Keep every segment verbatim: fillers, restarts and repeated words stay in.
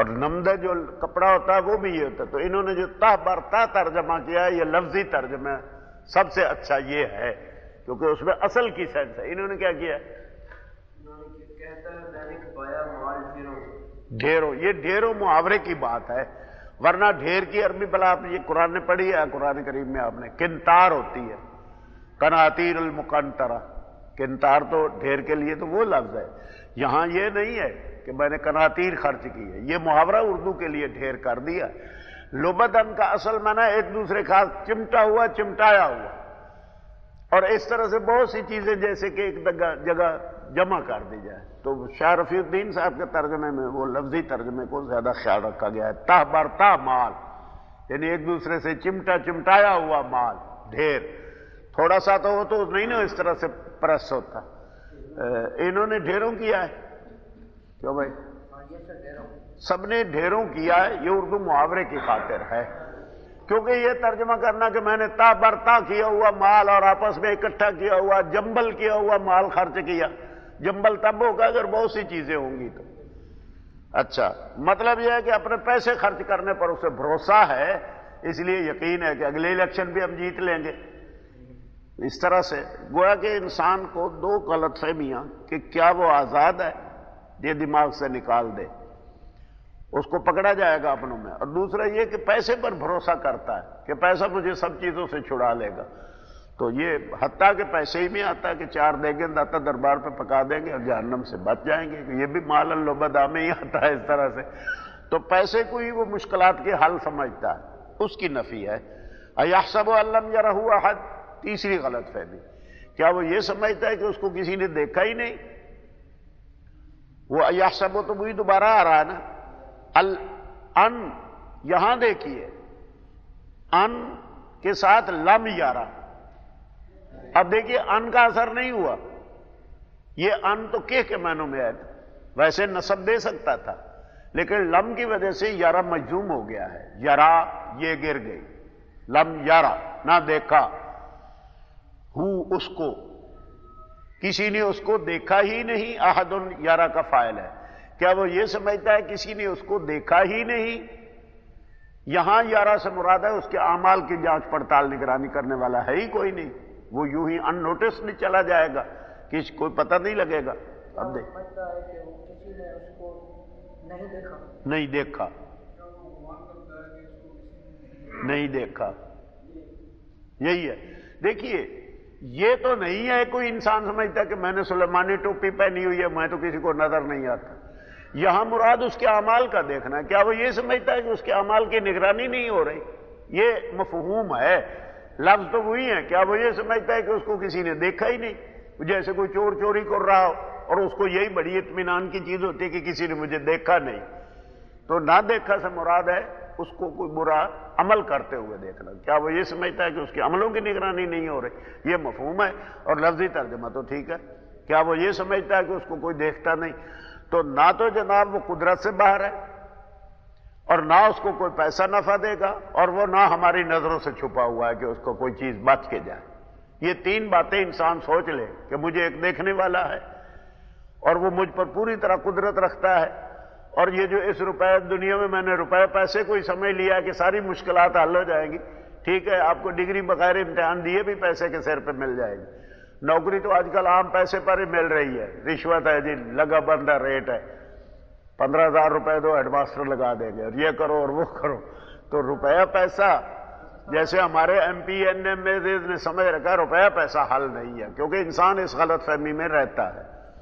اور نمدہ جو کپڑا ہوتا ہے وہ بھی یہ ہوتا ہے. تو انہوں نے جو تہ بر تہ ترجمہ کیا ہے یہ لفظی ترجمہ سب سے اچھا یہ ہے کیونکہ اس میں اصل کی سینس ہے. انہوں نے کیا کیا ڈھیروں. یہ ڈھیروں محاورے کی بات ہے ورنہ ڈھیر کی عربی بلا آپ یہ قرآن نے پڑھی ہے قرآن کریم میں آپ نے کنتار ہوتی ہے قناطیر المقنطرہ. کنتار تو ڈھیر کے لیے تو وہ لفظ ہے. یہاں یہ نہیں ہے کہ میں نے قناطیر خرچ کی ہے. یہ محاورہ اردو کے لیے ڈھیر کر دیا. لبدن کا اصل معنی ایک دوسرے کا چمٹا ہوا چمٹایا ہوا. اور اس طرح سے بہت سی چیزیں جیسے کہ ایک جگہ جمع کر دی جائے. تو شاہ رفیع الدین صاحب کے ترجمے میں وہ لفظی ترجمے کو زیادہ خیال رکھا گیا ہے. تہ بر تہ مال یعنی ایک دوسرے سے چمٹا چمٹایا ہوا مال ڈھیر. تھوڑا سا تو وہ تو نہیں نا اس طرح سے پرس ہوتا. انہوں نے ڈھیروں کیا ہے. کیوں بھائی سب نے ڈھیروں کیا ہے. یہ اردو محاورے کی خاطر ہے کیونکہ یہ ترجمہ کرنا کہ میں نے تا بر تا کیا ہوا مال اور آپس میں اکٹھا کیا ہوا جنبل کیا ہوا مال خرچ کیا. جنبل تب ہوگا اگر بہت سی چیزیں ہوں گی تو. اچھا مطلب یہ ہے کہ اپنے پیسے خرچ کرنے پر اسے بھروسہ ہے اس لیے یقین ہے کہ اگلے الیکشن بھی ہم جیت لیں گے. اس طرح سے گویا کہ انسان کو دو غلط فہمیاں کہ کیا وہ آزاد ہے یہ دماغ سے نکال دے اس کو پکڑا جائے گا اپنوں میں. اور دوسرا یہ کہ پیسے پر بھروسہ کرتا ہے کہ پیسہ مجھے سب چیزوں سے چھڑا لے گا. تو یہ حتیٰ کہ پیسے ہی میں آتا ہے کہ چار دیگیں داتا دربار پہ پکا دیں گے اور جہنم سے بچ جائیں گے. یہ بھی مال اللبدا میں ہی آتا ہے اس طرح سے. تو پیسے کو ہی وہ مشکلات کے حل سمجھتا ہے اس کی نفی ہے. ایحسب ان لم یرہ احد تیسری غلط فہمی کیا وہ یہ سمجھتا ہے کہ اس کو کسی نے دیکھا ہی نہیں. وہ ایحسب تو وہی دوبارہ آ رہا ہے نا. ان یہاں دیکھیے ان کے ساتھ لم یارا. اب دیکھیے ان کا اثر نہیں ہوا. یہ ان تو کہ کے معنوں میں ہے ویسے نصب دے سکتا تھا لیکن لم کی وجہ سے یارا مجزوم ہو گیا ہے. یارا یہ گر گئی. لم یارا نہ دیکھا. ہو اس کو کسی نے اس کو دیکھا ہی نہیں. احد یارا کا فاعل ہے. کیا وہ یہ سمجھتا ہے کسی نے اس کو دیکھا ہی نہیں. یہاں یارا سے مراد ہے اس کے اعمال کی جانچ پڑتال نگرانی کرنے والا ہے ہی کوئی نہیں. وہ یوں ہی ان نوٹس نہیں چلا جائے گا کسی کوئی پتہ نہیں لگے گا. اب دیکھ نہیں دیکھا نہیں دیکھا یہی ہے. دیکھیے یہ تو نہیں ہے کوئی انسان سمجھتا کہ میں نے سلیمانی ٹوپی پہنی ہوئی ہے میں تو کسی کو نظر نہیں آتا. یہاں مراد اس کے اعمال کا دیکھنا ہے. کیا وہ یہ سمجھتا ہے کہ اس کے اعمال کی نگرانی نہیں ہو رہی. یہ مفہوم ہے. لفظ تو وہی ہے. کیا وہ یہ سمجھتا ہے کہ اس کو کسی نے دیکھا ہی نہیں. جیسے کوئی چور چوری کر رہا ہو اور اس کو یہی بڑی اطمینان کی چیز ہوتی ہے کہ کسی نے مجھے دیکھا نہیں. تو نہ دیکھا سے مراد ہے اس کو کوئی برا عمل کرتے ہوئے دیکھنا. کیا وہ یہ سمجھتا ہے کہ اس کے عملوں کی نگرانی نہیں ہو رہی. یہ مفہوم ہے. اور لفظی ترجمہ تو ٹھیک ہے. کیا وہ یہ سمجھتا ہے کہ اس کو کوئی دیکھتا نہیں. تو نہ تو جناب وہ قدرت سے باہر ہے اور نہ اس کو کوئی پیسہ نفع دے گا اور وہ نہ ہماری نظروں سے چھپا ہوا ہے کہ اس کو کوئی چیز بچ کے جائے. یہ تین باتیں انسان سوچ لے کہ مجھے ایک دیکھنے والا ہے اور وہ مجھ پر پوری طرح قدرت رکھتا ہے اور یہ جو اس روپے دنیا میں میں نے روپے پیسے کو ہی سمجھ لیا کہ ساری مشکلات حل ہو جائیں گی. ٹھیک ہے آپ کو ڈگری بغیر امتحان دیے بھی پیسے کے سر پہ مل جائے گی. نوکری تو آج کل عام پیسے پر ہی مل رہی ہے. رشوت ہے جی لگا بندہ ریٹ ہے. پندرہ ہزار روپے دو ہیڈ ماسٹر لگا دیں گے اور یہ کرو اور وہ کرو. تو روپیہ پیسہ جیسے ہمارے ایم پی این ایم نے سمجھ رکھا روپیہ پیسہ حل نہیں ہے کیونکہ انسان اس غلط فہمی میں رہتا ہے.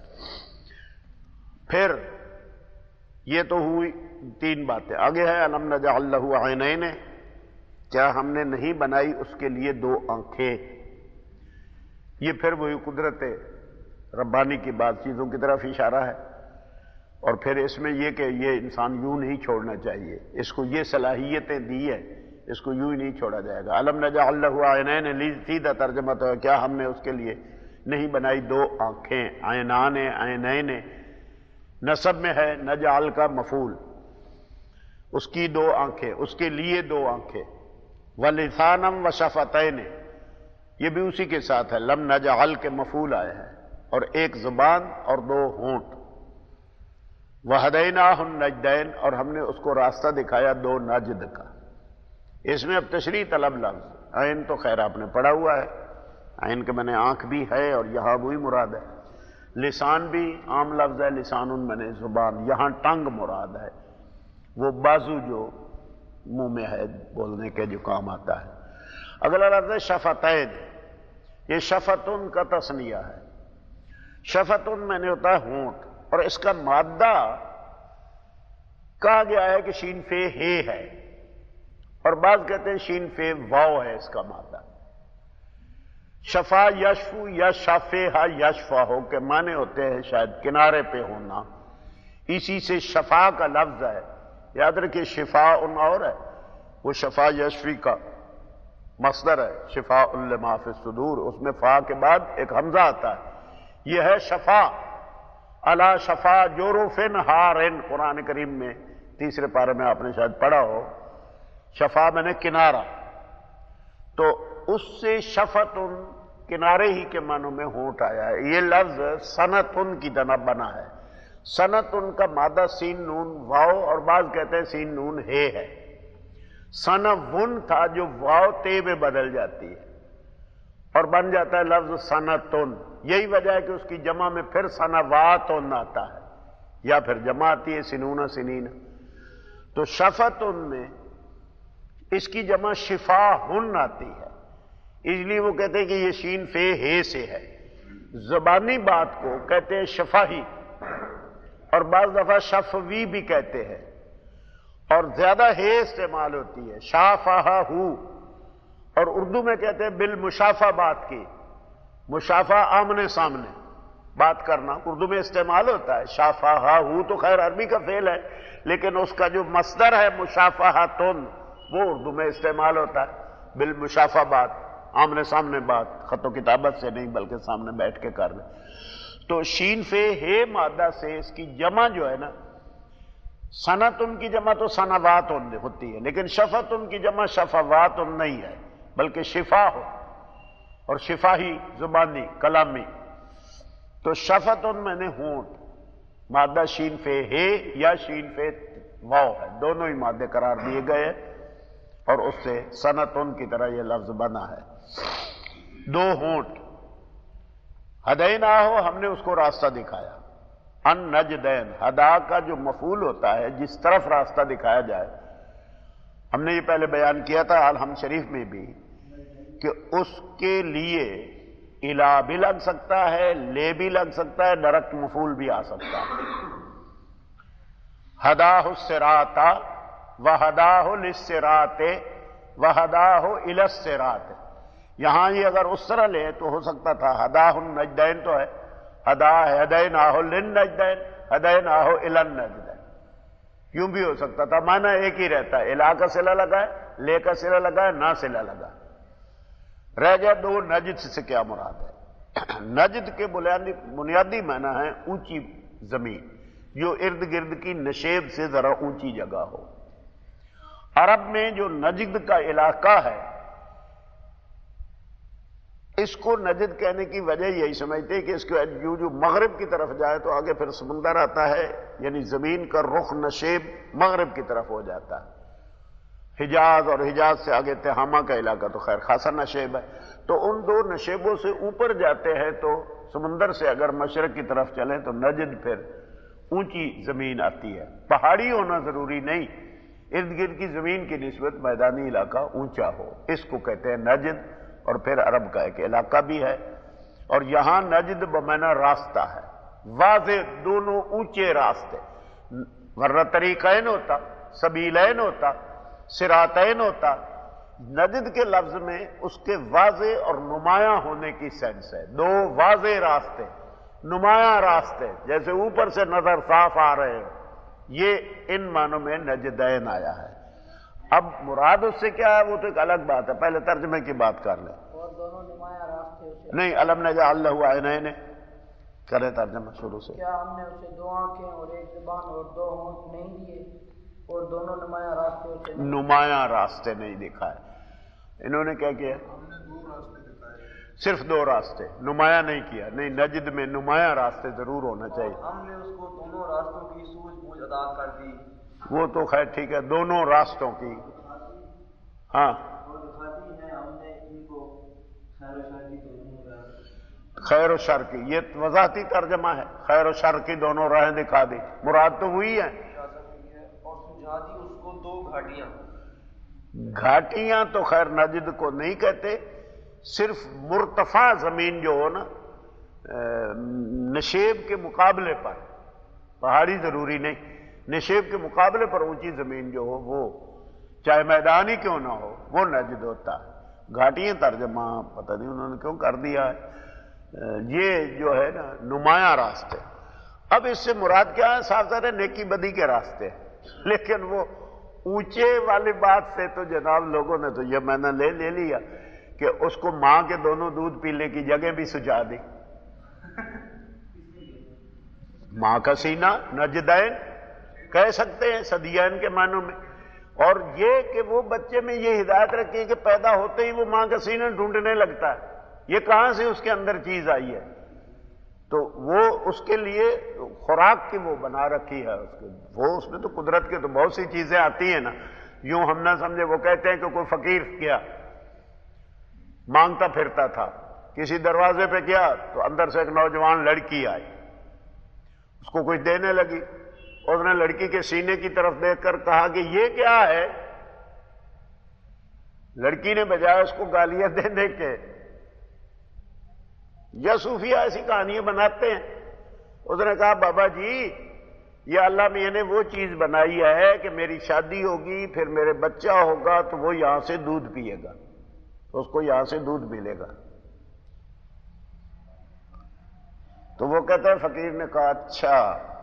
پھر یہ تو ہوئی تین باتیں. آگے ہے الم نجعل لہ عینین کیا ہم نے نہیں بنائی اس کے لیے دو آنکھیں. یہ پھر وہی قدرت ربانی کی بات چیزوں کی طرف اشارہ ہے. اور پھر اس میں یہ کہ یہ انسان یوں نہیں چھوڑنا چاہیے. اس کو یہ صلاحیتیں دی ہے اس کو یوں ہی نہیں چھوڑا جائے گا. الم نجعل لہ عینین سیدھا ترجمہ تو ہے کیا ہم نے اس کے لیے نہیں بنائی دو آنکھیں. عینان عینین نسب میں ہے نجعل کا مفعول. اس کی دو آنکھیں اس کے لیے دو آنکھیں. ولسانم وشفتین یہ بھی اسی کے ساتھ ہے. لم نجعل کے مفعول آئے ہیں اور ایک زبان اور دو ہونٹ. وَهَدَيْنَاهُ النَّجْدَيْنِ، اور ہم نے اس کو راستہ دکھایا دو نجد کا۔ اس میں اب تشریح طلب لفظ، عین تو خیر آپ نے پڑھا ہوا ہے، عین کے میں نے آنکھ بھی ہے اور یہاں وہی مراد ہے۔ لسان بھی عام لفظ ہے، لسان میں نے زبان، یہاں ٹنگ مراد ہے، وہ بازو جو منہ میں ہے بولنے کے جو کام آتا ہے۔ اگلا لفظ ہے شفتین، یہ شفتن کا تثنیہ ہے۔ شفتن میں نے ہوتا ہے ہونٹ، اور اس کا مادہ کہا گیا ہے کہ شین فے ہے ہے، اور بعض کہتے ہیں شین فے واو ہے اس کا مادہ۔ شفا یشفو یا شافے ہا یشفا ہو کے معنی ہوتے ہیں شاید کنارے پہ ہونا، اسی سے شفا کا لفظ ہے۔ یاد رکھیے شفا ان اور ہے، وہ شفا یشفی کا مصدر ہے، شفا لما فی الصدور، اس میں فا کے بعد ایک حمزہ آتا ہے، یہ ہے شفا۔ الا شفا جورفن ہارن، قرآن کریم میں تیسرے پارے میں آپ نے شاید پڑھا ہو، شفا میں نے کنارہ، تو اس سے شفتن کنارے ہی کے معنوں میں ہونٹ آیا ہے۔ یہ لفظ سنتن کی طرح بنا ہے، سنتن کا مادہ سین نون واو، اور بعض کہتے ہیں سین نون ہے ہے۔ سنون تھا جو واو تے میں بدل جاتی ہے اور بن جاتا ہے لفظ سنتن، یہی وجہ ہے کہ اس کی جمع میں پھر سنواتن آتا ہے، یا پھر جمع آتی ہے سنون سنین۔ تو شفتن میں اس کی جمع شفا ہن آتی ہے، اس لیے وہ کہتے ہیں کہ یہ شین فے ہے سے ہے۔ زبانی بات کو کہتے ہیں شفاہی، اور بعض دفعہ شفوی بھی کہتے ہیں، اور زیادہ ہے استعمال ہوتی ہے شافہا ہو، اور اردو میں کہتے ہیں بالمشافہ بات کی، مشافہ آمنے سامنے بات کرنا اردو میں استعمال ہوتا ہے۔ شافہا ہو تو خیر عربی کا فعل ہے، لیکن اس کا جو مصدر ہے مشافہتن وہ اردو میں استعمال ہوتا ہے، بالمشافہ بات، آمنے سامنے بات، خط و کتابت سے نہیں بلکہ سامنے بیٹھ کے کر لیں۔ تو شین فے ہے مادہ سے اس کی جمع جو ہے نا، سنتن کی جمع تو سنوات ہوتی ہے، لیکن شفتن کی جمع شفوات نہیں ہے بلکہ شفا ہو، اور شفا ہی زبانی کلامی۔ تو شفتن میں نے ہونٹ، مادہ شین فے ہے یا شین فے واو ہے، دونوں ہی مادے قرار دیے گئے، اور اس سے سنتن کی طرح یہ لفظ بنا ہے۔ دو ہونٹ، ہدیناہ، ہم نے اس کو راستہ دکھایا۔ ان نجدین، ہدا کا جو مفعول ہوتا ہے جس طرف راستہ دکھایا جائے، ہم نے یہ پہلے بیان کیا تھا الحمد شریف میں بھی کہ اس کے لیے الا بھی لگ سکتا ہے، لے بھی لگ سکتا ہے، ڈائریکٹ مفعول بھی آ سکتا ہے۔ ہداہ الصراط وہداہ للصراط وہداہ الی الصراط، یہاں یہ اگر اس طرح لے تو ہو سکتا تھا ہداہ النجدین تو ہے، ہدا ہدیناہ للنجدین ہدیناہ الی النجدین، یوں بھی ہو سکتا تھا، معنی ایک ہی رہتا ہے، الا کا صلہ لگا ہے، لے کا صلہ لگا ہے، نہ صلہ لگا ہے۔ رہ گیا دو نجد سے کیا مراد ہے۔ نجد کے بنیادی بنیادی معنی ہے اونچی زمین، جو ارد گرد کی نشیب سے ذرا اونچی جگہ ہو۔ عرب میں جو نجد کا علاقہ ہے، اس کو نجد کہنے کی وجہ یہی سمجھتے کہ اس کے جو جو مغرب کی طرف جائے تو آگے پھر سمندر آتا ہے، یعنی زمین کا رخ نشیب مغرب کی طرف ہو جاتا ہے۔ حجاز اور حجاز سے آگے تہامہ کا علاقہ تو خیر خاصا نشیب ہے، تو ان دو نشیبوں سے اوپر جاتے ہیں تو سمندر سے اگر مشرق کی طرف چلیں تو نجد پھر اونچی زمین آتی ہے، پہاڑی ہونا ضروری نہیں، ارد گرد کی زمین کی نسبت میدانی علاقہ اونچا ہو، اس کو کہتے ہیں نجد، اور پھر عرب کا ایک علاقہ بھی ہے۔ اور یہاں نجد بمعنی راستہ ہے، واضح دونوں اونچے راستے، ورنہ طریقین ہوتا، سبیلین ہوتا، صراطین ہوتا۔ نجد کے لفظ میں اس کے واضح اور نمایاں ہونے کی سینس ہے، دو واضح راستے، نمایاں راستے، جیسے اوپر سے نظر صاف آ رہے ہو، یہ ان معنوں میں نجدین آیا ہے۔ اب مراد اس سے کیا ہے وہ تو ایک الگ بات ہے، پہلے ترجمے کی بات کر لیں۔ اور دونوں نمایاں راستے نہیں، علم نجعل لہ عینین کرے ترجمہ شروع سے۔ کیا ہم نے اسے دو آنکھیں اور ایک زبان اور دو ہونٹ نہیں دیے اور دونوں نمایاں راستے اسے نمایاں راستے نہیں دکھائے، انہوں نے کیا کیا؟ ہم نے دو راستے دکھائے۔ صرف دو راستے، نمایاں نہیں کیا، نہیں نجد میں نمایاں راستے ضرور ہونا چاہیے۔ ہم نے اس کو دونوں راستوں کی سوجھ بوجھ ادا کر دی۔ وہ تو خیر ٹھیک ہے، دونوں راستوں کی، ہاں خیر و شر کی، یہ وضاحتی ترجمہ ہے، خیر و شر کی دونوں راہیں دکھا دی، مراد تو ہوئی ہے۔ اور سجھا دی اس کو دو گھاٹیاں۔ گھاٹیاں تو خیر نجد کو نہیں کہتے، صرف مرتفع زمین جو ہو نا نشیب کے مقابلے پر، پہاڑی ضروری نہیں، نشیب کے مقابلے پر اونچی زمین جو ہو وہ چاہے میدان ہی کیوں نہ ہو وہ نجد ہوتا ہے۔ گھاٹیاں ترجمہ پتہ نہیں انہوں نے کیوں کر دیا ہے، یہ جو ہے نا نمایاں راستے۔ اب اس سے مراد کیا ہے؟ صاف ظاہر ہے نیکی بدی کے راستے، لیکن وہ اونچے والی بات سے تو جناب لوگوں نے تو یہ میں نے لے لے لیا کہ اس کو ماں کے دونوں دودھ پینے کی جگہ بھی سجا دی۔ ماں کا سینہ نجدین کہہ سکتے ہیں صدیین کے معنوں میں، اور یہ کہ وہ بچے میں یہ ہدایت رکھی کہ پیدا ہوتے ہی وہ ماں کا سینہ ڈھونڈنے لگتا ہے، یہ کہاں سے اس کے اندر چیز آئی ہے؟ تو وہ اس کے لیے خوراک کی وہ بنا رکھی ہے، اس کے وہ اس میں تو قدرت کے تو بہت سی چیزیں آتی ہیں نا، یوں ہم نہ سمجھے۔ وہ کہتے ہیں کہ کوئی فقیر کیا مانگتا پھرتا تھا، کسی دروازے پہ گیا تو اندر سے ایک نوجوان لڑکی آئی، اس کو کچھ دینے لگی، اس نے لڑکی کے سینے کی طرف دیکھ کر کہا کہ یہ کیا ہے؟ لڑکی نے بجائے اس کو گالیاں دینے کے، یا صوفیہ ایسی کہانیاں بناتے ہیں، اس نے کہا بابا جی یہ اللہ میاں نے وہ چیز بنائی ہے کہ میری شادی ہوگی پھر میرے بچہ ہوگا تو وہ یہاں سے دودھ پیے گا، اس کو یہاں سے دودھ ملے گا۔ تو وہ کہتا ہے فقیر نے کہا اچھا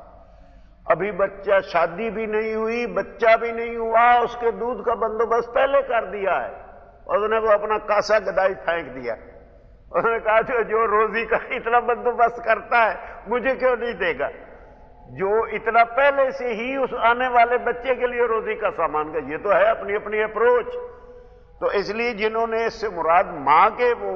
ابھی بچہ شادی بھی نہیں ہوئی بچہ بھی نہیں ہوا، اس کے دودھ کا بندوبست پہلے کر دیا ہے، اور اس نے وہ اپنا کاسا گدائی پھینک دیا۔ انہوں نے کہا جو جو روزی کا اتنا بندوبست کرتا ہے مجھے کیوں نہیں دے گا، جو اتنا پہلے سے ہی اس آنے والے بچے کے لیے روزی کا سامان کا۔ یہ تو ہے اپنی اپنی اپروچ۔ تو اس لیے جنہوں نے اس سے مراد ماں کے وہ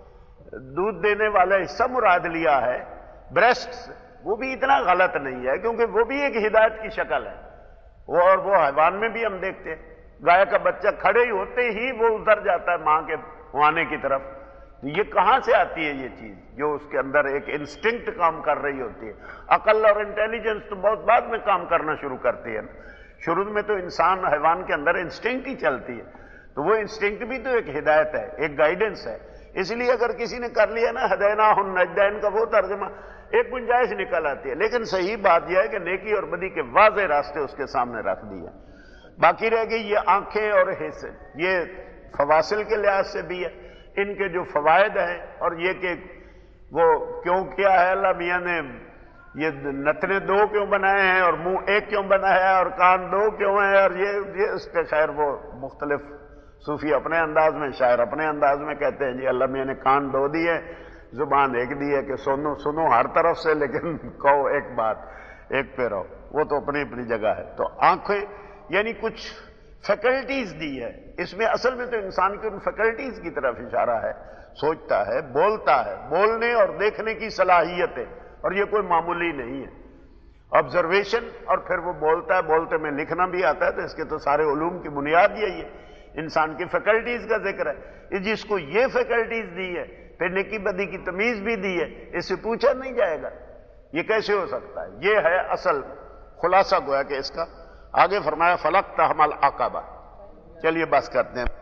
دودھ دینے والا حصہ مراد لیا ہے بریسٹ سے، وہ بھی اتنا غلط نہیں ہے، کیونکہ وہ بھی ایک ہدایت کی شکل ہے۔ وہ اور وہ حیوان میں بھی ہم دیکھتے ہیں، گائے کا بچہ کھڑے ہی ہوتے ہی وہ اتر جاتا ہے ماں کے ہونے کی طرف۔ یہ کہاں سے آتی ہے یہ چیز جو اس کے اندر ایک انسٹنکٹ کام کر رہی ہوتی ہے؟ عقل اور انٹیلیجنس تو بہت بعد میں کام کرنا شروع کرتی ہے نا، شروع میں تو انسان حیوان کے اندر انسٹنکٹ ہی چلتی ہے، تو وہ انسٹنکٹ بھی تو ایک ہدایت ہے، ایک گائیڈنس ہے۔ اس لیے اگر کسی نے کر لیا نا ہدیناہم النجدین کا وہ ترجمہ، ایک گنجائش نکل آتی ہے، لیکن صحیح بات یہ ہے کہ نیکی اور بدی کے واضح راستے اس کے سامنے رکھ دیے۔ باقی رہ گئی یہ آنکھیں اور حصے، یہ فواصل کے لحاظ سے بھی ہے، ان کے جو فوائد ہیں، اور یہ کہ وہ کیوں کیا ہے اللہ میاں نے، یہ نتنے دو کیوں بنائے ہیں اور منہ ایک کیوں بنایا ہے اور کان دو کیوں ہیں، اور یہ یہ اس کے خیر وہ مختلف صوفی اپنے انداز میں، شاعر اپنے انداز میں کہتے ہیں جی اللہ میاں نے کان دو دیے، زبان ایک دی ہے کہ سنو سنو ہر طرف سے لیکن کہو ایک بات، ایک پہ رہو، وہ تو اپنی اپنی جگہ ہے۔ تو آنکھیں یعنی کچھ فیکلٹیز دی ہے، اس میں اصل میں تو انسان کی ان فیکلٹیز کی طرف اشارہ ہے، سوچتا ہے، بولتا ہے، بولنے اور دیکھنے کی صلاحیت ہے، اور یہ کوئی معمولی نہیں ہے۔ آبزرویشن اور پھر وہ بولتا ہے، بولتے میں لکھنا بھی آتا ہے، تو اس کے تو سارے علوم کی بنیاد یہی ہے، انسان کی فیکلٹیز کا ذکر ہے۔ جس کو یہ فیکلٹیز دی ہے پھر نیکی بدی کی تمیز بھی دی ہے، اس سے پوچھا نہیں جائے گا یہ کیسے ہو سکتا ہے؟ یہ ہے اصل خلاصہ گویا کہ اس کا۔ آگے فرمایا فلقتحم العقبہ، چلیے بس کرتے ہیں۔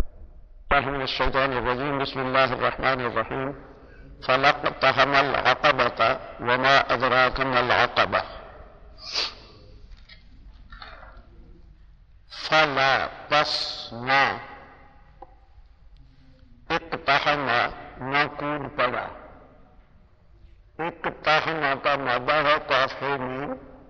من الشیطان الرجیم، بسم اللہ الرحمن الرحیم۔ فلقتحم العقبۃ وما ادراک ما العقبہ۔ فلا پس نہ، اقتحم نہ کود پڑا، اقتحم کا مادہ ہے کافی میں،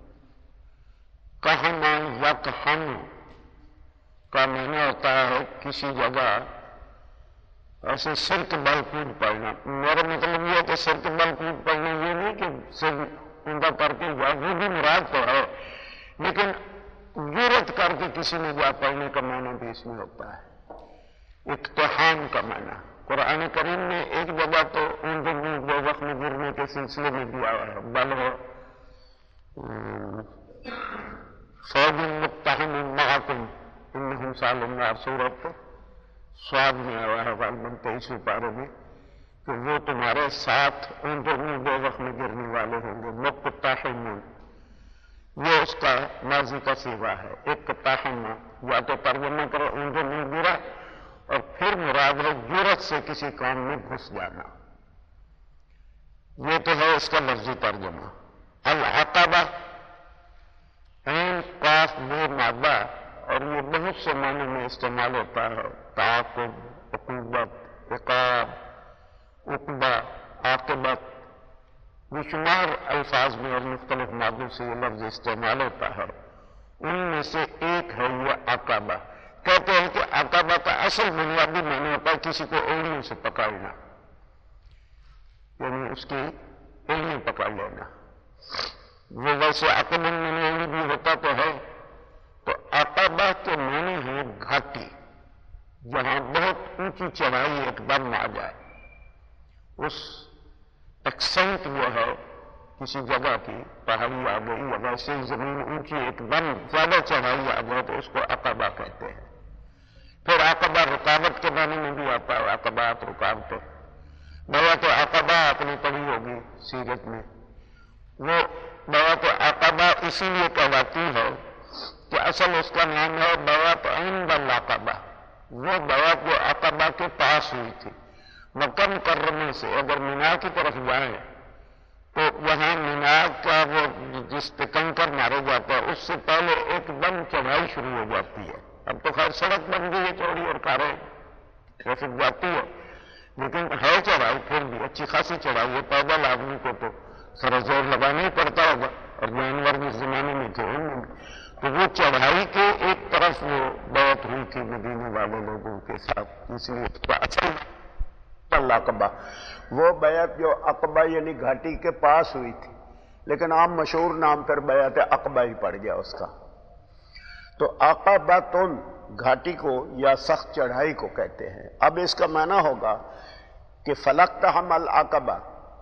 کہنا یکہم کا معنی ہوتا ہے کسی جگہ ایسے سر کے بل کود پڑنا۔ میرا مطلب یہ ہے کہ سر کے بل کود پڑنا یہ نہیں کہ سر اونچا کر کے جا، وہ بھی مراد تو ہے، لیکن جرت کر کے کسی نے جا پڑھنے کا معنی بھی اس میں ہوتا ہے۔ اقتحام کا معنی قرآن کریم نے ایک جگہ تو اونٹوں میں دو وقت میں گرنے کے سلسلے میں دیا ہوا ہے، بل وہ صاد متحم معکم انہم سال النار سورت سواد میں آیا ہے غالباً تیئیسویں پارے میں کہ وہ تمہارے ساتھ اونٹوں میں دو وقت میں گرنے والے ہوں گے۔ مقتحمون یہ اس کا ماضی کا صیغہ ہے، ایک تحمہ یا تو ترجمہ کرو اونٹوں میں گرا، اور پھر مراد ہے جرت سے کسی کام میں گھس جانا، یہ تو ہے اس کا لفظی ترجمہ۔ العقبہ عین قاف بے مادہ، اور یہ بہت سے معنی میں استعمال ہوتا ہے، تعاقب، عقوبت، عقاب، عقبہ، عاقبت، بشمار الفاظ میں اور مختلف مادوں سے یہ لفظ استعمال ہوتا ہے، ان میں سے ایک ہے یہ عقبہ۔ کہتے ہیں کہ عقبہ کا اصل بنیادی معنی ہوتا ہے کسی کو انگلیوں سے پکڑنا، یعنی اس کی انگلی پکڑ لینا۔ وہ ویسے عقب میں انگلی بھی ہوتا تو ہے، تو عقبہ کے معنی ہے گھاٹی، جہاں بہت اونچی چڑھائی ایک دم آ جائے، اس ایکسنٹ جو ہے کسی جگہ کی پہاڑی آ گئی یا ویسے زمین اونچی ایک دم زیادہ چڑھائی آ جائے تو اس کو عقبہ کہتے ہیں۔ پھر عقبہ رکاوٹ کے معنی میں بھی آتا ہے، عقبات رکاوٹیں، بیا تو عقبہ آپ نے پڑھی ہوگی سیرت میں، وہ بیا تو عقبہ اسی لیے کہلاتی ہے کہ اصل اس کا نام ہے بیعت عند العقبہ، وہ بیعت جو عقبہ کے پاس ہوئی تھی۔ مکہ مکرمہ سے اگر مینا کی طرف جائیں تو وہاں مینا کا وہ جس پہ کنکر مارے جاتا ہے اس سے پہلے ایک دم چڑھائی شروع ہو جاتی ہے۔ اب تو خیر سڑک بن گئی ہے چوڑی اور کاریں ٹریفک جاتی ہے، لیکن ہے چڑھائی پھر بھی اچھی خاصی چڑھائی ہے، پیدل آدمی کو تو سر زور لگانا ہی پڑتا ہوگا، اور جانور جس زمانے میں تھے ان میں تو وہ چڑھائی کے ایک طرف وہ بیعت ہوئی تھی مدینے والے لوگوں کے ساتھ، اس لیے اس کا اصل العقبہ وہ بیعت جو عقبہ یعنی گھاٹی کے پاس ہوئی تھی، لیکن عام مشہور نام پھر بیعت عقبہ ہی پڑ گیا اس کا۔ تو عقبۃن گھاٹی کو یا سخت چڑھائی کو کہتے ہیں۔ اب اس کا معنی ہوگا کہ فلقتحم العقبہ،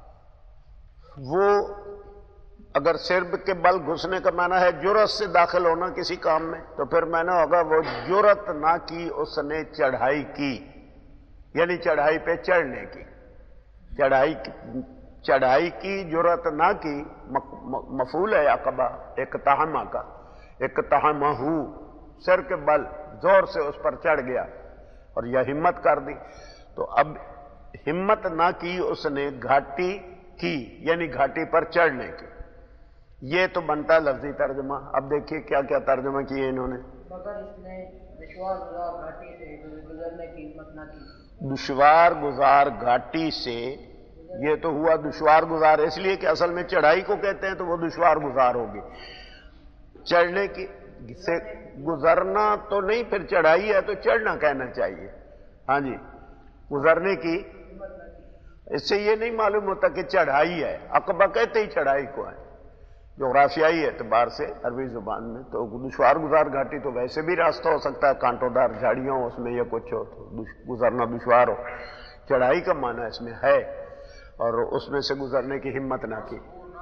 وہ اگر سر کے بل گھسنے کا معنی ہے جرت سے داخل ہونا کسی کام میں، تو پھر معنی ہوگا وہ جرت نہ کی اس نے چڑھائی کی، یعنی چڑھائی پہ چڑھنے کی، چڑھائی چڑھائی کی جرت نہ کی، مفعول ہے عقبہ اقتحمہ کا، اقتحمہ، سر کے بل زور سے اس پر چڑھ گیا اور یہ ہمت کر دی۔ تو اب ہمت نہ کی اس نے گھاٹی کی، یعنی گھاٹی پر چڑھنے کی، یہ تو بنتا ہے لفظی ترجمہ۔ اب دیکھیے کیا کیا ترجمہ کیے انہوں نے۔ مگر اس نے دشوار گزار گھاٹی سے گزرنے کی ہمت نہ کی۔ دشوار گزار گھاٹی سے، یہ تو ہوا دشوار گزار اس لیے کہ اصل میں چڑھائی کو کہتے ہیں، تو وہ دشوار گزار ہوگی۔ چڑھنے کی سے گزرنا تو نہیں، پھر چڑھائی ہے تو چڑھنا کہنا چاہیے، ہاں جی، گزرنے کی۔ اس سے یہ نہیں معلوم ہوتا کہ چڑھائی ہے، عقبہ کہتے ہی چڑھائی کو ہے جغرافیائی اعتبار سے عربی زبان میں۔ تو دشوار گزار گھاٹی تو ویسے بھی راستہ ہو سکتا ہے، کانٹوں دار جھاڑیاں ہو اس میں یا کچھ ہو تو گزرنا دشوار ہو۔ چڑھائی کا معنی اس میں ہے، اور اس میں سے گزرنے کی ہمت نہ کی۔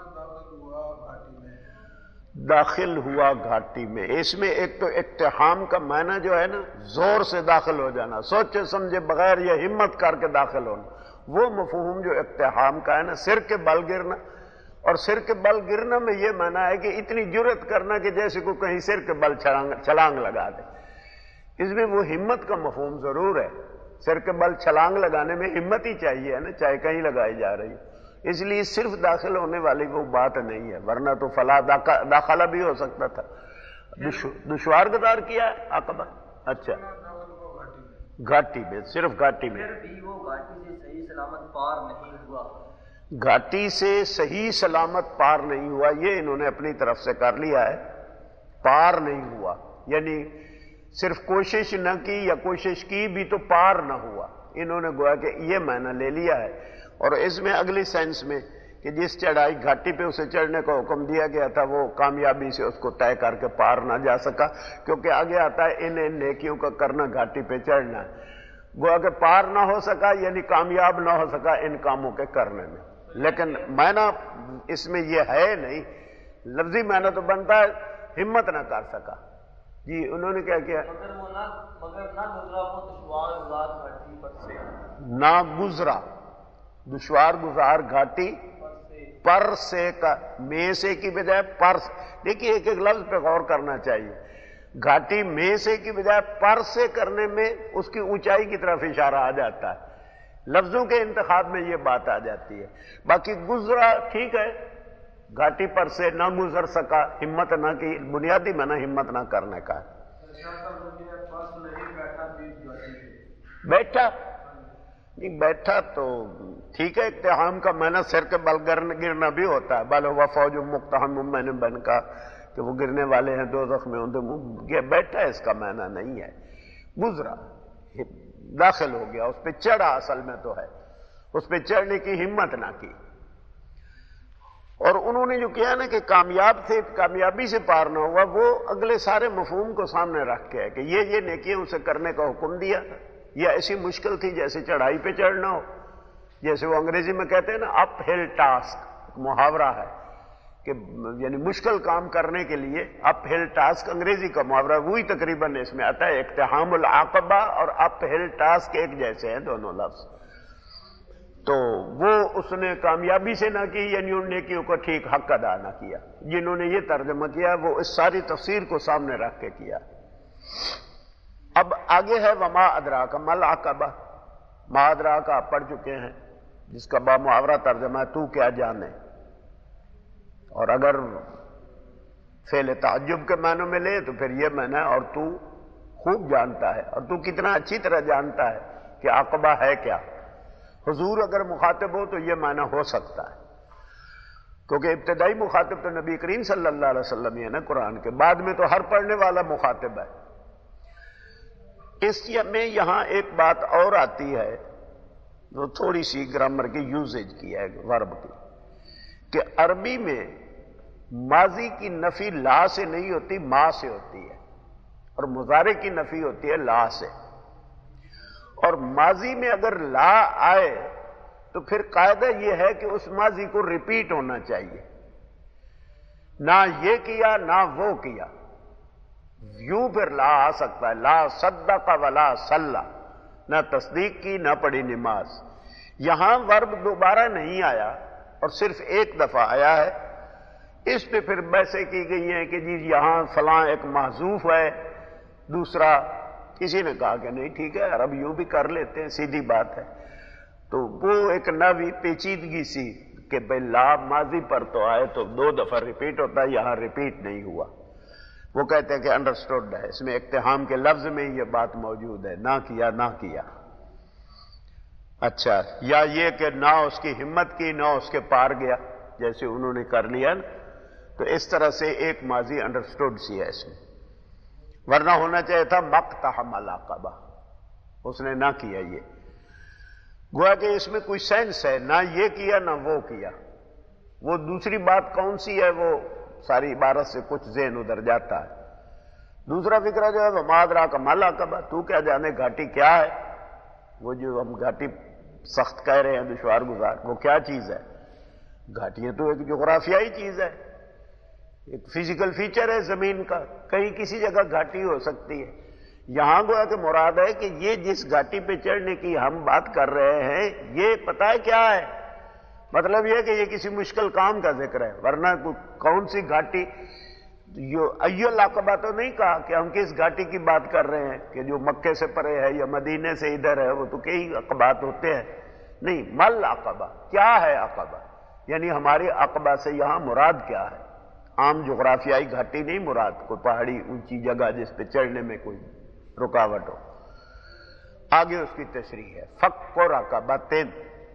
داخل ہوا گھاٹی میں، اس میں ایک تو اقتحام کا معنی جو ہے نا زور سے داخل ہو جانا، سوچے سمجھے بغیر یا ہمت کر کے داخل ہونا، وہ مفہوم جو اقتحام کا ہے نا، سر کے بل گرنا۔ اور سر کے بل گرنا میں یہ معنی ہے کہ اتنی جرت کرنا کہ جیسے کو کہیں سر کے بل چھلانگ چھلانگ لگا دے، اس میں وہ ہمت کا مفہوم ضرور ہے۔ سر کے بل چھلانگ لگانے میں ہمت ہی چاہیے ہے نا، چاہے کہیں لگائی جا رہی ہے، اس لیے صرف داخل ہونے والی وہ بات نہیں ہے، ورنہ تو فلا داخلہ بھی ہو سکتا تھا۔ دشوار گزار کیا ہے عقبہ، اچھا گھاٹی میں، صرف گھاٹی میں، پھر بھی وہ گھاٹی سے صحیح سلامت پار نہیں ہوا۔ گھاٹی سے صحیح سلامت پار نہیں ہوا، یہ انہوں نے اپنی طرف سے کر لیا ہے، پار نہیں ہوا یعنی صرف کوشش نہ کی یا کوشش کی بھی تو پار نہ ہوا، انہوں نے گویا کہ یہ معنی لے لیا ہے۔ اور اس میں اگلی سینس میں کہ جس چڑھائی گھاٹی پہ اسے چڑھنے کا حکم دیا گیا تھا وہ کامیابی سے اس کو طے کر کے پار نہ جا سکا، کیونکہ آگے آتا ہے ان ان نیکیوں کا کرنا گھاٹی پہ چڑھنا ہے۔ گویا کہ پار نہ ہو سکا یعنی کامیاب نہ ہو سکا ان کاموں کے کرنے میں. لیکن معنی اس میں یہ ہے نہیں، لفظی معنی تو بنتا ہے ہمت نہ کر سکا. جی انہوں نے کیا کیا؟ مگر وہ نہ مگر نہ گزرا وہ دشوار گزار گھاٹی پر سے، نہ گزرا دشوار گزار گھاٹی پر سے کا میں سے کی بجائے پر. دیکھیے ایک ایک لفظ پہ غور کرنا چاہیے. گھاٹی میں سے کی بجائے پر سے کرنے میں اس کی اونچائی کی طرف اشارہ آ جاتا ہے. لفظوں کے انتخاب میں یہ بات آ جاتی ہے. باقی گزرا ٹھیک ہے، گھاٹی پر سے نہ گزر سکا، ہمت نہ کی، بنیادی معنی ہمت نہ کرنے کا. بیٹھا نہیں، بیٹھا تو ٹھیک ہے، اقتحام کا معنی سر کے بل گرنا بھی ہوتا ہے. بل ہوا فوج مقتحم، میں نے بن کا کہ وہ گرنے والے ہیں دوزخ میں، یہ بیٹھا اس کا معنی نہیں ہے. گزرا داخل ہو گیا، اس پہ چڑھا اصل میں تو ہے، اس پہ چڑھنے کی ہمت نہ کی. اور انہوں نے جو کیا نا کہ کامیاب سے کامیابی سے پار نہ ہوا، وہ اگلے سارے مفہوم کو سامنے رکھ کے ہے کہ یہ یہ نیکیاں اسے کرنے کا حکم دیا. یہ ایسی مشکل تھی جیسے چڑھائی پہ چڑھنا ہو، جیسے وہ انگریزی میں کہتے ہیں نا اپ ہل ٹاسک، محاورہ ہے کہ یعنی مشکل کام کرنے کے لیے اپ ہل ٹاسک انگریزی کا محاورہ، وہی تقریباً اس میں آتا ہے. اقتحام العقبہ اور اپ ہل ٹاسک ایک جیسے ہیں دونوں لفظ. تو وہ اس نے کامیابی سے نہ کی، یعنی ان نیکیوں کو ٹھیک حق ادا نہ کیا. جنہوں نے یہ ترجمہ کیا وہ اس ساری تفسیر کو سامنے رکھ کے کیا. اب آگے ہے وما ادراک مل عقبہ. ما ادراک آپ پڑھ چکے ہیں، جس کا با محاورہ ترجمہ ہے تو کیا جانے. اور اگر فعل تعجب کے معنوں میں لے تو پھر یہ معنی ہے اور تو خوب جانتا ہے، اور تو کتنا اچھی طرح جانتا ہے کہ عقبہ ہے کیا. حضور اگر مخاطب ہو تو یہ معنی ہو سکتا ہے، کیونکہ ابتدائی مخاطب تو نبی کریم صلی اللہ علیہ وسلم ہے نا قرآن کے، بعد میں تو ہر پڑھنے والا مخاطب ہے. اس میں یہاں ایک بات اور آتی ہے، وہ تھوڑی سی گرامر کی یوزیج کی ہے ورب کی، کہ عربی میں ماضی کی نفی لا سے نہیں ہوتی، ما سے ہوتی ہے، اور مضارع کی نفی ہوتی ہے لا سے. اور ماضی میں اگر لا آئے تو پھر قاعدہ یہ ہے کہ اس ماضی کو ریپیٹ ہونا چاہیے. نہ یہ کیا نہ وہ کیا، یوں پھر لا آ سکتا ہے. لا صدق ولا صلی، نہ تصدیق کی نہ پڑھی نماز. یہاں ورب دوبارہ نہیں آیا اور صرف ایک دفعہ آیا ہے. اس پہ پھر بحثیں کی گئی ہیں کہ جی یہاں فلاں ایک محذوف ہے، دوسرا کسی نے کہا کہ نہیں ٹھیک ہے عرب یوں بھی کر لیتے ہیں، سیدھی بات ہے. تو وہ ایک نوی پیچیدگی سی کہ بھائی لا ماضی پر تو آئے تو دو دفعہ ریپیٹ ہوتا ہے، یہاں ریپیٹ نہیں ہوا. وہ کہتے ہیں کہ انڈرسٹوڈ ہے، اس میں اقتحام کے لفظ میں یہ بات موجود ہے، نہ کیا نہ کیا. اچھا، یا یہ کہ نہ اس کی ہمت کی نہ اس کے پار گیا جیسے انہوں نے کر لیا نا. تو اس طرح سے ایک ماضی انڈرسٹوڈ سی ہے اس میں، ورنہ ہونا چاہیے تھا مقتحم العقبہ، اس نے نہ کیا. یہ گویا کہ اس میں کوئی سینس ہے، نہ یہ کیا نہ وہ کیا. وہ دوسری بات کون سی ہے، وہ ساری عبارت سے کچھ ذہن ادھر جاتا ہے. دوسرا فکرہ جو ہے وہ ما ادراک ما العقبہ، تو کیا جانے گھاٹی کیا ہے. وہ جو ہم گھاٹی سخت کہہ رہے ہیں دشوار گزار، وہ کیا چیز ہے. گھاٹیاں تو ایک جغرافیائی چیز ہے، ایک فزیکل فیچر ہے زمین کا، کہیں کسی جگہ گھاٹی ہو سکتی ہے. یہاں گویا کہ مراد ہے کہ یہ جس گھاٹی پہ چڑھنے کی ہم بات کر رہے ہیں یہ پتہ ہے کیا ہے. مطلب یہ کہ یہ کسی مشکل کام کا ذکر ہے، ورنہ کون سی گھاٹی. ایو العقبہ تو نہیں کہا کہ ہم کس گھاٹی کی بات کر رہے ہیں کہ جو مکے سے پرے ہے یا مدینے سے ادھر ہے، وہ تو کئی عقبات ہوتے ہیں. نہیں، مل عقبہ کیا ہے عقبہ، یعنی ہماری عقبہ سے یہاں مراد کیا ہے. عام جغرافیائی گھاٹی نہیں مراد، کوئی پہاڑی اونچی جگہ جس پہ چڑھنے میں کوئی رکاوٹ ہو. آگے اس کی تشریح ہے فک رقبتن،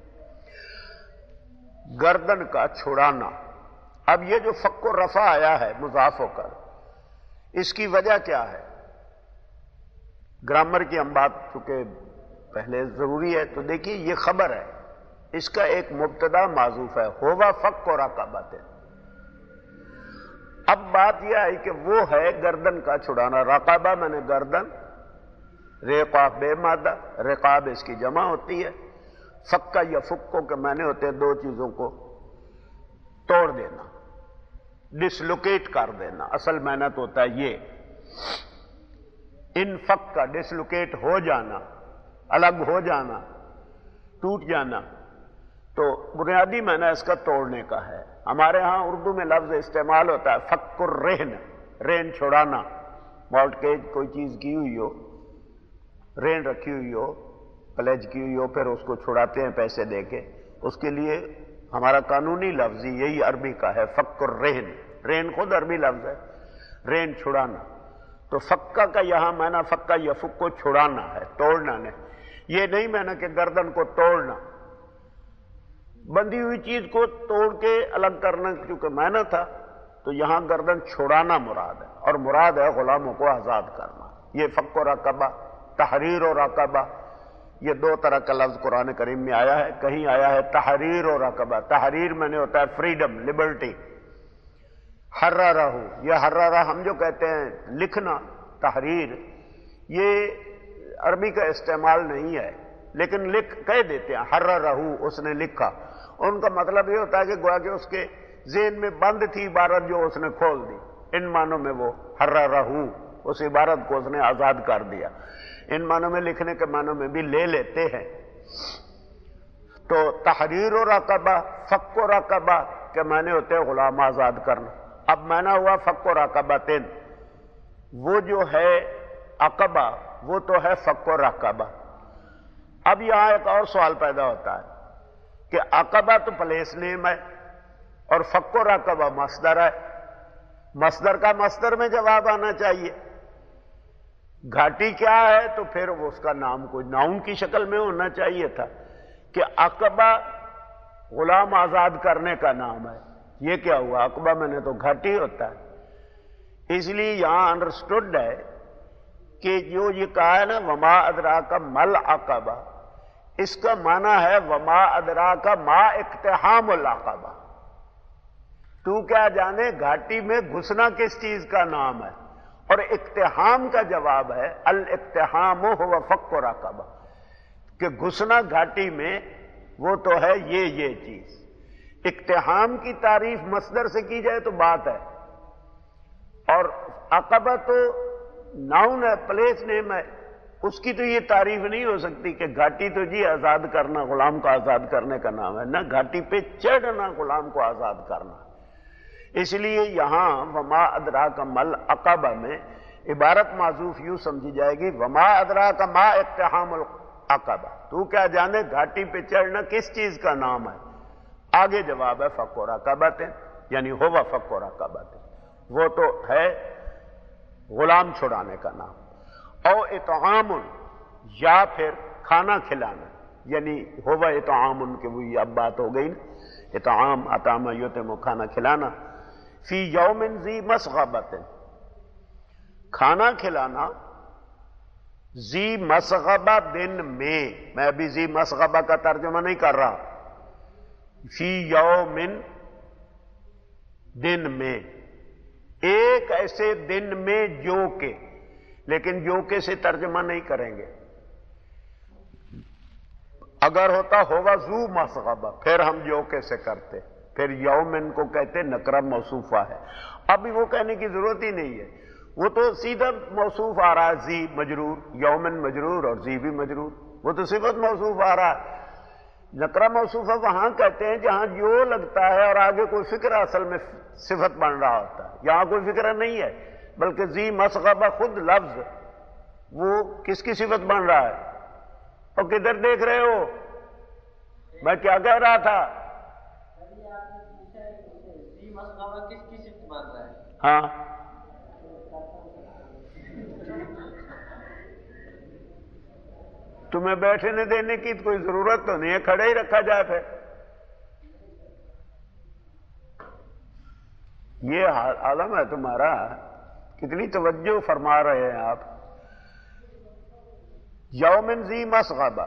گردن کا چھڑانا. اب یہ جو فک و رفع آیا ہے مضاف ہو کر، اس کی وجہ کیا ہے. گرامر کی ہم بات چونکہ پہلے ضروری ہے تو دیکھیے یہ خبر ہے، اس کا ایک مبتدا معذوف ہے، ہوا فک و رقبتن. اب بات یہ آئی کہ وہ ہے گردن کا چھڑانا. رقبہ میں نے گردن، ریقاب بے مادہ، رقاب اس کی جمع ہوتی ہے، فکا یا فکو کے معنی ہوتے ہیں دو چیزوں کو توڑ دینا، ڈسلوکیٹ کر دینا، اصل معنی تو ہوتا ہے یہ ان فک کا ڈسلوکیٹ ہو جانا، الگ ہو جانا، ٹوٹ جانا، تو بنیادی معنی اس کا توڑنے کا ہے۔ ہمارے ہاں اردو میں لفظ استعمال ہوتا ہے فک الرہن، رہن چھڑانا، مارٹگیج کوئی چیز کی ہوئی ہو، رہن رکھی ہوئی ہو، پلیج کی ہوئی ہو، پھر اس کو چھڑاتے ہیں پیسے دے کے، اس کے لیے ہمارا قانونی لفظ یہی عربی کا ہے فک الرہن، رہن خود عربی لفظ ہے، رہن چھڑانا، تو فکا کا یہاں معنی فکا یا فک کو چھڑانا ہے، توڑنا نہیں، یہ نہیں معنی کہ گردن کو توڑنا، بندھی ہوئی چیز کو توڑ کے الگ کرنا کیونکہ معنی تھا، تو یہاں گردن چھڑانا مراد ہے، اور مراد ہے غلاموں کو آزاد کرنا۔ یہ فک و رقبہ، تحریر و رقبہ، یہ دو طرح کا لفظ قرآن کریم میں آیا ہے، کہیں آیا ہے تحریر و رقبہ، تحریر میں نے ہوتا ہے فریڈم، لبرٹی، حررہ، یہ حررہ ہم جو کہتے ہیں لکھنا، تحریر، یہ عربی کا استعمال نہیں ہے، لیکن لکھ کہہ دیتے ہیں حررہ، اس نے لکھا، ان کا مطلب یہ ہوتا ہے کہ گویا کہ اس کے ذہن میں بند تھی عبارت جو اس نے کھول دی، ان معنوں میں وہ حررہ، اس عبارت کو اس نے آزاد کر دیا، ان معنوں میں لکھنے کے معنوں میں بھی لے لیتے ہیں۔ تو تحریر و رقبہ، فک و رقبہ کے معنی ہوتے ہیں غلام آزاد کرنا۔ اب معنی ہوا فک و رقبتین، وہ جو ہے عقبہ وہ تو ہے فک و رقبہ۔ اب یہاں ایک اور سوال پیدا ہوتا ہے کہ عقبہ تو پلیس نیم ہے اور فک و رقبہ مصدر ہے، مصدر کا مصدر میں جواب آنا چاہیے، گھاٹی کیا ہے تو پھر وہ اس کا نام کوئی ناؤن کی شکل میں ہونا چاہیے تھا کہ عقبہ غلام آزاد کرنے کا نام ہے، یہ کیا ہوا، عقبہ میں نے تو گھاٹی ہوتا ہے، اس لیے یہاں انڈرسٹوڈ ہے کہ جو یہ کہا ہے نا وما ادراک مل عقبہ، اس کا معنی ہے وما ادراک ما اقتحام العقبہ، تو کیا جانے گھاٹی میں گھسنا کس چیز کا نام ہے، اور اقتحام کا جواب ہے الاقتحام هو فک رقبہ، کہ گھسنا گھاٹی میں وہ تو ہے یہ یہ چیز۔ اقتحام کی تعریف مصدر سے کی جائے تو بات ہے، اور عقبہ تو ناؤن ہے، پلیس نیم ہے، اس کی تو یہ تعریف نہیں ہو سکتی کہ گھاٹی تو جی آزاد کرنا غلام کو آزاد کرنے کا نام ہے، نہ گھاٹی پہ چڑھنا غلام کو آزاد کرنا۔ اس لیے یہاں وما ادراک مل عقبہ میں عبارت معذوف یوں سمجھی جائے گی وما ادراک ما اقتحام العقبہ، تو کیا جانے گھاٹی پہ چڑھنا کس چیز کا نام ہے، آگے جواب ہے فک و رقبۃ، یعنی ہوا فک و رقبۃ، وہ تو ہے غلام چھڑانے کا نام، او اطعام، یا پھر کھانا کھلانا، یعنی ہوا اطعام کے وہی اب بات ہو گئی نا، اطعام اطعام یطعم کھانا کھلانا، فی یوم ذی مسغبۃ، کھانا کھلانا ذی مسغبہ دن میں، میں ابھی ذی مسغبہ کا ترجمہ نہیں کر رہا، فی یوم دن میں، ایک ایسے دن میں جو کہ، لیکن جو کہ سے ترجمہ نہیں کریں گے، اگر ہوتا ہوا ذو مسغبہ پھر ہم جو کہ سے کرتے، پھر یومن کو کہتے نکرہ موصوفہ ہے، ابھی وہ کہنے کی ضرورت ہی نہیں ہے، وہ تو سیدھا موصوف آ رہا ہے، زی مجرور، یومن مجرور اور زی بھی مجرور، وہ تو صفت موصوف آ رہا ہے۔ نکرہ موصوفہ وہاں کہتے ہیں جہاں جو لگتا ہے اور آگے کوئی فکر اصل میں صفت بن رہا ہوتا ہے، یہاں کوئی فکر نہیں ہے، بلکہ ذی مسغبہ خود لفظ وہ کس کی صفت بن رہا ہے، اور کدھر دیکھ رہے ہو، میں کیا کہہ رہا تھا، کس کی صفت بن رہا ہے؟ ہاں تمہیں بیٹھنے دینے کی کوئی ضرورت تو نہیں ہے، کھڑے ہی رکھا جائے پھر، یہ عالم ہے تمہارا، کتنی توجہ فرما رہے ہیں آپ۔ یومن ذی مسغبہ،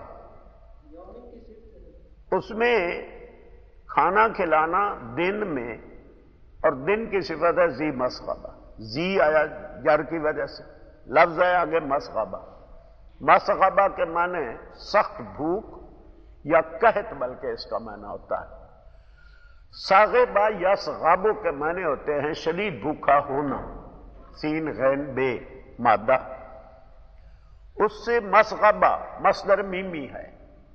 اس میں کھانا کھلانا دن میں، اور دن کی صفت ہے ذی مسغبہ، ذی آیا جر کی وجہ سے، لفظ ہے آگے مسغبہ، مسغبہ کے معنی سخت بھوک یا قحط بلکہ اس کا معنی ہوتا ہے. ساغبہ یا سغابو کے معنی ہوتے ہیں شدید بھوکا ہونا، سین غین بے مادہ. اس سے مسغبہ مصدر میمی ہے.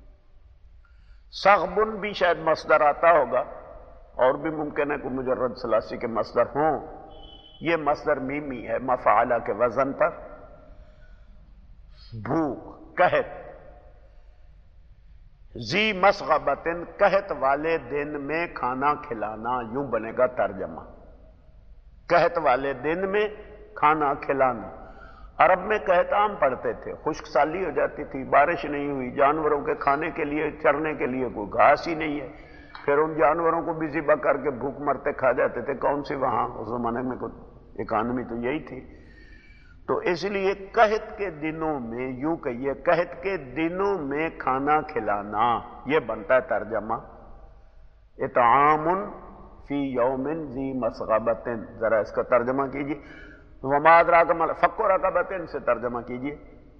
سغبن بھی شاید مصدر آتا ہوگا، اور بھی ممکن ہے کہ مجرد ثلاثی کے مصدر ہوں. یہ مصدر میمی ہے مفعلہ کے وزن پر. بھوک، قحط. ذی مسغبتن، قحط والے دن میں کھانا کھلانا، یوں بنے گا ترجمہ. قحط والے دن میں کھانا کھلانا. عرب میں قحط عام پڑتے تھے، خشک سالی ہو جاتی تھی، بارش نہیں ہوئی، جانوروں کے کھانے کے لیے چرنے کے لیے کوئی گھاس ہی نہیں ہے، پھر ان جانوروں کو بھی ذبح کر کے بھوک مرتے کھا جاتے تھے. کون سی وہاں اس زمانے میں کوئی اکانومی تو یہی تھی. تو اس لیے قحط کے دنوں میں، یوں کہیے قحط کے دنوں میں کھانا کھلانا، یہ بنتا ہے ترجمہ. اطعام فی یوم ذی مسغبتن، ذرا اس کا ترجمہ کیجیے. وما ادراک ما فک رقبتن سے ترجمہ کیجیے.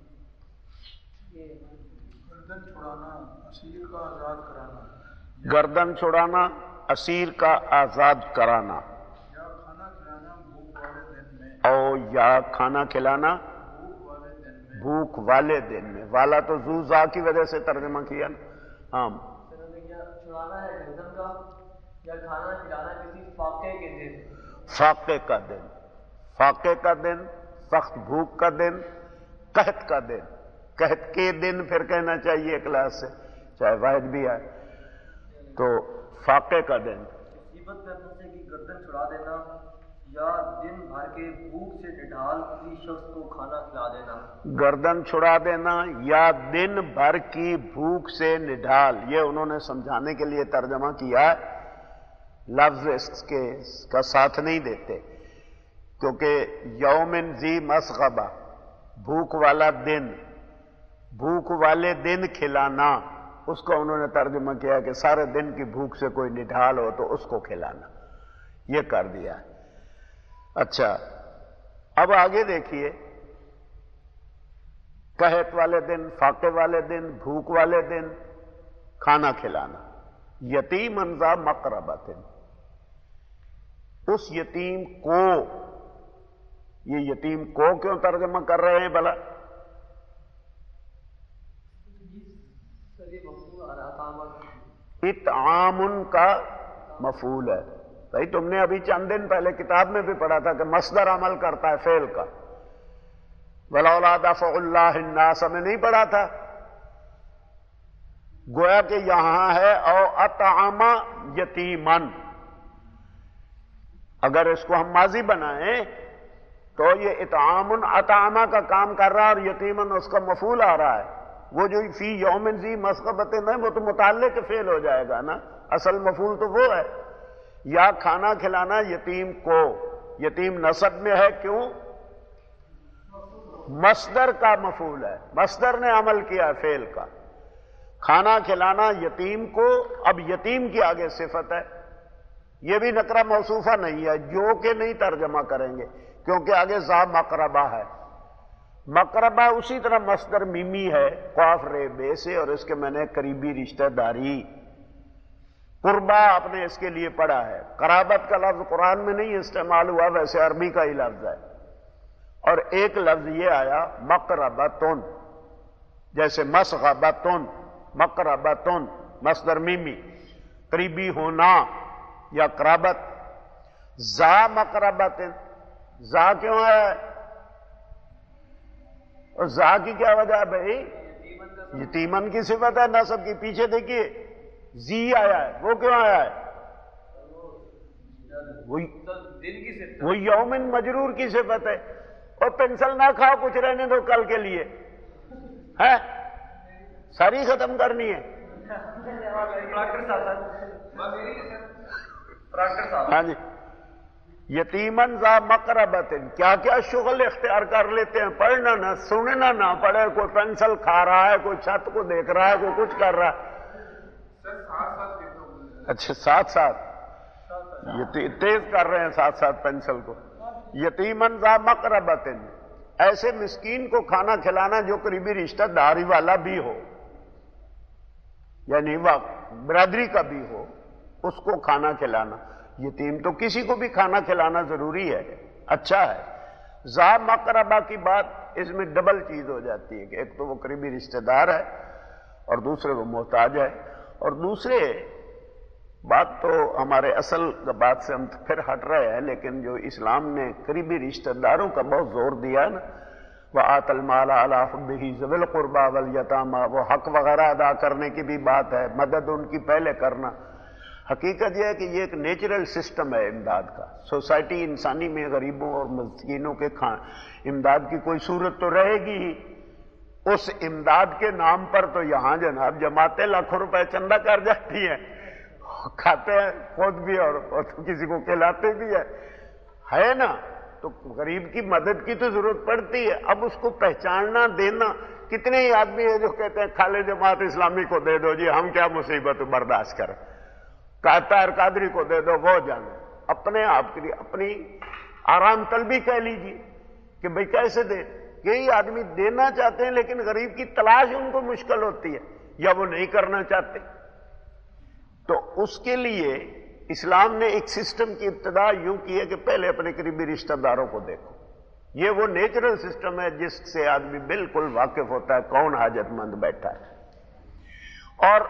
گردن چھڑانا، اسیر کا آزاد کرانا. گردن چھڑانا، اسیر کا آزاد کرانا. یا کھانا کھلانا بھوک والے دن میں. او یا کھانا کھلانا بھوک والے دن میں. بھوک والے دن میں. والا تو زو زا کی وجہ سے ترجمہ کیا نا. ہاں، چھڑانا ہے گردن کا، یا کھانا کھلانا کسی فاقے کے دن. فاقے کا دن، فاقے کا دن، سخت بھوک کا دن، قحط کا دن. قحط کے دن پھر کہنا چاہیے کلاس سے، چاہے واحد بھی آئے. تو فاقے کا دن. مصیبت میں پھنسے کی گردن چھڑا دینا، یا دن بھر کے بھوک سے نڈھال کسی شخص کو کھانا کھلا دینا. گردن چھڑا دینا یا دن بھر کی بھوک سے نڈھال، یہ انہوں نے سمجھانے کے لیے ترجمہ کیا ہے. لفظ اس کے اس کا ساتھ نہیں دیتے، کیونکہ یومن ذی مسغبہ، بھوک والا دن، بھوک والے دن کھلانا، اس کو انہوں نے ترجمہ کیا کہ سارے دن کی بھوک سے کوئی نڈھال ہو تو اس کو کھلانا، یہ کر دیا. اچھا، اب آگے دیکھیے. قحط والے دن، فاقے والے دن، بھوک والے دن، کھانا کھلانا. یتیمن ذا مقربۃ، اس یتیم کو، یہ یتیم کو کیوں ترجمہ کر رہے ہیں بھلا؟ اطعام کا مفعول ہے. بھائی تم نے ابھی چند دن پہلے کتاب میں بھی پڑھا تھا کہ مصدر عمل کرتا ہے فعل کا. ولولا دفع اللہ الناس میں نہیں پڑھا تھا؟ گویا کہ یہاں ہے او اطعام یتیمن. اگر اس کو ہم ماضی بنائیں تو یہ اطعام اطعامہ کا کام کر رہا ہے اور یتیمن اس کا مفعول آ رہا ہے. وہ جو فی یوم ذی مسغبتن ہے وہ تو متعلق فعل ہو جائے گا نا، اصل مفعول تو وہ ہے. یا کھانا کھلانا یتیم کو، یتیم نصب میں ہے، کیوں؟ مصدر کا مفعول ہے، مصدر نے عمل کیا فعل کا. کھانا کھلانا یتیم کو. اب یتیم کی آگے صفت ہے، یہ بھی نکرہ موصوفہ نہیں ہے، جو کہ نہیں ترجمہ کریں گے کیونکہ آگے ذا مقربہ ہے. مقربہ اسی طرح مصدر میمی ہے قاف رے بے سے، اور اس کے میں نے قریبی رشتہ داری، قربہ آپ نے اس کے لیے پڑھا ہے. قرابت کا لفظ قرآن میں نہیں استعمال ہوا، ویسے عربی کا ہی لفظ ہے. اور ایک لفظ یہ آیا مقربتن، جیسے مسغبتن، مقربتن، مصدر میمی، قریبی ہونا یا قرابت. ذا مقربتن، ذا کیوں ہے؟ اور ذا کی کیا وجہ ہے بھائی؟ یتیمن کی صفت ہے نصب کی. پیچھے دیکھیے زی آیا ہے، وہ کیوں آیا ہے؟ وہ یومن مجرور کی صفت ہے. اور پینسل نہ کھاؤ، کچھ رہنے دو کل کے لیے، ہے ساری ختم کرنی ہے. ہاں جی. یتیمن ذا مقربتن، کیا کیا شغل اختیار کر لیتے ہیں، پڑھنا نہ، سننا نہ پڑے. کوئی پینسل کھا رہا ہے، کوئی چھت کو دیکھ رہا ہے، کوئی کچھ کر رہا ہے. اچھا ساتھ ساتھ یہ تیز کر رہے ہیں ساتھ ساتھ پینسل کو. یتیمن ذا مقربتن ایسے مسکین کو کھانا کھلانا جو قریبی رشتہ داری والا بھی ہو، یعنی برادری کا بھی ہو، اس کو کھانا کھلانا. یتیم تو کسی کو بھی کھانا کھلانا ضروری ہے، اچھا ہے. ذا مقربہ کی بات اس میں ڈبل چیز ہو جاتی ہے کہ ایک تو وہ قریبی رشتہ دار ہے اور دوسرے وہ محتاج ہے. اور دوسرے بات تو ہمارے اصل بات سے ہم پھر ہٹ رہے ہیں، لیکن جو اسلام نے قریبی رشتہ داروں کا بہت زور دیا نا، وَآتَ الْمَالَ عَلَىٰ حُبِّهِ ذَوِي الْقُرْبَىٰ وَالْيَتَامَىٰ، وہ حق وغیرہ ادا کرنے کی بھی بات ہے، مدد ان کی پہلے کرنا. حقیقت یہ ہے کہ یہ ایک نیچرل سسٹم ہے امداد کا. سوسائٹی انسانی میں غریبوں اور مسکینوں کے امداد کی کوئی صورت تو رہے گی ہی. اس امداد کے نام پر تو یہاں جناب جماعتیں لاکھوں روپے چندہ کر جاتی ہیں، کھاتے ہیں خود بھی اور کسی کو کھلاتے بھی ہے ہے نا. تو غریب کی مدد کی تو ضرورت پڑتی ہے. اب اس کو پہچاننا دینا، کتنے ہی آدمی ہیں جو کہتے ہیں کھالے جماعت اسلامی کو دے دو جی، ہم کیا مصیبت برداشت کریں، طاہر قادری کو دے دو وہ جانے. اپنے آپ کے لیے اپنی آرام طلبی کہہ لیجیے کہ بھئی کیسے دے. یہی آدمی دینا چاہتے ہیں لیکن غریب کی تلاش ان کو مشکل ہوتی ہے یا وہ نہیں کرنا چاہتے. تو اس کے لیے اسلام نے ایک سسٹم کی ابتدا یوں کی ہے کہ پہلے اپنے قریبی رشتہ داروں کو دیکھو. یہ وہ نیچرل سسٹم ہے جس سے آدمی بالکل واقف ہوتا ہے کون حاجت مند بیٹھا ہے. اور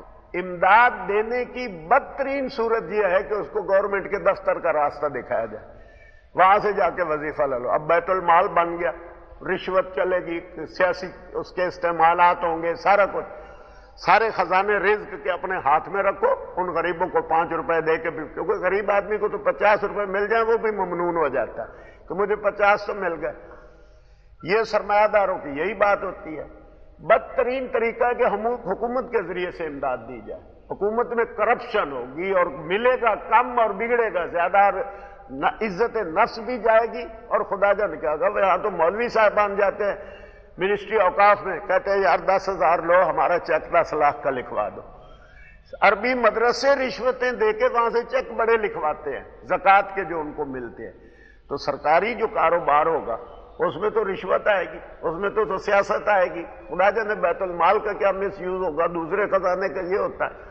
امداد دینے کی بدترین صورت یہ ہے کہ اس کو گورنمنٹ کے دفتر کا راستہ دکھایا جائے، وہاں سے جا کے وظیفہ لے لو. اب بیت المال بن گیا، رشوت چلے گی، سیاسی اس کے استعمالات ہوں گے، سارا کچھ. سارے خزانے رزق کے اپنے ہاتھ میں رکھو، ان غریبوں کو پانچ روپے دے کے بھی، کیونکہ غریب آدمی کو تو پچاس روپے مل جائیں وہ بھی ممنون ہو جاتا ہے کہ مجھے پچاس تو مل گئے. یہ سرمایہ داروں کی یہی بات ہوتی ہے. بدترین طریقہ ہے کہ حکومت کے ذریعے سے امداد دی جائے. حکومت میں کرپشن ہوگی اور ملے گا کم اور بگڑے گا زیادہ، عزت نفس بھی جائے گی. اور خدا جان کیا ہوگا، یہاں تو مولوی صاحبان جاتے ہیں منسٹری اوقاف میں، کہتے ہیں یار دس ہزار لو، ہمارا چیک دس لاکھ کا لکھوا دو. عربی مدرسے رشوتیں دے کے وہاں سے چیک بڑے لکھواتے ہیں زکوٰۃ کے جو ان کو ملتے ہیں. تو سرکاری جو کاروبار ہوگا اس میں تو رشوت آئے گی، اس میں تو, تو سیاست آئے گی. خدا جانے بیت المال کا کیا مس یوز ہوگا، دوسرے خزانے کا یہ ہوتا ہے.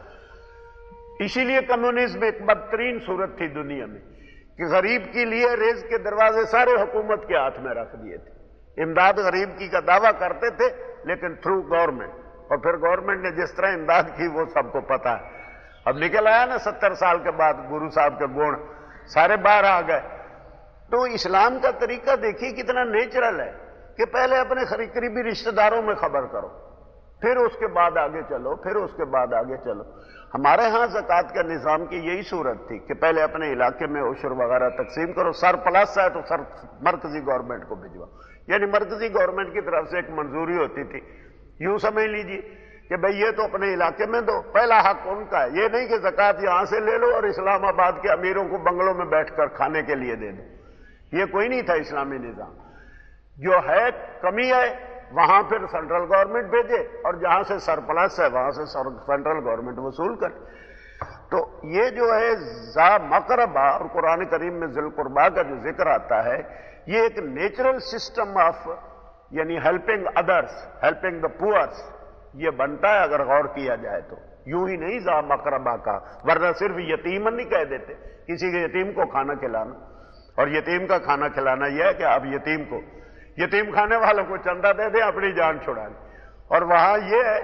اسی لیے کمیونزم ایک بدترین صورت تھی دنیا میں کہ غریب کے لیے رزق کے دروازے سارے حکومت کے ہاتھ میں رکھ دیے تھے. امداد غریب کی کا دعویٰ کرتے تھے لیکن تھرو گورنمنٹ، اور پھر گورنمنٹ نے جس طرح امداد کی وہ سب کو پتا ہے. اب نکل آیا نا ستر سال کے بعد گرو صاحب کے گن سارے باہر آ گئے. تو اسلام کا طریقہ دیکھیے کتنا نیچرل ہے کہ پہلے اپنے قریبی رشتہ داروں میں خبر کرو، پھر اس کے بعد آگے چلو، پھر اس کے بعد آگے چلو. ہمارے ہاں زکوٰۃ کا نظام کی یہی صورت تھی کہ پہلے اپنے علاقے میں عشر وغیرہ تقسیم کرو، سر پلس ہے تو سر مرکزی گورنمنٹ کو بھجواؤ. یعنی مرکزی گورنمنٹ کی طرف سے ایک منظوری ہوتی تھی. یوں سمجھ لیجیے کہ بھئی یہ تو اپنے علاقے میں دو، پہلا حق ان کا ہے. یہ نہیں کہ زکوٰۃ یہاں سے لے لو اور اسلام آباد کے امیروں کو بنگلوں میں بیٹھ کر کھانے کے لیے دے دو. یہ کوئی نہیں تھا اسلامی نظام. جو ہے کمی ہے وہاں پھر سینٹرل گورنمنٹ بھیجے، اور جہاں سے سرپلس ہے وہاں سے سینٹرل گورنمنٹ وصول کرے. تو یہ جو ہے ذا مقربہ اور قرآن کریم میں ذی القربیٰ کا جو ذکر آتا ہے، یہ ایک نیچرل سسٹم آف یعنی helping others, helping the poors یہ بنتا ہے اگر غور کیا جائے تو. یوں ہی نہیں ذا مقربہ کا، ورنہ صرف یتیمن نہیں کہہ دیتے، کسی کے یتیم کو کھانا کھلانا. اور یتیم کا کھانا کھلانا یہ ہے کہ آپ یتیم کو، یتیم کھانے والوں کو چندہ دے دیں اپنی جان چھڑا لیں. اور وہاں یہ ہے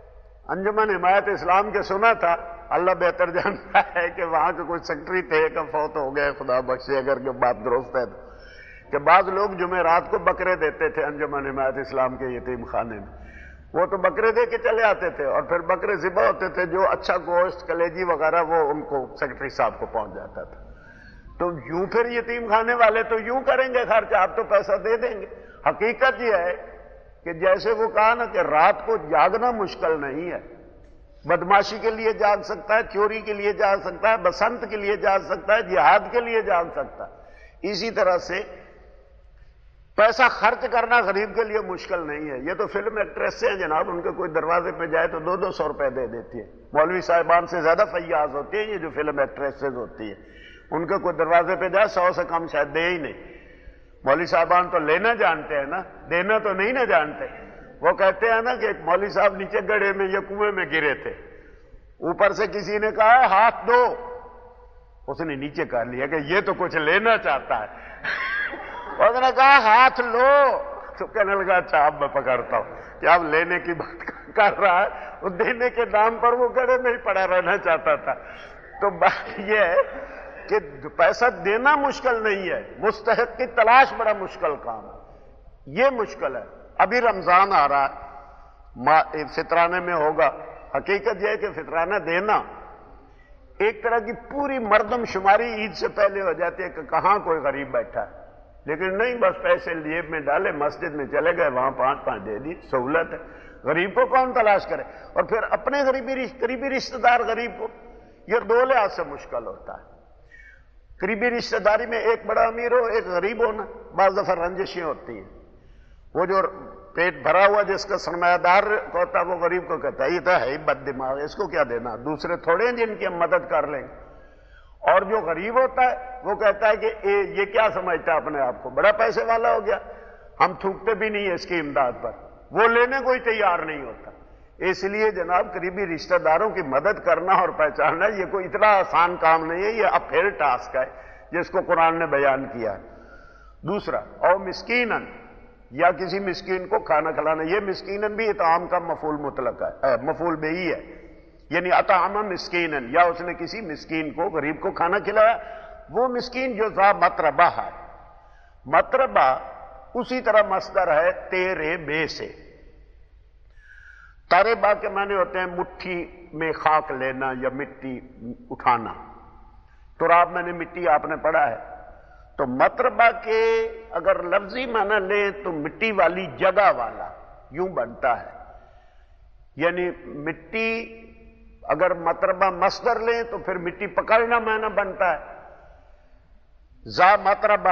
انجمن حمایت اسلام کے سنا تھا، اللہ بہتر جانتا ہے کہ وہاں کے کوئی سیکٹری تھے کہ فوت ہو گئے خدا بخشے اگر کہ بات درست ہے تو، کہ بعض لوگ جمعرات کو بکرے دیتے تھے انجمن حمایت اسلام کے یتیم خانے میں. وہ تو بکرے دے کے چلے آتے تھے اور پھر بکرے ذبح ہوتے تھے، جو اچھا گوشت کلیجی وغیرہ وہ ان کو سیکرٹری صاحب کو پہنچ جاتا تھا. تو یوں پھر یتیم خانے والے تو یوں کریں گے خرچ، آپ تو پیسہ دے دیں گے. حقیقت یہ ہے کہ جیسے وہ کہا نا کہ رات کو جاگنا مشکل نہیں ہے. بدماشی کے لیے جاگ سکتا ہے، چوری کے لیے جاگ سکتا ہے، بسنت کے لیے جاگ سکتا ہے، جہاد کے لیے جاگ سکتا ہے. اسی طرح سے پیسہ خرچ کرنا غریب کے لیے مشکل نہیں ہے. یہ تو فلم ایکٹریس ہیں جناب، ان کے کوئی دروازے پہ جائے تو دو دو سو روپے دے دیتی ہے. مولوی صاحبان سے زیادہ فیاض ہوتی ہیں یہ جو فلم ایکٹریسز ہوتی ہے، ان کے کوئی دروازے پہ جائے سو سے کم شاید دے ہی نہیں. मौलवी साहबान तो लेना जानते हैं ना, देना तो नहीं ना जानते। वो कहते हैं ना कि एक मौलवी साहब नीचे गड्ढे में या कुएं में गिरे थे, ऊपर से किसी ने कहा हाथ दो, उसने नीचे कर लिया कि ये तो कुछ लेना चाहता है। उसने कहा हाथ लो, तो कहने लगा अच्छा अब मैं पकड़ता हूं कि अब लेने की बात कर रहा है, वो देने के नाम पर वो गड्ढे में ही पड़ा रहना चाहता था। तो बात यह है कि पैसा देना मुश्किल नहीं है, मुस्तहक की तलाश बड़ा मुश्किल काम है, ये मुश्किल है। अभी रमजान आ रहा है, फितराने में होगा। हकीकत यह है कि फितराना देना एक तरह की पूरी मर्दमशुमारी ईद से पहले हो जाती है कि कहां कोई गरीब बैठा है, लेकिन नहीं, बस पैसे जेब में डाले, मस्जिद में चले गए, वहां पांच पांच दे दी, सहूलत है। गरीब को कौन तलाश करे? और फिर अपने गरीबी करीबी रिश्तेदार गरीब को, यह दो लिहाज से मुश्किल होता है। करीबी रिश्तेदारी में एक बड़ा अमीर हो, एक गरीब हो ना, बाज़ दफा रंजिशें होती हैं। वो जो पेट भरा हुआ जिसका सरमायादार होता है वो गरीब को कहता है ये तो है ही बद दिमाग, इसको क्या देना, दूसरे थोड़े हैं जिनकी हम मदद कर लेंगे। और जो गरीब होता है वो कहता है कि ए, ये क्या समझता है अपने आप को, बड़ा पैसे वाला हो गया, हम थूकते भी नहीं है इसकी इमदाद पर, वो लेने को ही तैयार नहीं होता। इसलिए जनाब करीबी रिश्तेदारों की मदद करना और पहचानना ये कोई इतना आसान काम नहीं है, ये अपहिल टास्क है जिसको कुरान ने बयान किया है। दूसरा, और मिस्कीनन, या किसी मिस्कीन को खाना खिलाना, ये मिस्कीनन भी इताम का मफूल मुतलक है, मफूल बेही है, यानी अतामा मिस्कीनन, या उसने किसी मिस्कीन को, गरीब को खाना खिलाया। वो मिस्कीन जो जा मतरबा है, मतरबा उसी तरह मस्दर है तेरे बे से। तारे बा के माने होते हैं मुट्ठी में खाक लेना या मिट्टी उठाना। तुराब मैंने मिट्टी आपने पढ़ा है, तो मतरबा के अगर लफ्जी माना लें तो मिट्टी वाली जगह वाला यूं बनता है, यानी मिट्टी अगर मतरबा मस्दर लें तो फिर मिट्टी पकड़ना माना बनता है। जा मतरबा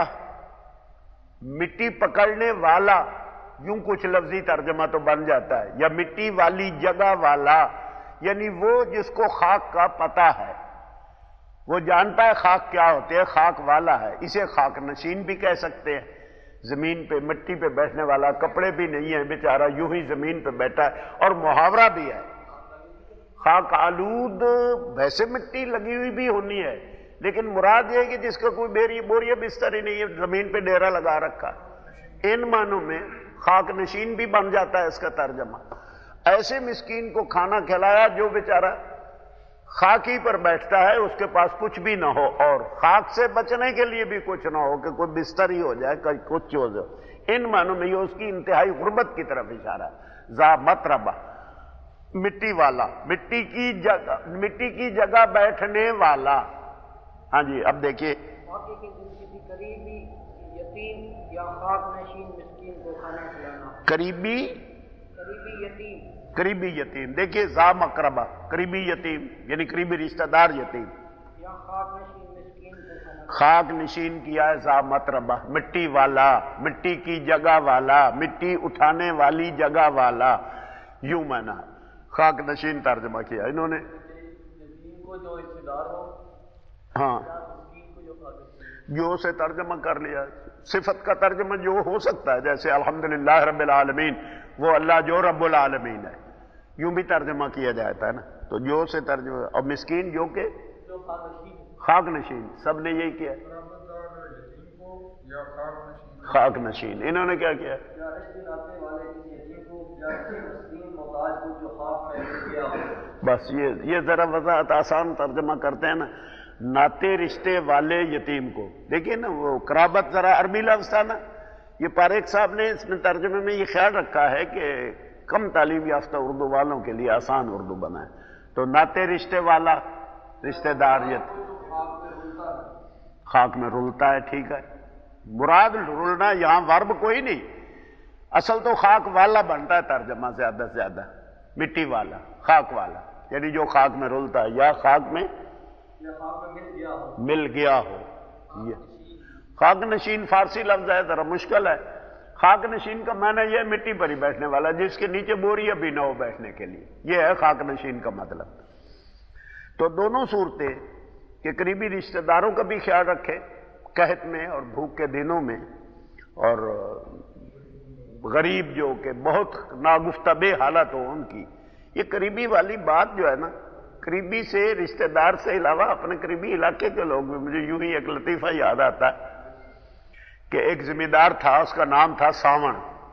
मिट्टी पकड़ने वाला, यूं कुछ लफ्जी तर्जमा तो बन जाता है, या मिट्टी वाली जगह वाला, यानी वो जिसको खाक का पता है, वो जानता है खाक क्या होते हैं, खाक वाला है। इसे खाक नशीन भी कह सकते हैं। जमीन पे मिट्टी पे बैठने वाला, कपड़े भी नहीं है बेचारा, यूं ही जमीन पे बैठा है। और मुहावरा भी है खाक आलूद, वैसे मिट्टी लगी हुई भी होनी है, लेकिन मुराद यह है कि जिसका कोई बेरी बोरिया बिस्तर ही नहीं है, जमीन पे डेरा लगा रखा। इन मानों में खाक नशीन भी बन जाता है इसका तर्जमा। ऐसे मिस्कीन को खाना खिलाया जो बेचारा खाकी पर बैठता है, उसके पास कुछ भी ना हो, और खाक से बचने के लिए भी कुछ ना हो कि कोई बिस्तर ही हो जाए, कहीं कुछ हो जाए। इन मानों में ये उसकी इंतहाई गुर्बत की तरफ इशारा है। जा मतरबा मिट्टी वाला, मिट्टी की जगह, मिट्टी की जगह बैठने वाला। हाँ जी, अब देखिए किसी करीबी यतीम या खाक नशीन मिस्कीन को खाना खिलाना। करीबी करीबी यतीम, करीबी यतीम, देखिए जा मकरबा करीबी यतीम यानी करीबी रिश्तेदार यतीम, या खाक नशीन मिस्कीन को खाना। खाक नशीन किया है जा मतरबा, मिट्टी वाला, मिट्टी की जगह वाला, मिट्टी उठाने वाली जगह वाला, यूं माना खाक नशीन तर्जमा किया इन्होंने। को जो रिश्तेदार हो, हाँ, को जो खाक जो से तर्जमा कर लिया, सिफत का तर्जमा जो हो सकता है, जैसे अल्हम्दुलिल्लाह रब्बिल आलमीन, वो अल्लाह जो रब्बुल आलमीन है, यूं भी तर्जमा किया जाता है ना। तो जो से तर्जमा, और मिस्कीन जो के जो खाक नशीन, खाक नशीन, सब ने यही किया, खाक नशीन। इन्होंने क्या किया, या रिश्ते नाते वाले किसी यतीम को या किसी मिस्कीन मोहताज को जो खाक में मिल गया हो। बस ये ये जरा वजाहत आसान तर्जमा करते हैं ना, नाते रिश्ते वाले यतीम को। देखिए ना, वो कराबत जरा अरबी लफ्ज था ना, ये पारेख साहब ने इसमें तर्जमे में ये ख्याल रखा है कि कम तालीम याफ्ता उर्दू वालों के लिए आसान उर्दू बना है। तो नाते रिश्ते वाला, रिश्तेदार यत खाक में रुलता है, ठीक है। मुराद रुलना यहां वर्ब कोई नहीं, असल तो खाक वाला बनता है तर्जमा ज्यादा से ज्यादा, मिट्टी वाला, खाक वाला, यानी जो खाक में रुलता है या खाक में या खाक में मिल गया हो। मिल गया हो। ये खाक नशीन फारसी लफ्ज है, जरा मुश्किल है। खाक नशीन का माना यह मिट्टी पर ही बैठने वाला, जिसके नीचे बोरिया भी न हो बैठने के लिए, यह है खाक नशीन का मतलब। तो दोनों सूरतें कि करीबी रिश्तेदारों का भी ख्याल रखे कहत में और भूख के दिनों में, اور غریب جو کہ بہت ناگفتبے حالت ہو ان کی. یہ قریبی والی بات جو ہے نا، قریبی سے رشتہ دار سے علاوہ اپنے قریبی علاقے کے لوگ بھی. مجھے یوں ہی ایک لطیفہ یاد آتا ہے کہ ایک زمیندار تھا، اس کا نام تھا ساون.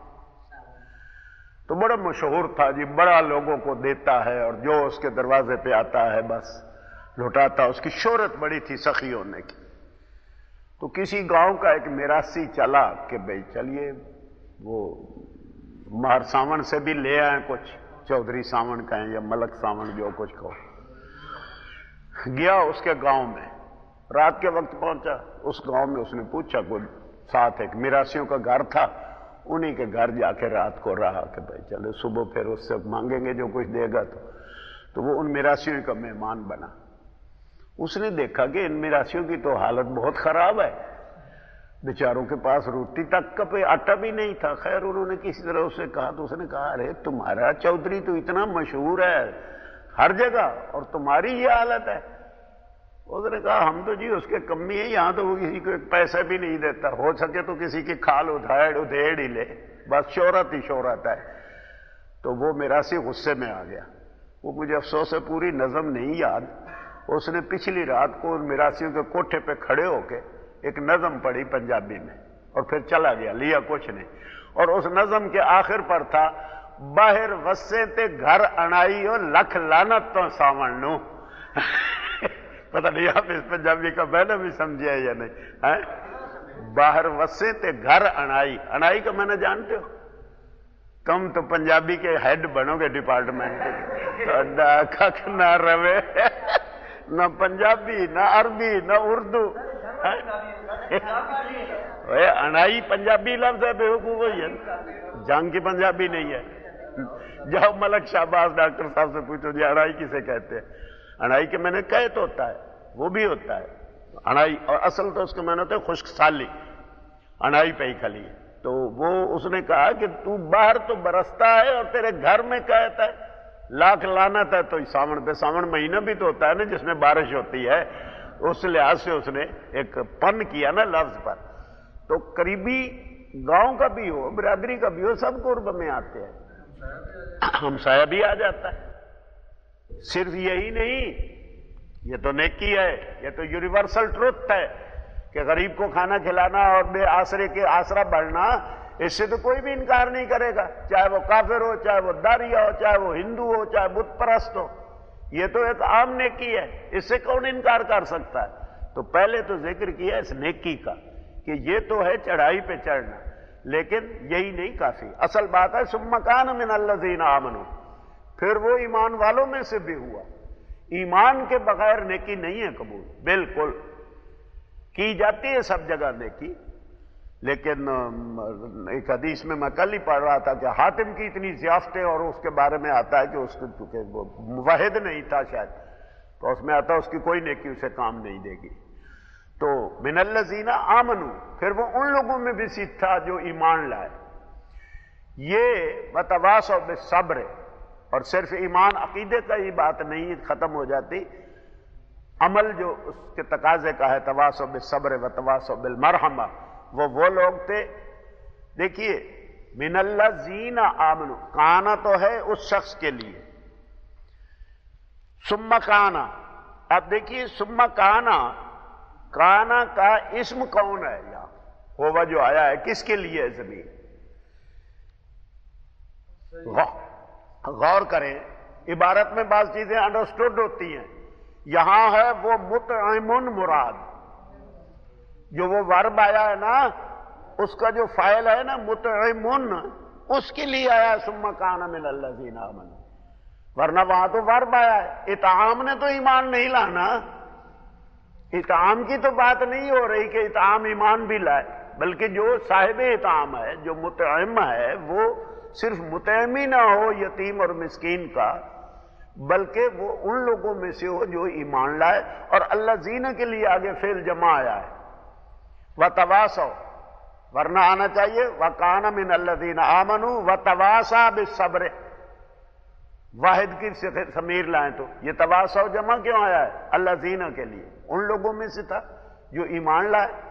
تو بڑا مشہور تھا جی، بڑا لوگوں کو دیتا ہے اور جو اس کے دروازے پہ آتا ہے بس لوٹاتا. اس کی شہرت بڑی تھی سخی ہونے کی. تو کسی گاؤں کا ایک میراثی چلا کہ بھئی چلیے وہ مہر ساون سے بھی لے آئیں کچھ، چودھری ساون کہیں یا ملک ساون جو کچھ کہو. گیا اس کے گاؤں میں، رات کے وقت پہنچا اس گاؤں میں. اس نے پوچھا، کوئی ساتھ ایک میراثیوں کا گھر تھا، انہی کے گھر جا کے رات کو رہا کہ بھائی چلے صبح پھر اس سے مانگیں گے جو کچھ دے گا. تو تو وہ ان میراثیوں کا مہمان بنا. اس نے دیکھا کہ ان میراثیوں کی تو حالت بہت خراب ہے، بیچاروں کے پاس روٹی تک کا پہ آٹا بھی نہیں تھا. خیر انہوں نے کسی طرح اس سے کہا، تو اس نے کہا ارے تمہارا چودھری تو اتنا مشہور ہے ہر جگہ اور تمہاری یہ حالت ہے. اس نے کہا ہم تو جی اس کے کمی ہے، یہاں تو وہ کسی کو ایک پیسہ بھی نہیں دیتا، ہو سکے تو کسی کی کھال ادھیڑ ادھیڑ ہی لے، بس شہرت ہی شہرت ہے. تو وہ میراثی غصے میں آ گیا. وہ مجھے افسوس ہے پوری نظم نہیں یاد. اس نے پچھلی رات کو ان میراثیوں کے کوٹھے پہ کھڑے ہو کے ایک نظم پڑھی پنجابی میں اور پھر چلا گیا، لیا کچھ نہیں. اور اس نظم کے آخر پر تھا، باہر وسے تے گھر انائی ہو لکھ لانت تو ساون نو. پتہ نہیں آپ اس پنجابی کا معنی بھی سمجھے یا نہیں. باہر وسے تے گھر انائی، انائی کا معنی جانتے ہو؟ تم تو پنجابی کے ہیڈ بنو گے ڈپارٹمنٹ کے، نہ روے نہ پنجابی نہ عربی نہ اردو. انائی پنجابی لفظ ہے، بے وقوف ہوئی ہے، جنگ کی پنجابی نہیں ہے. جاؤ ملک شہباز ڈاکٹر صاحب سے پوچھو جی انائی کسے کہتے ہیں. انائی کے میں نے قحط ہوتا ہے، وہ بھی ہوتا ہے انائی، اور اصل تو اس کے میں نے ہوتا ہے خشک سالی. انائی پہ ہی کھلی. تو وہ اس نے کہا کہ تو باہر تو برستا ہے اور تیرے گھر میں کہتا ہے لاکھ لعنت ہے. تو ساون پہ، ساون مہینہ بھی تو ہوتا ہے نا جس میں بارش ہوتی ہے. اس لحاظ سے اس نے ایک پن کیا نا لفظ پر. تو قریبی گاؤں کا بھی ہو، برادری کا بھی ہو، سب قرب میں آتے ہیں. ہمسایہ بھی آ جاتا ہے. صرف یہی نہیں، یہ تو نیکی ہے، یہ تو یونیورسل ٹروتھ ہے کہ غریب کو کھانا کھلانا اور بے آسرے کے آسرا بڑھنا، اس سے تو کوئی بھی انکار نہیں کرے گا، چاہے وہ کافر ہو، چاہے وہ داریہ ہو، چاہے وہ ہندو ہو، چاہے بت پرست ہو. یہ تو ایک عام نیکی ہے، اس سے کون انکار کر سکتا ہے. تو پہلے تو ذکر کیا اس نیکی کا کہ یہ تو ہے چڑھائی پہ چڑھنا، لیکن یہی نہیں کافی. اصل بات ہے ثم کان من الذین آمنوا، پھر وہ ایمان والوں میں سے بھی ہوا. ایمان کے بغیر نیکی نہیں ہے قبول. بالکل کی جاتی ہے سب جگہ نیکی، لیکن ایک حدیث میں میں کل ہی پڑھ رہا تھا کہ حاتم کی اتنی ضیافتیں، اور اس کے بارے میں آتا ہے کہ اس کو چونکہ وہ موحد نہیں تھا شاید، تو اس میں آتا ہے اس کی کوئی نیکی اسے کام نہیں دے گی. تو من الذین آمنوا، پھر وہ ان لوگوں میں بھی سے تھا جو ایمان لائے. یہ وتواصوا بالصبر، اور صرف ایمان عقیدے کا ہی بات نہیں ختم ہو جاتی، عمل جو اس کے تقاضے کا ہے، تواصوا بالصبر وتواصوا بالمرحمہ، وہ وہ لوگ تھے. دیکھیے من الذین آمنوا، کانا تو ہے اس شخص کے لیے، ثم کانا. اب دیکھیے ثم کانا، کانا کا اسم کون ہے؟ یہاں ہوا جو آیا ہے کس کے لیے ہے؟ زمین. غور کریں، عبارت میں بعض چیزیں انڈرسٹوڈ ہوتی ہیں. یہاں ہے وہ مطعم مراد، جو وہ ورب آیا ہے نا، اس کا جو فاعل ہے نا مطعم، اس کے لیے آیا ثم کان من الذین آمنوا. ورنہ وہاں تو ورب آیا ہے. اطعام نے تو ایمان نہیں لانا، اطعام کی تو بات نہیں ہو رہی کہ اطعام ایمان بھی لائے، بلکہ جو صاحب اطعام ہے، جو مطعم ہے، وہ صرف مطعم ہی نہ ہو یتیم اور مسکین کا، بلکہ وہ ان لوگوں میں سے ہو جو ایمان لائے. اور الذین کے لیے آگے فعل جمع آیا ہے، وتواصوا، ورنہ آنا چاہیے وکان من الذین آمنوا وتواصوا بالصبر. واحد کی ضمیر لائیں تو یہ تواصوا جمع کیوں آیا ہے؟ الذین کے لیے، ان لوگوں میں سے تھا جو ایمان لائے.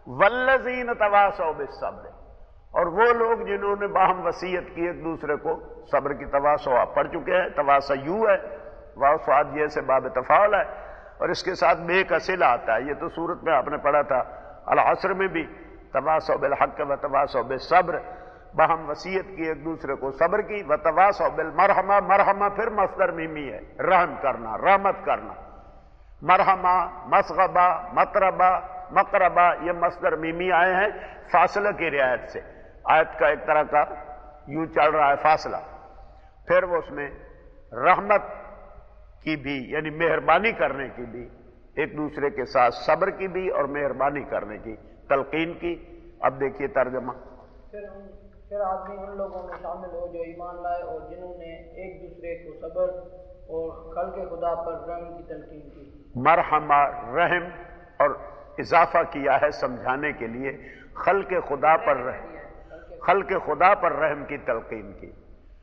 والذین تواصوا بالصبر، اور وہ لوگ جنہوں نے باہم وصیت کی ایک دوسرے کو صبر کی۔ تواصوا آپ پڑھ چکے ہیں، تواصوا یو ہے، واو صاد یہ سے باب تفاعل ہے، اور اس کے ساتھ بے کا صلہ آتا ہے۔ یہ تو صورت میں آپ نے پڑھا تھا العصر میں بھی، تواصوا بالحق و تواصوا بالصبر، باہم وصیت کی ایک دوسرے کو صبر کی۔ وتواصوا بالمرحمہ، مرحمہ پھر مصدر میمی ہے، رحم کرنا، رحمت کرنا۔ مرحمہ، مسغبہ، مطربہ، مقربہ، یہ مصدر میمی آئے ہیں فاصلہ کی رعایت سے۔ آیت کا ایک طرح کا یوں چل رہا ہے فاصلہ، پھر وہ اس میں رحمت کی بھی یعنی مہربانی کرنے کی بھی، ایک دوسرے کے ساتھ صبر کی بھی اور مہربانی کرنے کی، تلقین کی۔ اب دیکھیے ترجمہ۔ پھر ہم پھر آدمی ان لوگوں میں شامل ہو جو ایمان لائے اور جنہوں نے ایک دوسرے کو صبر اور خلق خدا پر رحم کی تلقین کی۔ مرحمہ رحم اور اضافہ کیا ہے سمجھانے کے لیے، خلق خدا پر رحم، خلق خدا پر رحم کی تلقین کی۔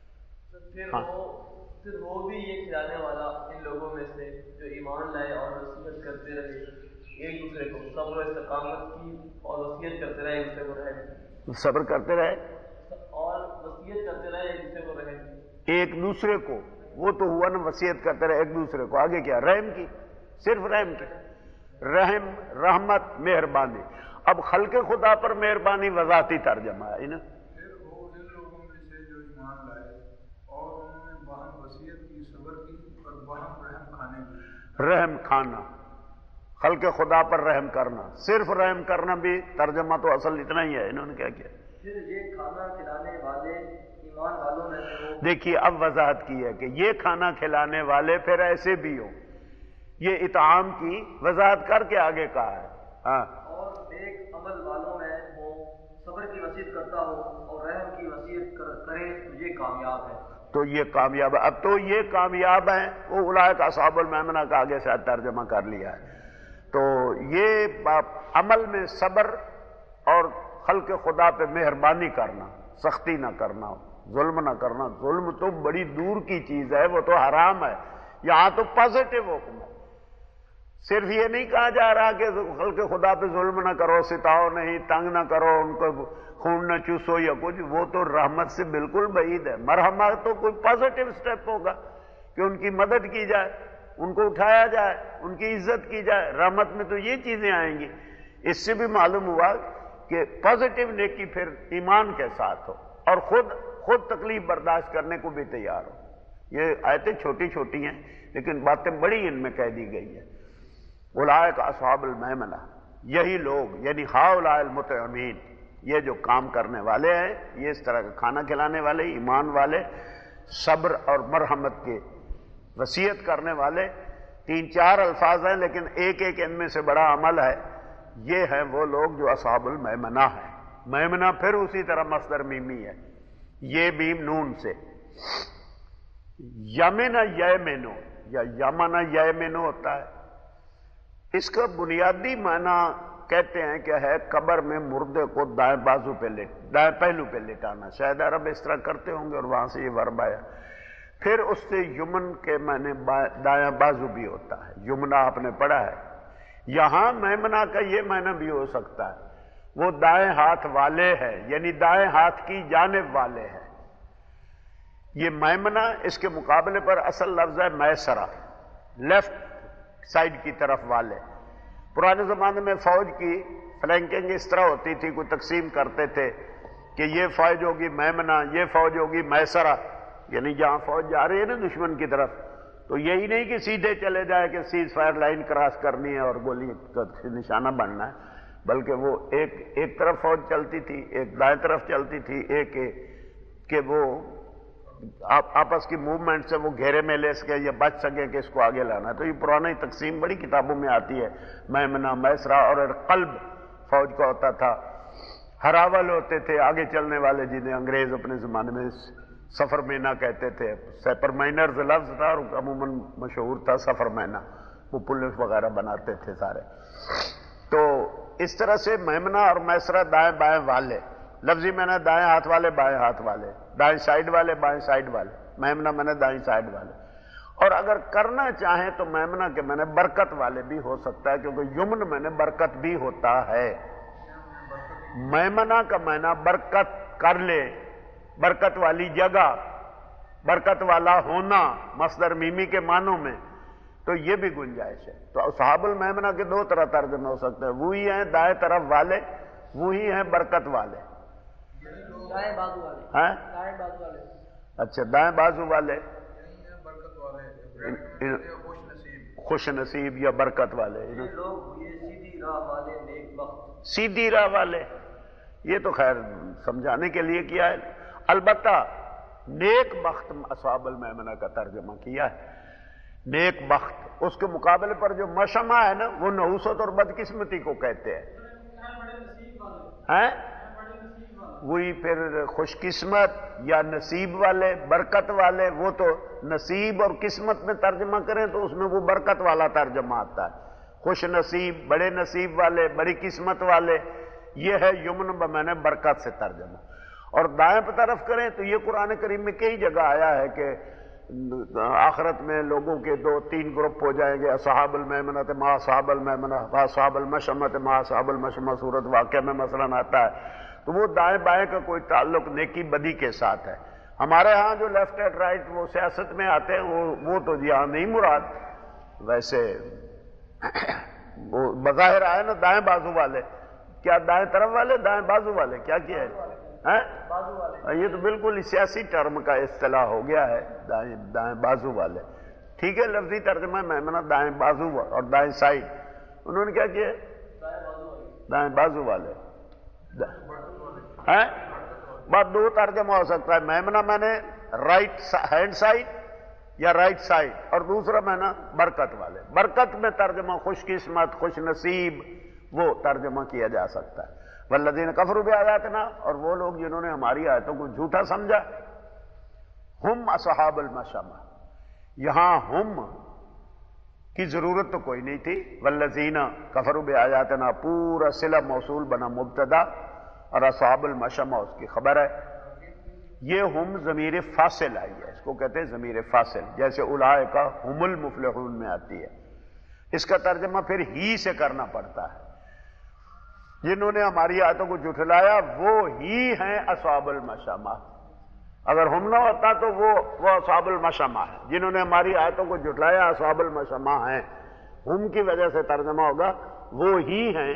پھر ہاں۔ وہ پھر وہ بھی یہ کھلانے والا ان لوگوں میں سے جو ایمان لائے اور وصیت کرتے رہے ایک دوسرے کو صبر و استقامت کی، اور وصیت کرتے رہے ایک دوسرے کو رحم، صبر کرتے رہے اور وصیت کرتے رہے ایک دوسرے کو رحم کی۔ ایک دوسرے کو، وہ تو ہوا نا وصیت کرتے رہے ایک دوسرے کو، آگے کیا؟ رحم کی، صرف رحم کی، رحم، رحمت، مہربانی۔ اب خلق خدا پر مہربانی وضاحتی ترجمہ ہے نا۔ پھر وہ ان لوگوں میں سے جو ایمان لائے اور انہوں نے باہم وصیت کی، صبر کی اور باہم رحم کھانے کی۔ رحم کھانا، خلق خدا پر رحم کرنا، صرف رحم کرنا بھی ترجمہ تو اصل اتنا ہی ہے، انہوں نے کیا کیا؟ پھر یہ کھانا کھلانے والے ایمان والوں میں سے وہ دیکھیے اب وضاحت کی ہے کہ یہ کھانا کھلانے والے پھر ایسے بھی ہوں، یہ اطعام کی وضاحت کر کے آگے کہا ہے۔ ہاں، اور نیک عمل والوں میں ہو، صبر کی وصیت کرتا ہو اور رحم کی وصیت کر- کرے تو یہ کامیاب ہے۔ تو یہ کامیاب ہے۔ اب تو یہ کامیاب ہیں، وہ اولئک اصحاب المیمنہ کا آگے سے ترجمہ کر لیا ہے۔ تو یہ با- عمل میں صبر اور خلق خدا پہ مہربانی کرنا، سختی نہ کرنا، ظلم نہ کرنا۔ ظلم تو بڑی دور کی چیز ہے، وہ تو حرام ہے، یہاں تو پازیٹو حکم ہے۔ صرف یہ نہیں کہا جا رہا کہ خلق خدا پہ ظلم نہ کرو، ستاؤ نہیں، تنگ نہ کرو، ان کو خون نہ چوسو یا کچھ، وہ تو رحمت سے بالکل بعید ہے۔ مرحمہ تو کوئی پازیٹو سٹیپ ہوگا کہ ان کی مدد کی جائے، ان کو اٹھایا جائے، ان کی عزت کی جائے۔ رحمت میں تو یہ چیزیں آئیں گی۔ اس سے بھی معلوم ہوا کہ پازیٹو نیکی پھر ایمان کے ساتھ ہو اور خود خود تکلیف برداشت کرنے کو بھی تیار ہو۔ یہ آیتیں چھوٹی چھوٹی ہیں لیکن باتیں بڑی ان میں کہہ دی گئی ہیں۔ اولئک اصحاب المیمنہ، یہی لوگ یعنی ہؤلاء المطعمین، یہ جو کام کرنے والے ہیں، یہ اس طرح کا کھانا کھلانے والے، ایمان والے، صبر اور مرحمت کے وصیت کرنے والے۔ تین چار الفاظ ہیں لیکن ایک ایک ان میں سے بڑا عمل ہے۔ یہ ہیں وہ لوگ جو اصحاب المیمنہ ہیں۔ میمنہ پھر اسی طرح مصدر میمی ہے، یہ بیم نون سے۔ یمن یمنو یا یمن یمنو ہوتا ہے۔ اس کا بنیادی معنی کہتے ہیں کہ ہے قبر میں مردے کو دائیں بازو پہ لٹ دائیں پہلو پہ لٹانا، شاید عرب اس طرح کرتے ہوں گے اور وہاں سے یہ ورب آیا۔ پھر اس سے یمن کے معنی دایاں بازو بھی ہوتا ہے، یمنا آپ نے پڑھا ہے۔ یہاں میمنہ کا یہ معنی بھی ہو سکتا ہے وہ دائیں ہاتھ والے ہیں، یعنی دائیں ہاتھ کی جانب والے ہیں۔ یہ میمنہ اس کے مقابلے پر اصل لفظ ہے میسرہ، لیفٹ سائڈ کی طرف والے۔ پرانے زمانے میں فوج کی فلینکنگ اس طرح ہوتی تھی، کوئی تقسیم کرتے تھے کہ یہ فوج ہوگی میمنہ، یہ فوج ہوگی میسرہ، یعنی جہاں فوج جا رہی ہے نا دشمن کی طرف، تو یہی نہیں کہ سیدھے چلے جائے کہ سیز فائر لائن کراس کرنی ہے اور گولی کا نشانہ بننا ہے، بلکہ وہ ایک ایک طرف فوج چلتی تھی، ایک دائیں طرف چلتی تھی، ایک کہ وہ آپس کی موومنٹ سے وہ گھیرے میں لے سکے یا بچ سکے کہ اس کو آگے لانا۔ تو یہ پرانی تقسیم بڑی کتابوں میں آتی ہے، میمنہ، میسرہ، اور قلب فوج کا ہوتا تھا۔ ہراول ہوتے تھے آگے چلنے والے، جنہیں انگریز اپنے زمانے میں سفر مینا کہتے تھے۔ سیپر مائنرز لفظ تھا اور عموماً مشہور تھا سفر مینا، وہ پولیس وغیرہ بناتے تھے سارے۔ تو اس طرح سے میمنہ اور میسرہ دائیں بائیں والے، لفظی میں نے دائیں ہاتھ والے بائیں ہاتھ والے، دائیں سائیڈ والے بائیں سائیڈ والے، میمنہ میں نے دائیں سائیڈ والے۔ اور اگر کرنا چاہیں تو میمنہ کے میں نے برکت والے بھی ہو سکتا ہے، کیونکہ یمن میں نے برکت بھی ہوتا ہے۔ میمنہ کا معنی برکت کر لے، برکت والی جگہ، برکت والا ہونا مصدر میمی کے معنوں میں، تو یہ بھی گنجائش ہے۔ تو اصحاب المیمنہ کے دو طرح ترجمے ہو سکتے ہیں، وہی ہیں دائیں طرف والے، وہی ہیں برکت والے۔ دائیں بازو والے، ہیں دائیں بازو والے، اچھا دائیں بازو والے، یہی ہے برکت والے، خوش نصیب۔ خوش نصیب یا برکت والے، یہ لوگ ہوئے سیدھی راہ والے نیک وقت۔ سیدھی راہ والے، یہ تو خیر سمجھانے کے لیے کیا ہے، البتہ نیک بخت اصحاب المیمنہ کا ترجمہ کیا ہے۔ نیک بخت، اس کے مقابلے پر جو مشمع ہے نا وہ نحوست اور بدقسمتی کو کہتے ہیں، ہیں وہی پھر خوش قسمت یا نصیب والے، برکت والے، وہ تو نصیب اور قسمت میں ترجمہ کریں تو اس میں وہ برکت والا ترجمہ آتا ہے۔ خوش نصیب، بڑے نصیب والے، بڑی قسمت والے، یہ ہے یمن بمعنی برکت سے ترجمہ۔ اور دائیں طرف کریں تو یہ قرآن کریم میں کئی جگہ آیا ہے کہ آخرت میں لوگوں کے دو تین گروپ ہو جائیں گے، اصحاب المیمنہ ما اصحاب المیمنہ واصحاب المشأمہ ما اصحاب المشأمہ، سورۃ واقعہ میں مثلاً آتا ہے۔ تو وہ دائیں بائیں کا کوئی تعلق نیکی بدی کے ساتھ ہے۔ ہمارے ہاں جو لیفٹ اینڈ رائٹ وہ سیاست میں آتے ہیں وہ وہ تو یہاں نہیں مراد، ویسے وہ بظاہر آئے نا دائیں بازو والے، کیا دائیں طرف والے، دائیں بازو والے، کیا کیا ہے؟ بازو والے، یہ تو بالکل سیاسی ٹرم کا اصطلاح ہو گیا ہے، دائیں دائیں بازو والے۔ ٹھیک ہے، لفظی ترجمہ میمنہ دائیں بازو اور دائیں سائڈ، انہوں نے کیا کیا؟ دائیں بازو والے۔ ہیں بات دو ترجمہ ہو سکتا ہے، میمنہ میں نے رائٹ ہینڈ سائڈ یا رائٹ سائڈ، اور دوسرا میں نے برکت والے۔ برکت میں ترجمہ خوش قسمت، خوش نصیب، وہ ترجمہ کیا جا سکتا ہے۔ والذین کفروا بآیاتنا، اور وہ لوگ جنہوں نے ہماری آیتوں کو جھوٹا سمجھا، ہم اصحاب المشأمہ، یہاں ہم کی ضرورت تو کوئی نہیں تھی، والذین کفروا بآیاتنا پورا صلہ موصول بنا مبتدا، اور اصحاب المشأمہ اس کی خبر ہے۔ یہ ہم ضمیر فاصل آئی ہے، اس کو کہتے ہیں ضمیر فاصل، جیسے اولئک ہم المفلحون میں آتی ہے۔ اس کا ترجمہ پھر ہی سے کرنا پڑتا ہے، جنہوں نے ہماری آیتوں کو جھٹلایا وہ ہی ہیں اصحاب المشأمہ۔ اگر ہم نہ ہوتا تو وہ وہ اصحاب المشأمہ ہے، جنہوں نے ہماری آیتوں کو جھٹلایا اصحاب المشأمہ ہیں۔ ہم کی وجہ سے ترجمہ ہوگا وہ ہی ہیں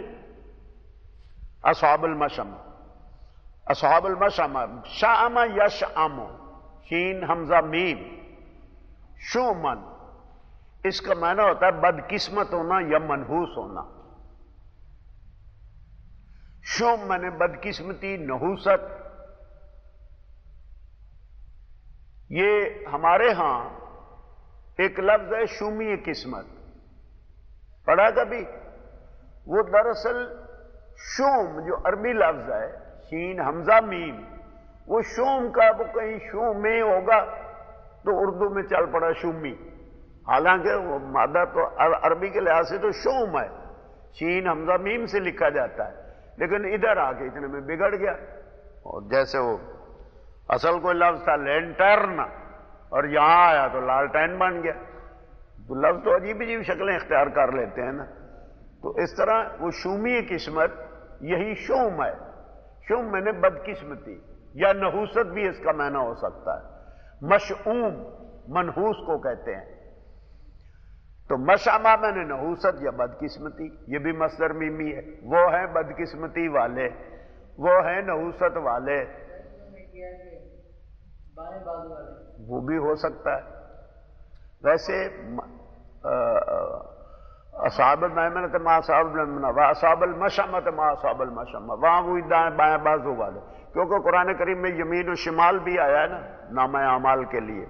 اصحاب المشأمہ۔ اصحاب المشأمہ، شأم یشأم، شین حمزہ میم، شؤمن، اس کا معنی ہوتا ہے بدقسمت ہونا یا منحوس ہونا۔ شوم میں نے بدقسمتی، نحوست۔ یہ ہمارے ہاں ایک لفظ ہے شومی قسمت، پڑھا کبھی؟ وہ دراصل شوم جو عربی لفظ ہے شین حمزہ میم، وہ شوم کا وہ کہیں شوم میں ہوگا تو اردو میں چل پڑا شومی، حالانکہ وہ مادہ تو عربی کے لحاظ سے تو شوم ہے، شین حمزہ میم سے لکھا جاتا ہے، لیکن ادھر آ کے اتنے میں بگڑ گیا، اور جیسے وہ اصل کوئی لفظ تھا لینٹرن اور یہاں آیا تو لالٹین بن گیا، تو لفظ تو عجیب عجیب شکلیں اختیار کر لیتے ہیں نا۔ تو اس طرح وہ شومی قسمت یہی شوم ہے۔ شوم میں نے بدقسمتی یا نحوست بھی اس کا معنی ہو سکتا ہے۔ مشؤوم منحوس کو کہتے ہیں، تو مشأمہ میں نے نحوست یا بدقسمتی، یہ بھی مصدر میمی ہے، وہ ہیں بدقسمتی والے، وہ ہیں نحوست والے، بائیں بازو والے، وہ بھی ہو سکتا ہے۔ ویسے اصحاب المیمنہ ما اصحاب المیمنہ واصحاب المشأمہ ما اصحاب المشأمہ، وہاں وہی دائیں بائیں بازو والے، کیونکہ قرآن کریم میں یمین و شمال بھی آیا ہے نا نامہ اعمال کے لیے۔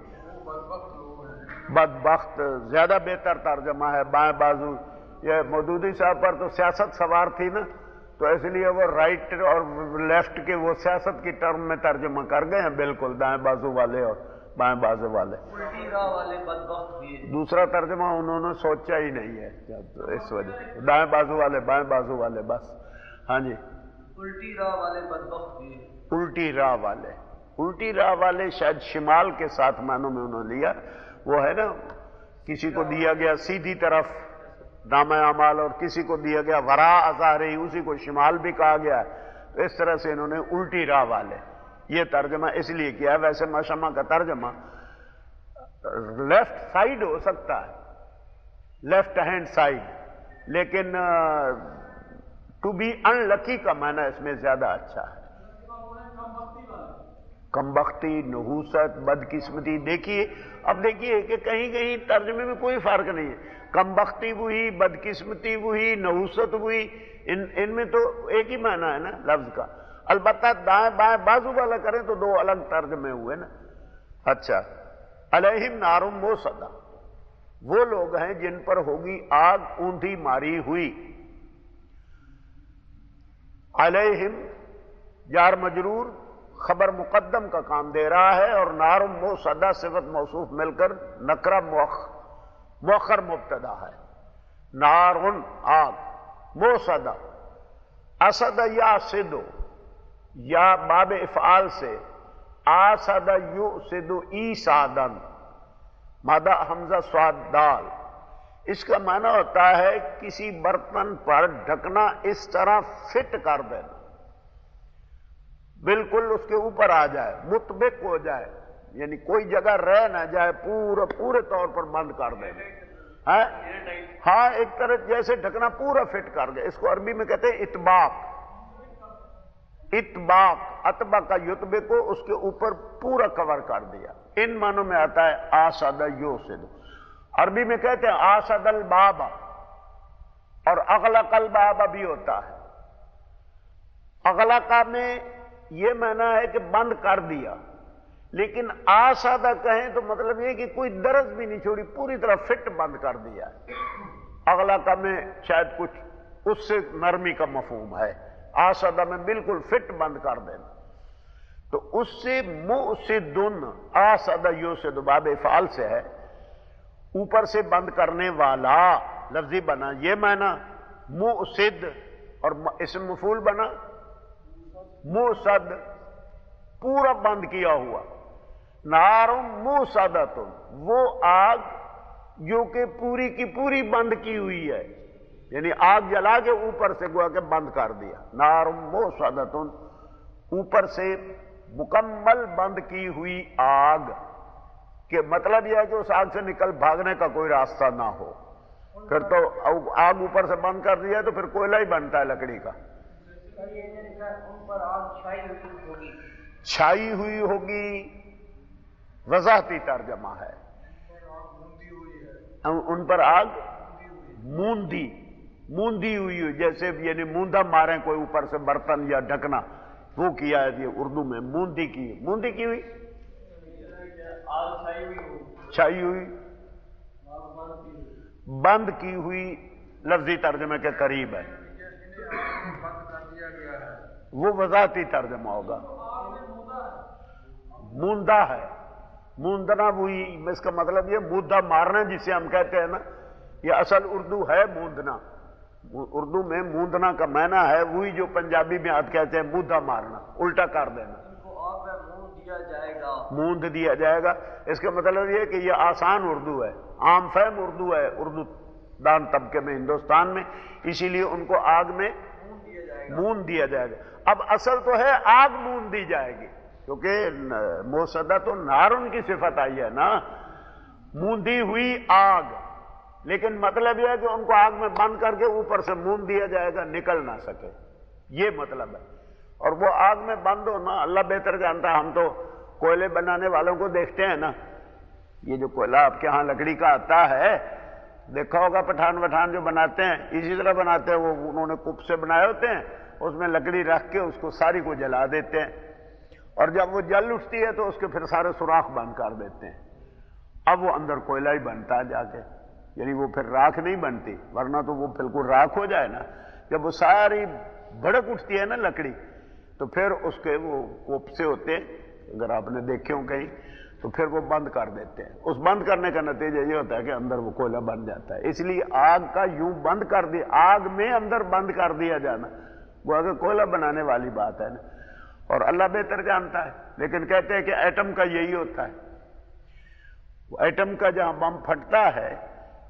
بدبخت زیادہ بہتر ترجمہ ہے، بائیں بازو۔ یہ مودودی صاحب پر تو سیاست سوار تھی نا، تو اس لیے وہ رائٹ اور لیفٹ کے وہ سیاست کی ٹرم میں ترجمہ کر گئے ہیں، بالکل دائیں بازو والے اور بائیں بازو والے۔ الٹی راہ والے بدبخت بھی ہیں۔ دوسرا ترجمہ انہوں نے سوچا ہی نہیں ہے، اس وجہ سے دائیں بازو والے بائیں بازو والے بس۔ ہاں جی، الٹی راہ والے بدبخت بھی ہیں۔ الٹی راہ والے، الٹی راہ والے شاید شمال کے ساتھ معنوں میں انہوں نے لیا، وہ ہے نا کسی کو دیا گیا سیدھی طرف نامہ اعمال اور کسی کو دیا گیا وراء ظاہرہ، اسی کو شمال بھی کہا گیا ہے، تو اس طرح سے انہوں نے الٹی راہ والے یہ ترجمہ اس لیے کیا ہے. ویسے مشمع کا ترجمہ لیفٹ سائڈ ہو سکتا ہے, لیفٹ ہینڈ سائڈ, لیکن ٹو بی ان لکی کا معنی اس میں زیادہ اچھا ہے. کمبختی, نحوست, بدقسمتی. دیکھیے اب دیکھیے کہ کہیں کہیں ترجمے میں کوئی فرق نہیں ہے. کمبختی وہی, بدقسمتی وہی, نحوست وہی, ان ان میں تو ایک ہی معنی ہے نا لفظ کا. البتہ دائیں بائیں بازو والا کریں تو دو الگ ترجمے ہوئے نا. اچھا, علیہم نارم موصدہ, وہ لوگ ہیں جن پر ہوگی آگ اوندھی ماری ہوئی. علیہم جار مجرور خبر مقدم کا کام دے رہا ہے, اور نارم موصدہ صفت موصوف مل کر نکرہ مؤخر مبتدا ہے. نارن آگ, موصدہ اسد یا سدو یا باب افعال سے آسد یؤسد ایسادن مادہ حمزہ صاد دال. اس کا معنی ہوتا ہے کسی برتن پر ڈھکنا اس طرح فٹ کر دینا, بالکل اس کے اوپر آ جائے, مطبق ہو جائے, یعنی کوئی جگہ رہ نہ جائے, پورا پورے طور پر بند کر دینا. ہاں ایک طرح جیسے ڈھکنا پورا فٹ کر دے. اس کو عربی میں کہتے ہیں اطباق. اطباق, اتبا کا یتبے کو اس کے اوپر پورا کور کر دیا. ان معنوں میں آتا ہے آسد یوسد. عربی میں کہتے ہیں آسد الباب, اور اغلق الباب بھی ہوتا ہے. اغلقہ میں یہ معنی ہے کہ بند کر دیا, لیکن آسادہ کہیں تو مطلب یہ کہ کوئی درز بھی نہیں چھوڑی, پوری طرح فٹ بند کر دیا. اغلقہ میں شاید کچھ اس سے نرمی کا مفہوم ہے, آسادہ میں بالکل فٹ بند کر دینا. تو اس سے مؤسدن, آسادہ یوسد باب افعال سے ہے, اوپر سے بند کرنے والا لفظی بنا یہ معنی. مؤسد اور اسم مفعول بنا موصد, پورا بند کیا ہوا. نارم موصدۃ, وہ آگ جو کہ پوری کی پوری بند کی ہوئی ہے, یعنی آگ جلا کے اوپر سے گویا کہ بند کر دیا. نارم موصدۃ, اوپر سے مکمل بند کی ہوئی آگ, کہ مطلب یہ ہے کہ اس آگ سے نکل بھاگنے کا کوئی راستہ نہ ہو. پھر تو آگ اوپر سے بند کر دیا تو پھر کوئلہ ہی بنتا ہے لکڑی کا. ان پر آگ چھائی ہوئی ہوگی, چھائی ہوئی ہوگی وضاحتی ترجمہ ہے. ان پر آگ موندی, موندی ہوئی ہوئی, جیسے یعنی موندا ماریں کوئی اوپر سے برتن یا ڈھکنا, وہ کیا ہے یہ اردو میں موندی کی. موندی کی ہوئی, چھائی ہوئی, بند کی ہوئی لفظی ترجمے کے قریب ہے. وہ وضاحتی ترجمہ ہوگا. موندا ہے, موندنا وہی, اس کا مطلب یہ مودہ مارنا جسے ہم کہتے ہیں نا, یہ اصل اردو ہے موندنا. اردو میں موندنا کا معنی ہے وہی جو پنجابی میں آپ کہتے ہیں مودہ مارنا, الٹا کر دینا. موند دیا جائے گا. اس کا مطلب یہ کہ یہ آسان اردو ہے, عام فہم اردو ہے اردو دان طبقے میں ہندوستان میں, اسی لیے ان کو آگ میں مون دیا جائے گا. اب اصل تو ہے آگ مون دی جائے گی, کیونکہ موصدہ تو نارن کی صفت آئی ہے نا, موندی ہوئی آگ, لیکن مطلب یہ ہے کہ ان کو آگ میں بند کر کے اوپر سے مون دیا جائے گا, نکل نہ سکے, یہ مطلب ہے. اور وہ آگ میں بند ہونا اللہ بہتر جانتا ہے. ہم تو کوئلے بنانے والوں کو دیکھتے ہیں نا, یہ جو کوئلہ آپ کے ہاں لکڑی کا آتا ہے, دیکھا ہوگا پٹھان وٹھان جو بناتے ہیں اسی طرح بناتے ہیں. وہ انہوں نے کپ سے بنائے ہوتے ہیں, اس میں لکڑی رکھ کے اس کو ساری کو جلا دیتے ہیں, اور جب وہ جل اٹھتی ہے تو اس کے پھر سارے سوراخ بند کر دیتے ہیں. اب وہ اندر کوئلہ ہی بنتا ہے جا کے, یعنی وہ پھر راکھ نہیں بنتی, ورنہ تو وہ بالکل راکھ ہو جائے نا. جب وہ ساری بھڑک اٹھتی ہے نا لکڑی, تو پھر اس کے وہ کوپ سے ہوتے ہیں, اگر آپ نے دیکھے ہوں کہیں, تو پھر وہ بند کر دیتے ہیں. اس بند کرنے کا نتیجہ یہ ہوتا ہے کہ اندر وہ کوئلہ بن جاتا ہے. اس لیے آگ کا یوں بند کر دیا, آگ میں اندر بند کر دیا جانا, وہ اگر کوئلہ بنانے والی بات ہے نا, اور اللہ بہتر جانتا ہے. لیکن کہتے ہیں کہ ایٹم کا یہی ہوتا ہے, ایٹم کا جہاں بم پھٹتا ہے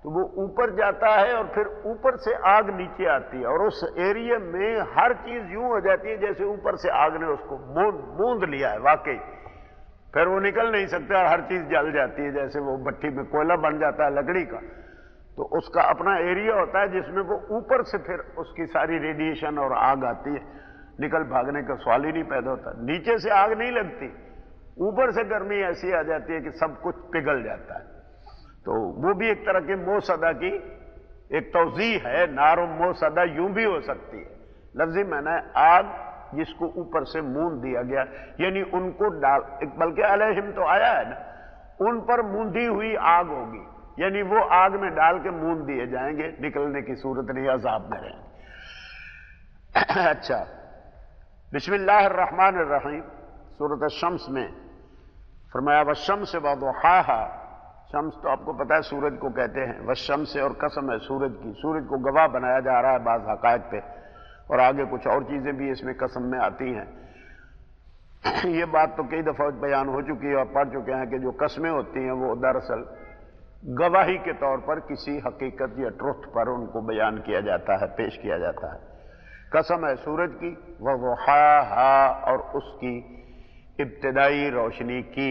تو وہ اوپر جاتا ہے اور پھر اوپر سے آگ نیچے آتی ہے، اور اس ایریا میں ہر چیز یوں ہو جاتی ہے جیسے اوپر سے آگ نے اس کو موند لیا ہے واقعی، پھر وہ نکل نہیں سکتے اور ہر چیز جل جاتی ہے، جیسے وہ بھٹی میں کوئلہ بن جاتا ہے لکڑی کا، تو اس کا اپنا ایریا ہوتا ہے جس میں وہ اوپر سے پھر اس کی ساری ریڈیشن اور آگ آتی ہے، نکل بھاگنے کا سوال ہی نہیں پیدا ہوتا۔ نیچے سے آگ نہیں لگتی، اوپر سے گرمی ایسی آ جاتی ہے کہ سب کچھ پگھل جاتا ہے۔ تو وہ بھی ایک طرح کے موسدا کی ایک توضیح ہے، نار و موسدا یوں بھی ہو سکتی ہے، لفظی معنی آگ جس کو اوپر سے موند دیا گیا، یعنی ان کو ڈال، بلکہ علیہم تو آیا ہے نا، ان پر موندی ہوئی آگ ہوگی، یعنی وہ آگ میں ڈال کے موند دیے جائیں گے، نکلنے کی صورت نہیں، عذاب میں رہیں گے۔ اچھا، بسم اللہ الرحمن الرحیم، سورۃ الشمس میں فرمایا والشمس وضحاہا، شمس تو آپ کو پتہ ہے سورج کو کہتے ہیں، والشمس اور قسم ہے سورج کی، سورج کو گواہ بنایا جا رہا ہے بعض حقائق پہ، اور آگے کچھ اور چیزیں بھی اس میں قسم میں آتی ہیں۔ یہ بات تو کئی دفعہ بیان ہو چکی ہے اور پڑھ چکے ہیں کہ جو قسمیں ہوتی ہیں وہ دراصل گواہی کے طور پر کسی حقیقت یا ٹروتھ پر ان کو بیان کیا جاتا ہے، پیش کیا جاتا ہے۔ قسم ہے سورج کی، وضحاہا، اور اس کی ابتدائی روشنی کی۔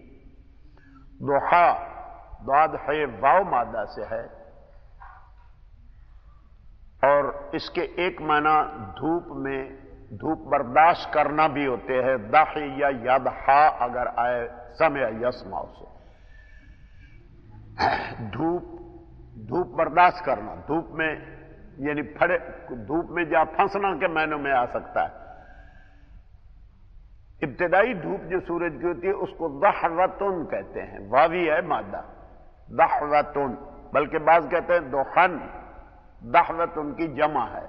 ضحا ضاد ہے واو مادہ سے ہے، اور اس کے ایک معنی دھوپ میں دھوپ برداشت کرنا بھی ہوتے ہیں، ضحی یا یضحا اگر آئے سمع یسمع سے، دھوپ دھوپ برداشت کرنا، دھوپ میں یعنی پھڑے، دھوپ میں جا پھنسنا کے معنوں میں آ سکتا ہے۔ ابتدائی دھوپ جو سورج کی ہوتی ہے اس کو دحوتن کہتے ہیں، واوی ہے مادہ، دحوتن، بلکہ بعض کہتے ہیں دخن، دحوتن کی جمع ہے۔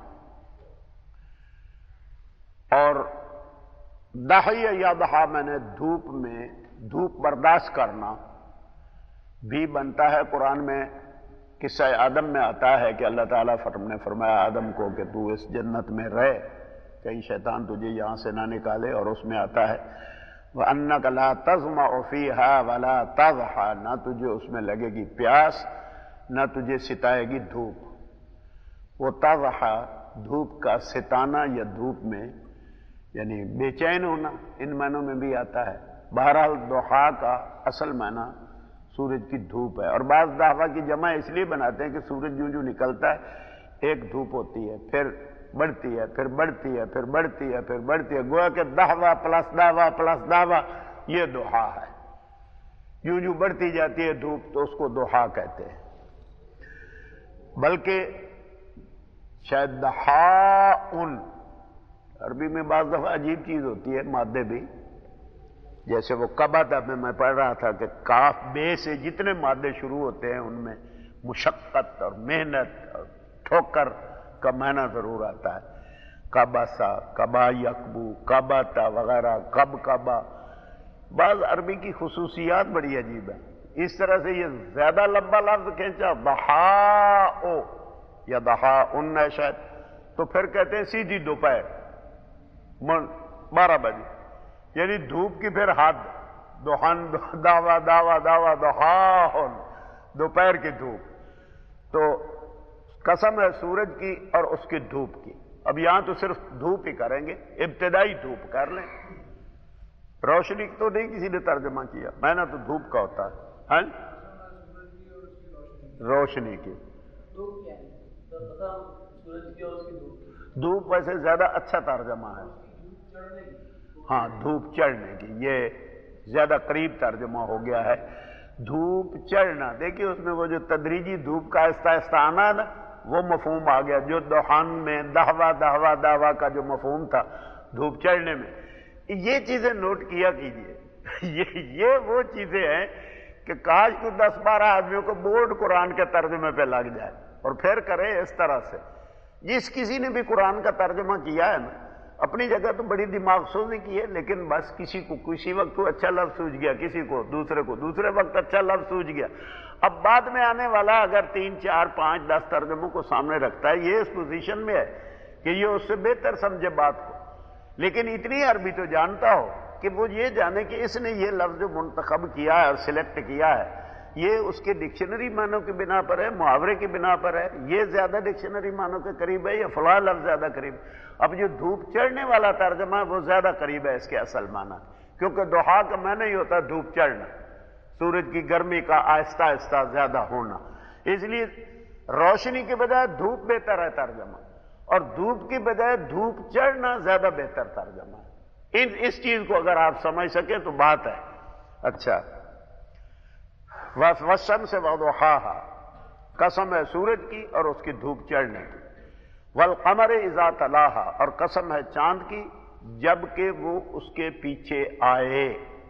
اور دحی یا دحا میں نے دھوپ میں دھوپ برداشت کرنا بھی بنتا ہے۔ قرآن میں قصہ آدم میں آتا ہے کہ اللہ تعالیٰ نے فرمایا آدم کو کہ تو اس جنت میں رہ، کہیں شیطان تجھے یہاں سے نہ نکالے، اور اس میں آتا ہے وَأَنَّكَ لَا تَظْمَعُ فِيهَا وَلَا تَضْحَىٰ، نہ تجھے اس میں لگے گی پیاس، نہ تجھے ستائے گی دھوپ۔ وہ تضحیٰ دھوپ کا ستانا یا دھوپ میں یعنی بے چین ہونا، ان معنوں میں بھی آتا ہے۔ بہرحال ضحیٰ کا اصل معنی سورج کی دھوپ ہے، اور بعض دعویٰ کی جمع اس لیے بناتے ہیں کہ سورج جو جو نکلتا ہے ایک دھوپ ہوتی ہے، پھر بڑھتی ہے، پھر بڑھتی ہے، پھر بڑھتی ہے، پھر بڑھتی ہے، گویا کہ دعویٰ پلس دعویٰ پلس دعویٰ، یہ ضحیٰ ہے۔ یوں یوں بڑھتی جاتی ہے دھوپ تو اس کو ضحیٰ کہتے ہیں۔ بلکہ شاید دحاءن، عربی میں بعض دفعہ عجیب چیز ہوتی ہے، مادے بھی، جیسے وہ کبدا میں میں پڑھ رہا تھا کہ کاف بے سے جتنے مادے شروع ہوتے ہیں ان میں مشقت اور محنت اور ٹھوکر کا معنی ضرور آتا ہے۔ کباسا، کبا یکبو، کباتا وغیرہ، کب کبا، بعض عربی کی خصوصیات بڑی عجیب ہے۔ اس طرح سے یہ زیادہ لمبا لفظ کھینچا ضحاء یا ضحاءن ہے شاید، تو پھر کہتے ہیں سیدھی دوپہر بارہ بجے، یعنی دھوپ کی پھر حد، دہن داوا داوا داوا دحاءن، دوپہر کی دھوپ۔ تو قسم ہے سورج کی اور اس کی دھوپ کی۔ اب یہاں تو صرف دھوپ ہی کریں گے، ابتدائی دھوپ کر لیں، روشنی تو نہیں کسی نے ترجمہ کیا، میں نے تو دھوپ کا ہوتا ہے، ہاں روشنی کی۔ دھوپ ویسے زیادہ اچھا ترجمہ ہے، ہاں دھوپ چڑھنے کی، یہ زیادہ قریب ترجمہ ہو گیا ہے۔ دھوپ چڑھنا، دیکھیے اس میں وہ جو تدریجی دھوپ کا آہستہ آہستہ آنا نا، وہ مفہوم آ گیا، جو دہان میں دہوا دہوا دہوا کا جو مفہوم تھا دھوپ چڑھنے میں۔ یہ چیزیں نوٹ کیا کیجئے، یہ یہ وہ چیزیں ہیں کہ کاش کو دس بارہ آدمیوں کو بورڈ قرآن کے ترجمے پہ لگ جائے اور پھر کرے اس طرح سے۔ جس کسی نے بھی قرآن کا ترجمہ کیا ہے نا، اپنی جگہ تو بڑی دماغ سوزی کی ہے، لیکن بس کسی کو کسی وقت تو اچھا لفظ سوجھ گیا، کسی کو دوسرے کو دوسرے وقت اچھا لفظ سوجھ گیا۔ اب بعد میں آنے والا اگر تین چار پانچ دس ترجموں کو سامنے رکھتا ہے، یہ اس پوزیشن میں ہے کہ یہ اس سے بہتر سمجھے بات کو، لیکن اتنی عربی تو جانتا ہو کہ وہ یہ جانے کہ اس نے یہ لفظ جو منتخب کیا ہے اور سلیکٹ کیا ہے یہ اس کے ڈکشنری معنوں کی بنا پر ہے، محاورے کی بنا پر ہے، یہ زیادہ ڈکشنری معنوں کے قریب ہے یا فلاں لفظ زیادہ قریب. اب جو دھوپ چڑھنے والا ترجمہ ہے وہ زیادہ قریب ہے اس کے اصل معنی، کیونکہ دحا کا معنی ہی ہوتا ہے دھوپ چڑھنا، سورج کی گرمی کا آہستہ آہستہ زیادہ ہونا. اس لیے روشنی کے بجائے دھوپ بہتر ہے ترجمہ، اور دھوپ کی بجائے دھوپ چڑھنا زیادہ بہتر ترجمہ ہے. ان اس چیز کو اگر آپ سمجھ سکیں تو بات ہے. اچھا، وَالشَّمْسِ وَضُحَاهَا، قسم ہے سورج کی اور اس کی دھوپ چڑھنے کی. وَالْقَمَرِ إِذَا تَلَاهَا، اور قسم ہے چاند کی جب کہ وہ اس کے پیچھے آئے.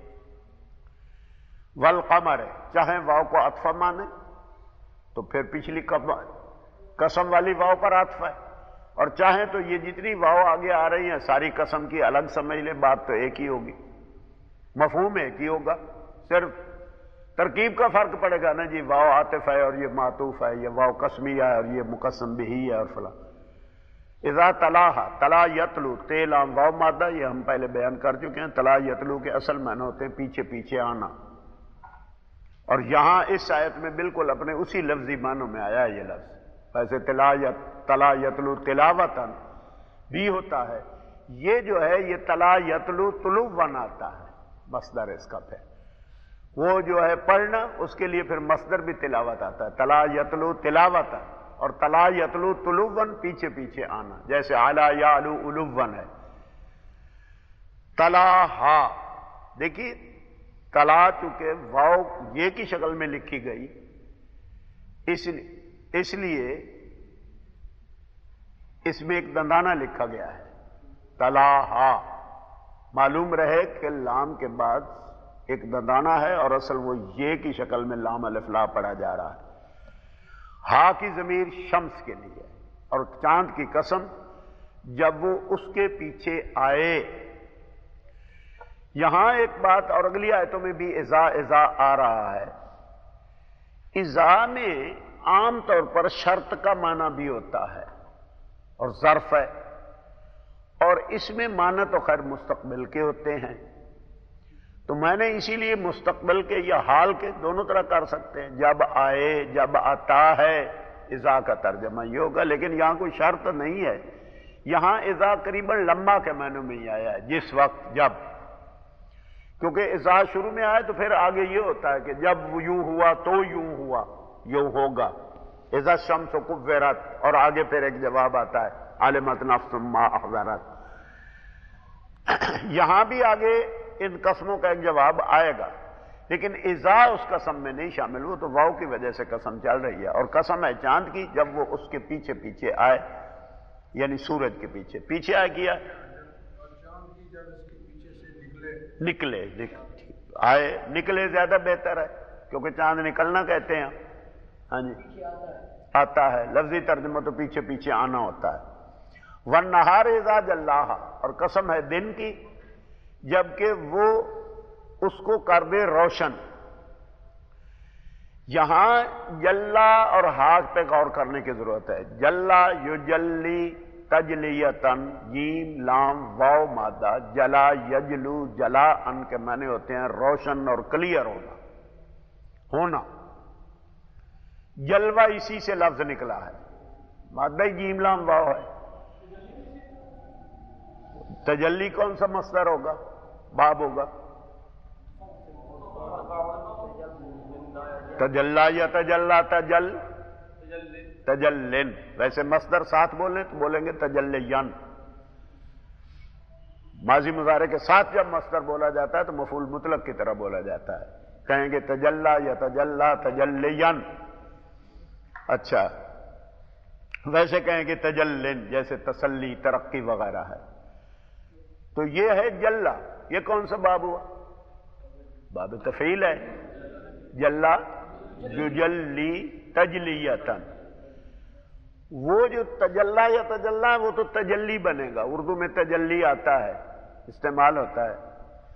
وَالْقَمَرِ، چاہے واو کو عطف مانے تو پھر پچھلی قسم والی واو پر عطف ہے، اور چاہیں تو یہ جتنی واو آگے آ رہی ہیں ساری قسم کی الگ سمجھ لے، بات تو ایک ہی ہوگی، مفہوم ایک ہی ہوگا، صرف ترکیب کا فرق پڑے گا نا جی، واو عاطف ہے اور یہ معطوف ہے، یہ واو قسمیہ ہے اور یہ مقسم بہی ہے اور فلاں. اذا تلاہا، تلا یتلو، تیلام واو مادہ، یہ ہم پہلے بیان کر چکے ہیں. تلا یتلو کے اصل معنی ہوتے ہیں پیچھے پیچھے آنا، اور یہاں اس آیت میں بالکل اپنے اسی لفظی معنوں میں آیا ہے یہ لفظ. ویسے تلا یت تلا یتلو تلاوتن بھی ہوتا ہے، یہ جو ہے یہ تلا یتلو طلوعاً آتا ہے، مصدر اس کا پھر وہ جو ہے پڑھنا، اس کے لیے پھر مصدر بھی تلاوت آتا ہے. تلا یتلو تلاوتن اور تلا یتلو طلوعاً پیچھے پیچھے آنا، جیسے علا یعلو علواً ہے. تلا ہا، دیکھیے تلا چونکہ واو یہ کی شکل میں لکھی گئی، اس اس لیے اس میں ایک دندانہ لکھا گیا ہے. تلا ہا، معلوم رہے کہ لام کے بعد ایک دندانہ ہے اور اصل وہ یہ کی شکل میں لام الف لا پڑھا جا رہا ہے. ہا کی ضمیر شمس کے لیے، اور چاند کی قسم جب وہ اس کے پیچھے آئے. یہاں ایک بات اور اگلی آیتوں میں بھی اذا اذا آ رہا ہے. اذا میں عام طور پر شرط کا معنی بھی ہوتا ہے اور ظرف ہے، اور اس میں معنی تو خیر مستقبل کے ہوتے ہیں، تو میں نے اسی لیے مستقبل کے یا حال کے دونوں طرح کر سکتے ہیں. جب آئے، جب آتا ہے، اذا کا ترجمہ یہ ہوگا. لیکن یہاں کوئی شرط نہیں ہے، یہاں اذا قریباً لمبا کے معنوں میں ہی آیا ہے، جس وقت، جب. کیونکہ اذا شروع میں آئے تو پھر آگے یہ ہوتا ہے کہ جب یوں ہوا تو یوں ہوا، یوں ہوگا. اذا الشمس کورت، اور آگے پھر ایک جواب آتا ہے علمت نفس ما احضرت. یہاں بھی آگے ان قسموں کا ایک جواب آئے گا، لیکن اذا اس قسم میں نہیں شامل، وہ تو واو کی وجہ سے قسم چل رہی ہے. اور قسم ہے چاند کی جب وہ اس کے پیچھے پیچھے آئے، یعنی سورج کے پیچھے پیچھے آئے کیا نکلے نکلے آئے نکلے زیادہ بہتر ہے، کیونکہ چاند نکلنا کہتے ہیں. ہاں جی، آتا ہے، لفظی ترجمہ تو پیچھے پیچھے آنا ہوتا ہے. وَالنَّهَارِ إِذَا جَلَّاهَا، اور قسم ہے دن کی جبکہ وہ اس کو کر دے روشن. یہاں جلا اور ہاک پہ غور کرنے کی ضرورت ہے. جلا یجلی تجلیتن، جیم لام واو مادہ، جلا یجلو جلا ان کے معنی ہوتے ہیں روشن اور کلیئر ہونا ہونا. جلوہ اسی سے لفظ نکلا ہے، مادہ جیم لام واو ہے. تجلی کون سا مصدر ہوگا، باب ہوگا؟ تجلا یا تجلا تجل تجلن. ویسے مصدر ساتھ بولیں تو بولیں گے تجلین. ماضی مضارع کے ساتھ جب مصدر بولا جاتا ہے تو مفعول مطلق کی طرح بولا جاتا ہے، کہیں گے تجلا یا تجلا تجلین. اچھا، ویسے کہیں گے تجلن، جیسے تسلی ترقی وغیرہ ہے. تو یہ ہے جلا. یہ کون سا باب ہوا؟ باب تفعیل ہے. جلا یجلی تجلیتن. وہ جو تجلا یا تجلا ہے وہ تو تجلی بنے گا. اردو میں تجلی آتا ہے، استعمال ہوتا ہے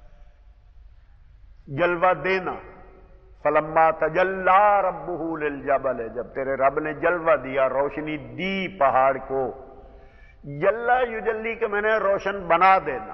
جلوہ دینا. فلما تجلا ربہ للجبل، جب تیرے رب نے جلوہ دیا، روشنی دی پہاڑ کو. جلا یجلی کے میں نے روشن بنا دینا،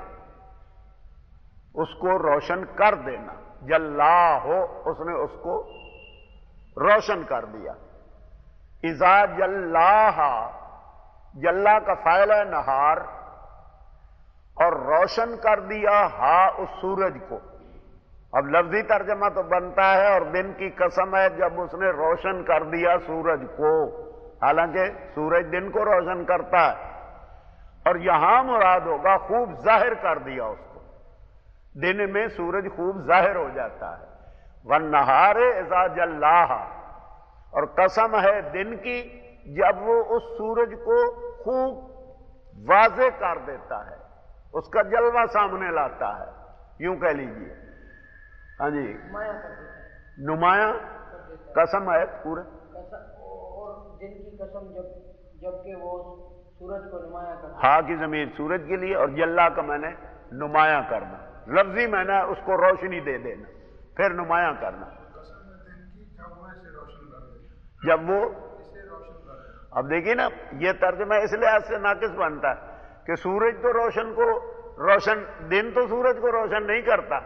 اس کو روشن کر دینا. جلا ہو، اس نے اس کو روشن کر دیا. اذا جلاہا، جلا کا فاعل ہے نہار، اور روشن کر دیا ہا اس سورج کو. اب لفظی ترجمہ تو بنتا ہے اور دن کی قسم ہے جب اس نے روشن کر دیا سورج کو، حالانکہ سورج دن کو روشن کرتا ہے، اور یہاں مراد ہوگا خوب ظاہر کر دیا اس کو. دن میں سورج خوب ظاہر ہو جاتا ہے. وَالنَّهَارِ إِذَا جَلَّاهَا، اور قسم ہے دن کی جب وہ اس سورج کو خوب واضح کر دیتا ہے، اس کا جلوہ سامنے لاتا ہے، یوں کہہ لیجیے. ہاں جی، نمایاں قسم ہے پورے. اور دن کی قسم جب جب کہ وہ سورج کو نمایاں کرتا ہے. ہا کی ضمیر سورج کے لیے، اور جلا کا میں نے نمایاں کرنا. لفظی میں نے اس کو روشنی دے دینا، پھر نمایاں کرنا. جب وہ اب دیکھیے نا، یہ ترجمہ اس لحاظ سے ناقص بنتا ہے کہ سورج تو روشن کو روشن دن تو سورج کو روشن نہیں کرتا،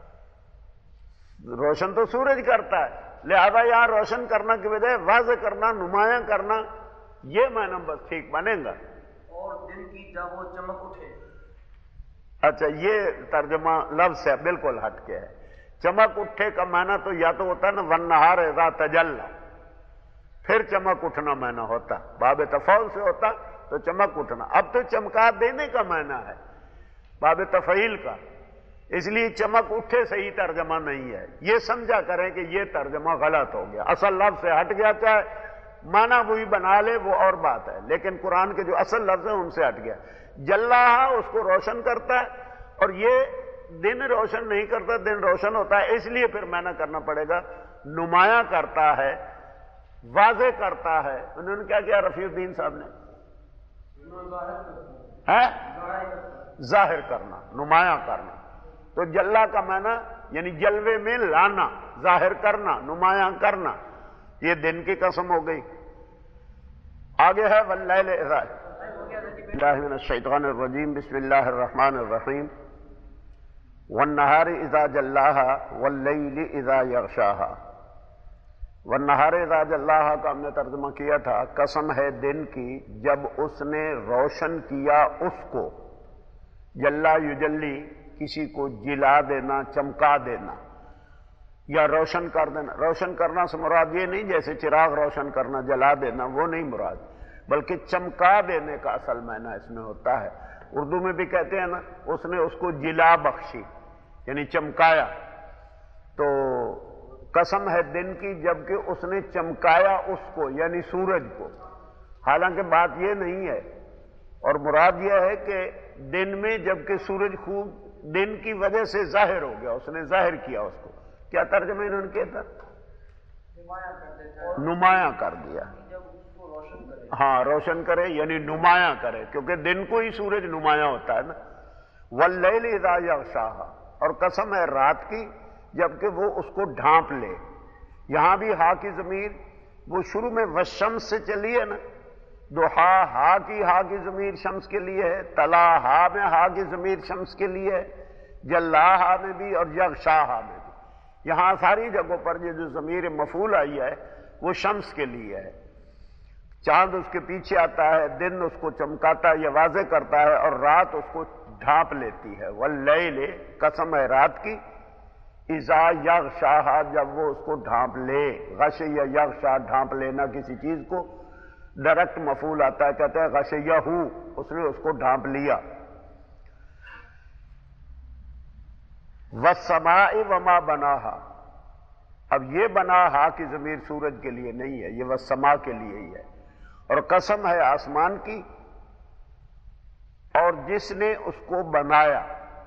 روشن تو سورج کرتا ہے. لہذا یہاں روشن کرنا کی بجائے واضح کرنا، نمایاں کرنا، یہ معنی بس ٹھیک بنے گا. اور دن کی جب وہ چمک اٹھے. اچھا، یہ ترجمہ لفظ سے بالکل ہٹ کے ہے. چمک اٹھے کا معنی تو یا تو ہوتا ہے نا وَالنَّهَارِ إِذَا تَجَلَّى، پھر چمک اٹھنا معنی ہوتا، باب تفاعل سے ہوتا تو چمک اٹھنا. اب تو چمکا دینے کا معنی ہے باب تفعیل کا، اس لیے چمک اٹھے صحیح ترجمہ نہیں ہے. یہ سمجھا کریں کہ یہ ترجمہ غلط ہو گیا، اصل لفظ سے ہٹ گیا، چاہے معنی وہی بنا لے وہ اور بات ہے، لیکن قرآن کے جو اصل لفظ ہیں ان سے ہٹ گیا. جلاہا اس کو روشن کرتا ہے، اور یہ دن روشن نہیں کرتا، دن روشن ہوتا ہے، اس لیے پھر معنی کرنا پڑے گا نمایاں کرتا ہے، واضح کرتا ہے. انہوں نے کیا کیا رفیع الدین صاحب نے؟ ہے ظاہر کرنا، نمایاں کرنا. تو جلا کا معنی یعنی جلوے میں لانا، ظاہر کرنا، نمایاں کرنا. یہ دن کی قسم ہو گئی. آگے ہے واللیل اذا اللہ من الشیطان الرجیم بسم اللہ الرحمن الرحیم والنہار اذا جلاہا واللیل اذا یغشاہا. والنہار اذا جلاہا کا ہم نے ترجمہ کیا تھا قسم ہے دن کی جب اس نے روشن کیا اس کو. جلا یجلی کسی کو جلا دینا، چمکا دینا یا روشن کر دینا. روشن کرنا سے مراد یہ نہیں جیسے چراغ روشن کرنا، جلا دینا، وہ نہیں مراد، بلکہ چمکا دینے کا اصل معنی اس میں ہوتا ہے. اردو میں بھی کہتے ہیں نا اس نے اس کو جلا بخشی، یعنی چمکایا. تو قسم ہے دن کی جبکہ اس نے چمکایا اس کو، یعنی سورج کو. حالانکہ بات یہ نہیں ہے، اور مراد یہ ہے کہ دن میں جبکہ سورج خوب دن کی وجہ سے ظاہر ہو گیا، اس نے ظاہر کیا اس کو. کیا ترجمہ انہوں نے کیا تھا؟ نمایاں کر دیا. ہاں، روشن کرے یعنی نمایاں کرے، کیونکہ دن کو ہی سورج نمایاں ہوتا ہے نا. واللیل اذا یغشاہا، اور قسم ہے رات کی جبکہ وہ اس کو ڈھانپ لے. یہاں بھی ہا کی ضمیر وہ شروع میں والشمس سے چلی ہے نا، دوحا ہا کی ہا کی ضمیر شمس کے لیے ہے، تلا ہا میں ہا کی ضمیر شمس کے لیے ہے، جلاہا میں بھی اور یغشاہا میں بھی. یہاں ساری جگہوں پر یہ جو ضمیر مفعول آئی ہے وہ شمس کے لیے ہے. چاند اس کے پیچھے آتا ہے، دن اس کو چمکاتا ہے یا واضح کرتا ہے، اور رات اس کو ڈھانپ لیتی ہے. واللیل قسم ہے رات کی، اذا یغشاہا جب وہ اس کو ڈھانپ لے. غش یا یغشا ڈھانپ لینا کسی چیز کو، ڈائریکٹ مفعول آتا ہے، کہتے ہیں غشیہو، اس نے اس کو ڈھانپ لیا. والسماء وما بناہا، اب یہ بناہا کی ضمیر سورج کے لیے نہیں ہے، یہ والسماء کے لیے ہی ہے. اور قسم ہے آسمان کی اور جس نے اس کو بنایا.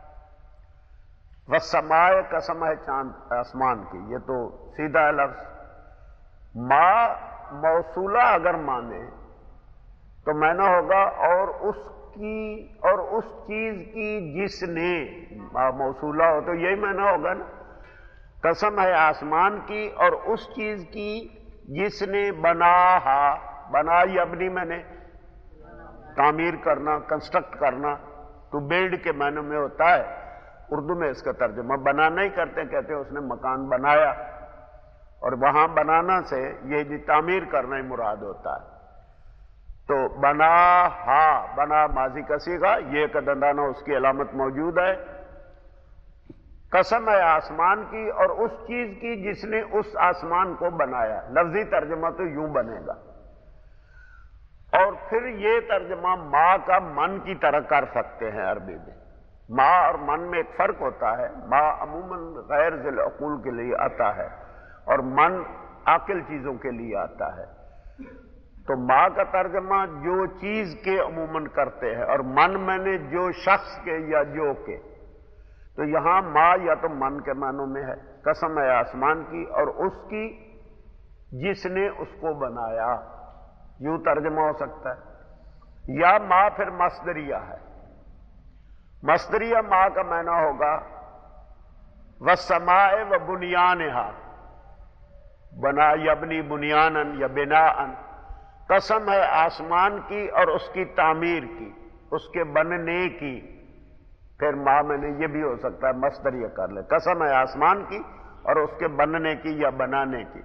والسماء قسم ہے چاند آسمان کی، یہ تو سیدھا ہے لفظ. ما موصولہ اگر مانے تو معنی ہوگا اور اس کی اور اس چیز کی جس نے. ما موصولہ ہو تو یہی معنی ہوگا نا. قسم ہے آسمان کی اور اس چیز کی جس نے بناہا. بنا یبنی میں نے تعمیر کرنا، کنسٹرکٹ کرنا، تو بلڈ کے معنی میں ہوتا ہے. اردو میں اس کا ترجمہ بنا نہیں کرتے، کہتے ہیں اس نے مکان بنایا. اور وہاں بنانا سے یہ جی تعمیر کرنا ہی مراد ہوتا ہے. تو بنا ہا، بنا ماضی کا صیغہ، یہ کا دندانہ اس کی علامت موجود ہے. قسم ہے آسمان کی اور اس چیز کی جس نے اس آسمان کو بنایا. لفظی ترجمہ تو یوں بنے گا. اور پھر یہ ترجمہ ما کا من کی طرح کر سکتے ہیں عربی میں. ما اور من میں ایک فرق ہوتا ہے. ما عموماً غیر ذی العقول کے لیے آتا ہے اور من عاقل چیزوں کے لیے آتا ہے. تو ما کا ترجمہ جو چیز کے عموماً کرتے ہیں، اور من میں نے جو شخص کے یا جو کے. تو یہاں ما یا تو من کے معنوں میں ہے، قسم ہے آسمان کی اور اس کی جس نے اس کو بنایا، یوں ترجمہ ہو سکتا ہے. یا ما پھر مصدریہ ہے. مصدریہ ما کا معنی ہوگا وَالسَّمَاءِ وَبُنْيَانِهَا، بنا یبنی بنیانن یا بناءن. قسم ہے آسمان کی اور اس کی تعمیر کی، اس کے بننے کی. پھر ما میں نے یہ بھی ہو سکتا ہے مصدریہ کر لے. قسم ہے آسمان کی اور اس کے بننے کی یا بنانے کی.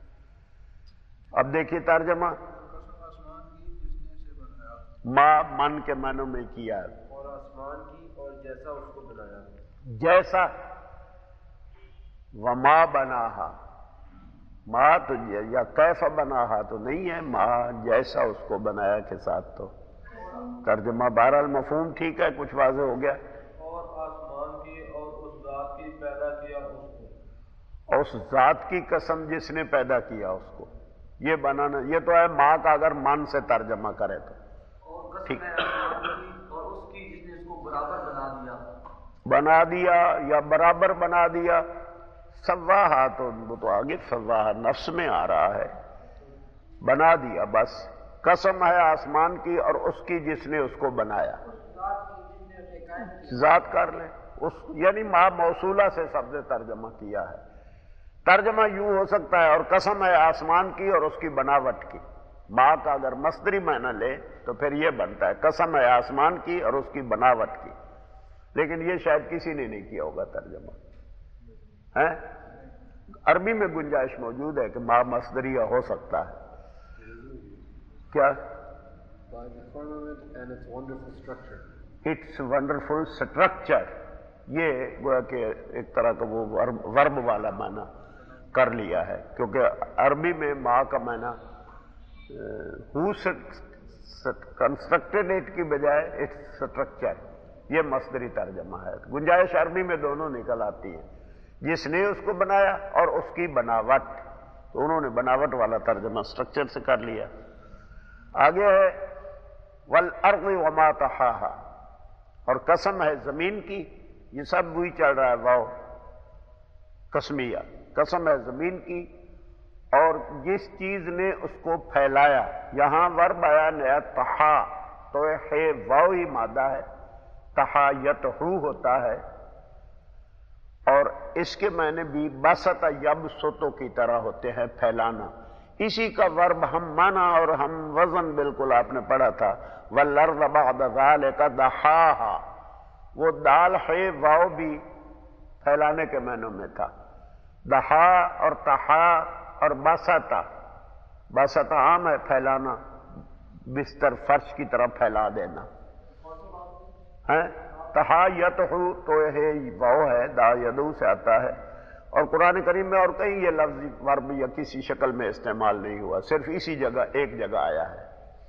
اب دیکھیے ترجمہ. قسم آسمان کی جس نے اسے بنایا. ما من کے معنوں میں کیا ہے. اور آسمان کی اور جیسا اس کو بنایا. جیسا وما بناہا، ما تو یا کیف بناہا تو نہیں ہے، ما جیسا اس کو بنایا کے ساتھ. تو ترجمہ بہرحال مفہوم ٹھیک ہے، کچھ واضح ہو گیا. اور آسمان کی اور اس ذات کی پیدا کیا اس کو. اس ذات کی قسم جس نے پیدا کیا اس کو. یہ بنانا، یہ تو ہے ما کا اگر من سے ترجمہ کرے تو اور قسم ٹھیک. ہے آسمان کی اور اس کی جس نے اس کو برابر بنا دیا. بنا دیا یا برابر بنا دیا. سواہا تو وہ تو آگے سواہا نفس میں آ رہا ہے. بنا دیا بس. قسم ہے آسمان کی اور اس کی جس نے اس کو بنایا. ذات کر لیں اس، یعنی ما موصولہ سے سب نے ترجمہ کیا ہے. ترجمہ یوں ہو سکتا ہے اور قسم ہے آسمان کی اور اس کی بناوٹ کی. ما کا اگر مصدری معنی لے تو پھر یہ بنتا ہے قسم ہے آسمان کی اور اس کی بناوٹ کی. لیکن یہ شاید کسی نے نہیں کیا ہوگا ترجمہ ہے. عربی میں گنجائش موجود ہے کہ ما مصدریہ ہو سکتا ہے. کیا؟ It's wonderful structure. یہ گویا کہ ایک طرح کا وہ ورب والا معنی کر لیا ہے، کیونکہ عربی میں ما کا معنی ہو کنسٹرکٹڈ اٹ کی بجائے اٹس اسٹرکچر. یہ مصدری ترجمہ ہے. گنجائش عربی میں دونوں نکل آتی ہے، جس نے اس کو بنایا اور اس کی بناوٹ. تو انہوں نے بناوٹ والا ترجمہ اسٹرکچر سے کر لیا. آگے ہے والارض وما طحاها، اور قسم ہے زمین کی. یہ سب وہی چل رہا ہے واو قسمیہ. قسم ہے زمین کی اور جس چیز نے اس کو پھیلایا. یہاں ورب آیا نیا طحا، تو ہے واو ہی مادہ ہے. طحا یطحو ہوتا ہے اور اس کے معنی بھی بسط یبسطو کی طرح ہوتے ہیں، پھیلانا. اسی کا ورب ہم مانا اور ہم وزن بالکل آپ نے پڑھا تھا. والارض بعد ذلک دحاہا، وہ دال ہے واو بھی پھیلانے کے معنوں میں تھا. دحا اور تحا اور بسطا. بسطا عام ہے پھیلانا، بستر فرش کی طرح پھیلا دینا ہے. تحا یتحو تو ہے واو ہے، دا یدو سے آتا ہے. اور قرآن کریم میں اور کہیں یہ لفظ ورب یا کسی شکل میں استعمال نہیں ہوا، صرف اسی جگہ ایک جگہ آیا ہے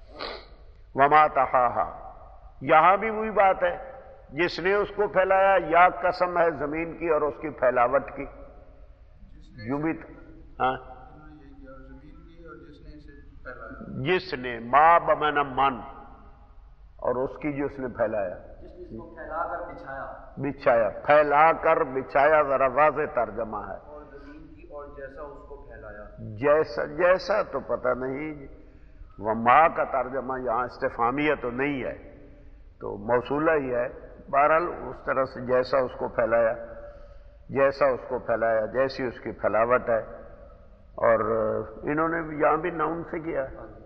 وما طحاہا. یہاں بھی وہی بات ہے، جس نے اس کو پھیلایا. یا قسم ہے زمین کی اور اس کی پھیلاوٹ کی. یوں بھی ہاں زمین کی اور جس نے اسے پھیلایا. جس نے ما بمعنی من اور اس کی جو اس نے پھیلایا، جس نے اس کو پھیلا کر بچھایا. بچھایا. پھیلا کر بچھایا ذرا واضح ترجمہ ہے. اور زمین کی اور جیسا اس کو پھیلایا. جیسا جیسا تو پتہ نہیں. وہ ماں کا ترجمہ یہاں استفہامیہ تو نہیں ہے، تو موصولہ ہی ہے. بہرحال اس طرح سے جیسا اس کو پھیلایا، جیسا اس کو پھیلایا، جیسی اس کی پھیلاوٹ ہے. اور انہوں نے یہاں بھی ناؤن سے کیا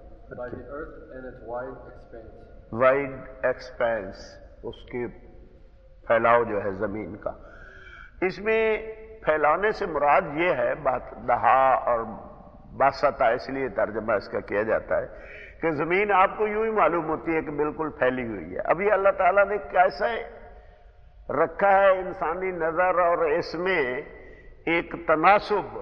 وائڈ ایکسپینس، اس کی پھیلاؤ جو ہے زمین کا. اس میں پھیلانے سے مراد یہ ہے، بات دہا اور باسطہ اس لیے ترجمہ اس کا کیا جاتا ہے کہ زمین آپ کو یوں ہی معلوم ہوتی ہے کہ بالکل پھیلی ہوئی ہے. ابھی اللہ تعالیٰ نے کیسے رکھا ہے انسانی نظر، اور اس میں ایک تناسب،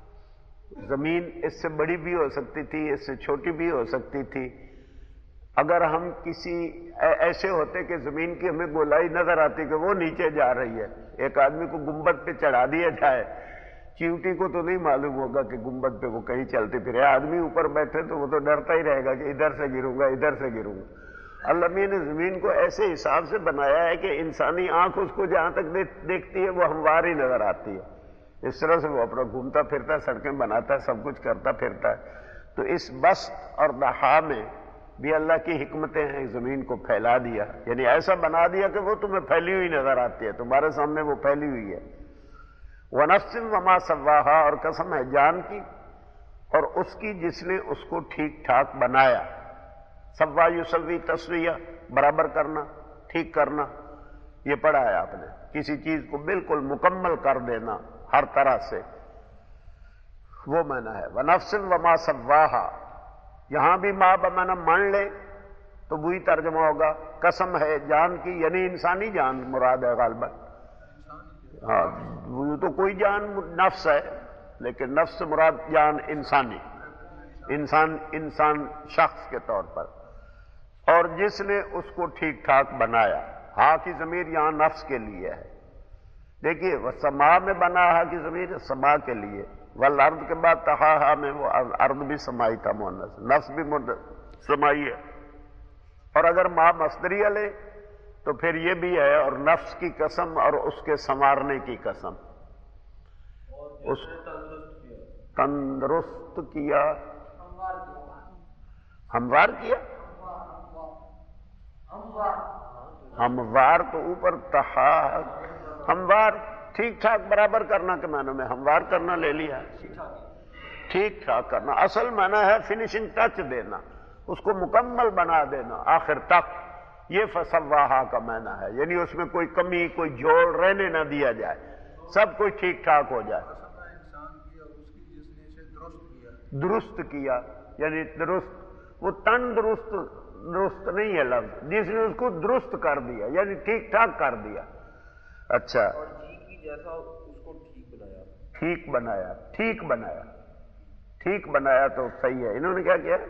زمین اس سے بڑی بھی ہو سکتی تھی، اس سے چھوٹی بھی ہو سکتی تھی. اگر ہم کسی ایسے ہوتے کہ زمین کی ہمیں گولائی نظر آتی کہ وہ نیچے جا رہی ہے، ایک آدمی کو گنبد پہ چڑھا دیا جائے، چیوٹی کو تو نہیں معلوم ہوگا کہ گنبد پہ وہ کہیں چلتے پھرے، آدمی اوپر بیٹھے تو وہ تو ڈرتا ہی رہے گا کہ ادھر سے گروں گا ادھر سے گروں گا. اللہ میاں نے زمین کو ایسے حساب سے بنایا ہے کہ انسانی آنکھ اس کو جہاں تک دیکھتی ہے وہ ہموار ہی نظر آتی ہے. اس طرح سے وہ اپنا گھومتا پھرتا ہے، سڑکیں بناتا ہے، سب کچھ کرتا پھرتا ہے. تو اس بسط اور دہا میں بھی اللہ کی حکمتیں ہیں. زمین کو پھیلا دیا، یعنی ایسا بنا دیا کہ وہ تمہیں پھیلی ہوئی نظر آتی ہے، تمہارے سامنے وہ پھیلی ہوئی ہے. وَنَفْسٍ وَمَا سَوَّاهَا، اور قسم ہے جان کی اور اس کی جس نے اس کو ٹھیک ٹھاک بنایا. سوا یسوی تسویہ، برابر کرنا، ٹھیک کرنا، یہ پڑھا ہے آپ نے. کسی چیز کو بالکل مکمل کر دینا ہر طرح سے، وہ معنی ہے. وَنَفْسٍ وَمَا سَوَّاهَا، یہاں بھی ماں بمانا مان لے تو وہی ترجمہ ہوگا. قسم ہے جان کی، یعنی انسانی جان مراد ہے غالباً. ہاں وہ تو کوئی جان نفس ہے، لیکن نفس سے مراد جان انسانی، انسان انسان شخص کے طور پر. اور جس نے اس کو ٹھیک ٹھاک بنایا. ہاں کی ضمیر یہاں نفس کے لیے ہے. دیکھیے وہ سما میں بنا ہا کی ضمیر سما کے لیے، والارض کے بعد تہا میں وہ ارض بھی سمائی تھا مؤنث، نفس بھی سمائی ہے. اور اگر ما مصدریہ لے تو پھر یہ بھی ہے، اور نفس کی قسم اور اس کے سنوارنے کی قسم. اس تندرست کیا، ہموار کیا، ہموار تو اوپر تہا، ہموار ٹھیک ٹھاک برابر کرنا کے معنی میں ہموار کرنا لے لیا. ٹھیک ٹھاک کرنا اصل معنی ہے فنیشنگ ٹچ دینا، اس کو مکمل بنا دینا آخر تک. یہ فسواہا کا معنی ہے، یعنی اس میں کوئی کمی کوئی جوڑ رہنے نہ دیا جائے، سب کچھ ٹھیک ٹھاک ہو جائے. درست کیا یعنی درست، وہ تندرست درست نہیں ہے لفظ، جس نے اس کو درست کر دیا یعنی ٹھیک ٹھاک کر دیا. اچھا، اور جی کی جیسا اس کو ٹھیک بنایا، ٹھیک بنایا، ٹھیک بنایا، ٹھیک بنایا تو صحیح ہے. انہوں نے کیا کیا؟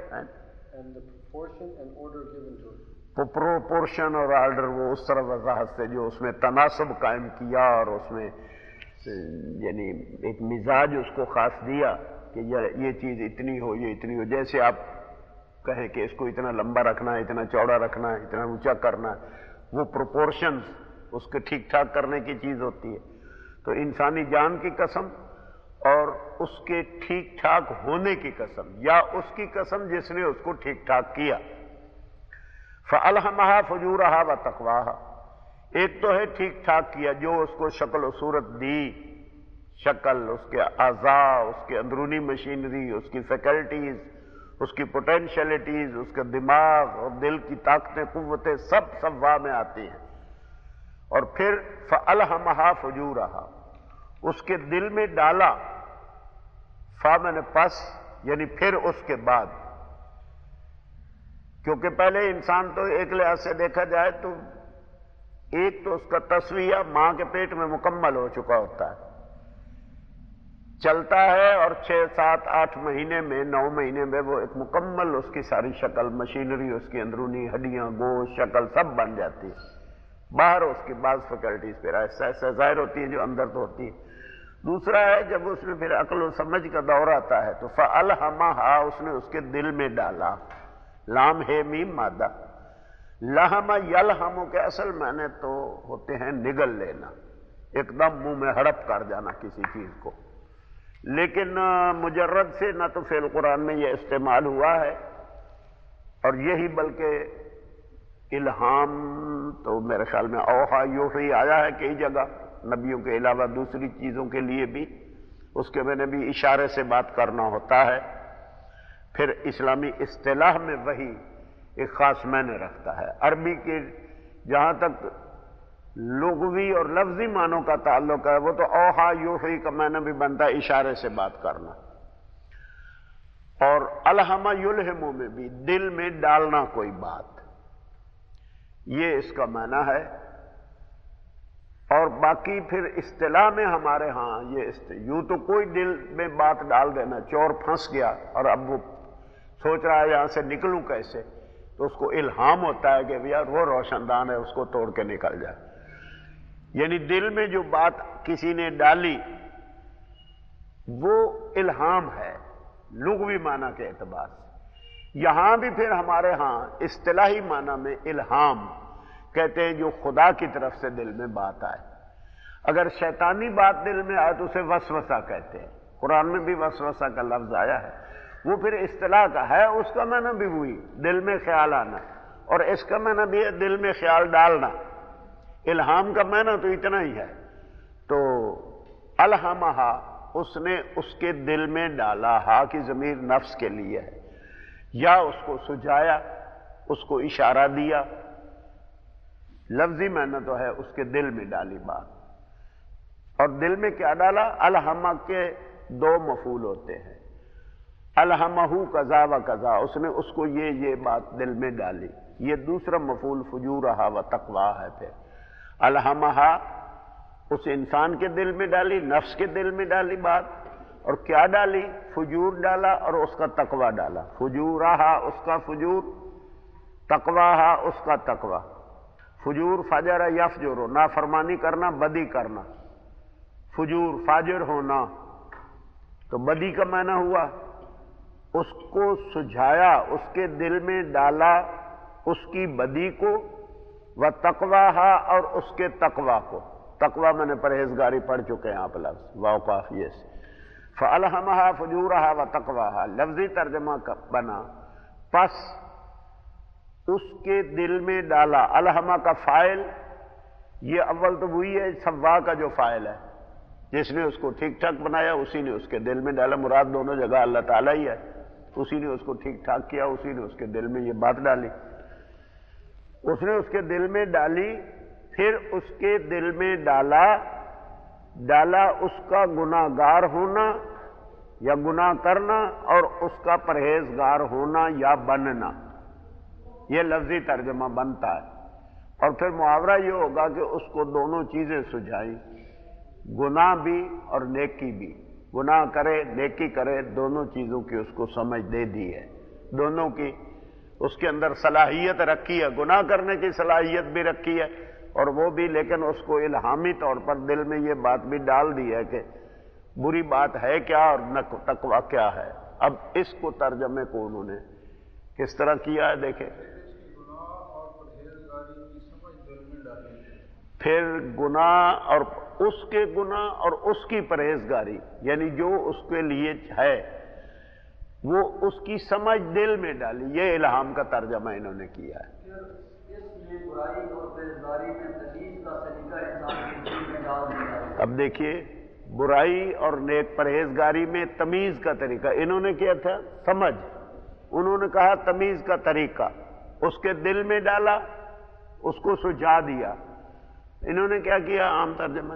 پروپورشن اور آرڈر، وہ اس طرح وضاحت سے جو اس میں تناسب قائم کیا اور اس میں یعنی ایک مزاج اس کو خاص دیا کہ یہ چیز اتنی ہو، یہ اتنی ہو. جیسے آپ کہیں کہ اس کو اتنا لمبا رکھنا ہے، اتنا چوڑا رکھنا ہے، اتنا اونچا کرنا ہے، وہ پروپورشنز اس کے ٹھیک ٹھاک کرنے کی چیز ہوتی ہے. تو انسانی جان کی قسم اور اس کے ٹھیک ٹھاک ہونے کی قسم، یا اس کی قسم جس نے اس کو ٹھیک ٹھاک کیا. فَأَلْهَمَهَا فُجُورَهَا وَتَقْوَاهَا، ایک تو ہے ٹھیک ٹھاک کیا، جو اس کو شکل و صورت دی، شکل، اس کے اعضاء، اس کے اندرونی مشینری، اس کی فیکلٹیز، اس کی پوٹینشیلٹیز، اس کا دماغ اور دل کی طاقتیں، قوتیں، سب سوا میں آتی ہیں. اور پھر فَأَلْهَمَهَا فُجُورَهَا، اس کے دل میں ڈالا. فا میں نے پس یعنی پھر اس کے بعد، کیونکہ پہلے انسان تو ایک لحاظ سے دیکھا جائے تو ایک تو اس کا تسویہ ماں کے پیٹ میں مکمل ہو چکا ہوتا ہے، چلتا ہے، اور چھ سات آٹھ مہینے میں، نو مہینے میں وہ ایک مکمل اس کی ساری شکل، مشینری، اس کی اندرونی ہڈیاں، گوشت، شکل سب بن جاتی ہے. باہر اس کی بعض فیکلٹیز پھر ایسا ایسا ظاہر ہوتی ہے جو اندر تو ہوتی ہے. دوسرا ہے جب اس میں پھر عقل و سمجھ کا دور آتا ہے تو فَأَلْهَمَهَا، اس نے اس کے دل میں ڈالا. لام ہے میم مادہ. لہم یلہم کے اصل معنی تو ہوتے ہیں نگل لینا، ایک دم منہ میں ہڑپ کر جانا کسی چیز کو. لیکن مجرد سے نہ تو فعل قرآن میں یہ استعمال ہوا ہے، اور یہی بلکہ الہام تو میرے خیال میں اوحا یوحی آیا ہے کئی جگہ، نبیوں کے علاوہ دوسری چیزوں کے لیے بھی، اس کے میں نے بھی اشارے سے بات کرنا ہوتا ہے. پھر اسلامی اصطلاح میں وہی ایک خاص معنی رکھتا ہے. عربی کے جہاں تک لغوی اور لفظی معنوں کا تعلق ہے وہ تو اوہا یوحی کا معنی بھی بنتا ہے اشارے سے بات کرنا، اور الہمہ یلہمو میں بھی دل میں ڈالنا کوئی بات، یہ اس کا معنی ہے۔ اور باقی پھر اصطلاح میں ہمارے ہاں یہ یوں تو کوئی دل میں بات ڈال دینا، چور پھنس گیا اور اب وہ سوچ رہا ہے یہاں سے نکلوں کیسے، تو اس کو الہام ہوتا ہے کہ یار وہ روشن دان ہے اس کو توڑ کے نکل جائے، یعنی دل میں جو بات کسی نے ڈالی وہ الہام ہے لغوی معنی کے اعتبار سے۔ یہاں بھی پھر ہمارے ہاں اصطلاحی معنی میں الہام کہتے ہیں جو خدا کی طرف سے دل میں بات آئے۔ اگر شیطانی بات دل میں آئے تو اسے وسوسہ کہتے ہیں، قرآن میں بھی وسوسہ کا لفظ آیا ہے، وہ پھر اصطلاح کا ہے، اس کا معنی بھی وہی دل میں خیال آنا، اور اس کا معنی بھی ہے دل میں خیال ڈالنا۔ الہام کا معنی تو اتنا ہی ہے۔ تو الہمہا اس نے اس کے دل میں ڈالا، ہا کی ضمیر نفس کے لیے ہے، یا اس کو سجایا، اس کو اشارہ دیا، لفظی معنی تو ہے اس کے دل میں ڈالی بات۔ اور دل میں کیا ڈالا؟ الہمہ کے دو مفعول ہوتے ہیں، الہمہو کذا و کذا، اس نے اس کو یہ یہ بات دل میں ڈالی، یہ دوسرا مفعول فجورہا و تقوا ہے۔ پھر الہمہا اس انسان کے دل میں ڈالی، نفس کے دل میں ڈالی بات، اور کیا ڈالی؟ فجور ڈالا اور اس کا تقوی ڈالا۔ فجورہا اس کا فجور، تقواہا اس کا تقوی۔ فجور فجر یفجر، نافرمانی کرنا، بدی کرنا، فجور فاجر ہونا، تو بدی کا معنی ہوا اس کو سجھایا، اس کے دل میں ڈالا اس کی بدی کو، و تقواہا اور اس کے تقوی کو۔ تقوی میں نے پرہیزگاری پڑھ چکے ہیں آپ لفظ واو قافیے سے۔ فالہمہا فجورہا و تقواہا لفظی ترجمہ بنا، پس اس کے دل میں ڈالا۔ الہمہ کا فاعل یہ اول تو وہی ہے سوا کا جو فاعل ہے، جس نے اس کو ٹھیک ٹھاک بنایا اسی نے اس کے دل میں ڈالا، مراد دونوں جگہ اللہ تعالیٰ ہی ہے، اسی نے اس کو ٹھیک ٹھاک کیا، اسی نے اس کے دل میں یہ بات ڈالی، اس نے اس کے دل میں ڈالی، پھر اس کے دل میں ڈالا ڈالا اس کا گناہ گار ہونا یا گناہ کرنا اور اس کا پرہیزگار ہونا یا بننا، یہ لفظی ترجمہ بنتا ہے۔ اور پھر محاورہ یہ ہوگا کہ اس کو دونوں چیزیں سجھائیں، گناہ بھی اور نیکی بھی، گناہ کرے نیکی کرے، دونوں چیزوں کی اس کو سمجھ دے دی ہے، دونوں کی اس کے اندر صلاحیت رکھی ہے، گناہ کرنے کی صلاحیت بھی رکھی ہے اور وہ بھی، لیکن اس کو الہامی طور پر دل میں یہ بات بھی ڈال دی ہے کہ بری بات ہے کیا اور تقویٰ کیا ہے۔ اب اس کو ترجمے کو انہوں نے کس طرح کیا ہے دیکھیں، پھر گناہ اور اس کے گناہ اور اس کی پرہیزگاری، یعنی جو اس کے لیے ہے وہ اس کی سمجھ دل میں ڈالی، یہ الہام کا ترجمہ انہوں نے کیا ہے۔ اب دیکھیے برائی اور نیک پرہیزگاری میں تمیز کا طریقہ انہوں نے کیا تھا، سمجھ، انہوں نے کہا تمیز کا طریقہ، اس کے دل میں ڈالا، اس کو سجھا دیا۔ انہوں نے کیا کیا عام ترجمہ؟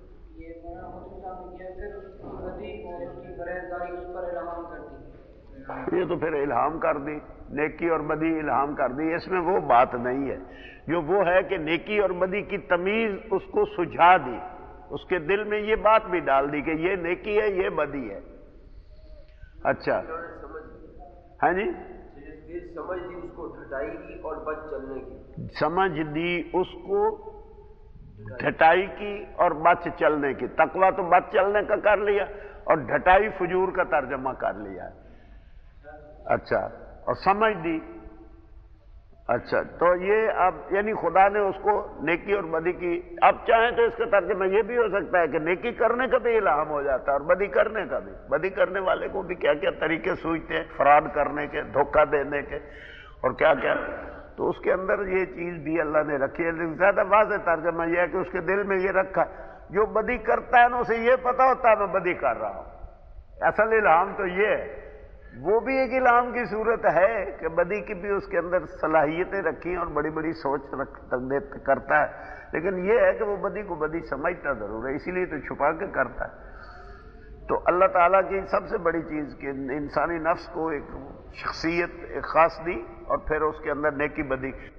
یہ تو پھر الہام کر دی، نیکی اور بدی الہام کر دی، اس میں وہ بات نہیں ہے جو وہ ہے کہ نیکی اور بدی کی تمیز اس کو سجھا دی، اس کے دل میں یہ بات بھی ڈال دی کہ یہ نیکی ہے یہ بدی ہے۔ اچھا ہاں جی، سمجھ دی اس کو ڈھٹائی کی اور بچ چلنے کی، سمجھ دی اس کو ڈھٹائی کی اور بچ چلنے کی، تقویٰ تو بچ چلنے کا کر لیا اور ڈھٹائی فجور کا ترجمہ کر لیا۔ اچھا، اور سمجھ دی، اچھا تو یہ اب یعنی خدا نے اس کو نیکی اور بدی کی، اب چاہیں تو اس کا ترجمہ یہ بھی ہو سکتا ہے کہ نیکی کرنے کا بھی الہام ہو جاتا ہے اور بدی کرنے کا بھی، بدی کرنے والے کو بھی کیا کیا طریقے سوچتے ہیں، فراڈ کرنے کے، دھوکہ دینے کے اور کیا کیا، تو اس کے اندر یہ چیز بھی اللہ نے رکھی ہے۔ لیکن زیادہ واضح ترجمہ یہ ہے کہ اس کے دل میں یہ رکھا، جو بدی کرتا ہے نا اسے یہ پتا ہوتا ہے میں بدی کر رہا ہوں، اصل الہام تو یہ ہے وہ بھی ایک الہام کی صورت ہے کہ بدی کی بھی اس کے اندر صلاحیتیں رکھی اور بڑی بڑی سوچ رکھ کرتا ہے، لیکن یہ ہے کہ وہ بدی کو بدی سمجھتا ضرور ہے، اسی لیے تو چھپا کے کرتا ہے۔ تو اللہ تعالیٰ کی سب سے بڑی چیز کہ انسانی نفس کو ایک شخصیت ایک خاص دی اور پھر اس کے اندر نیکی بدی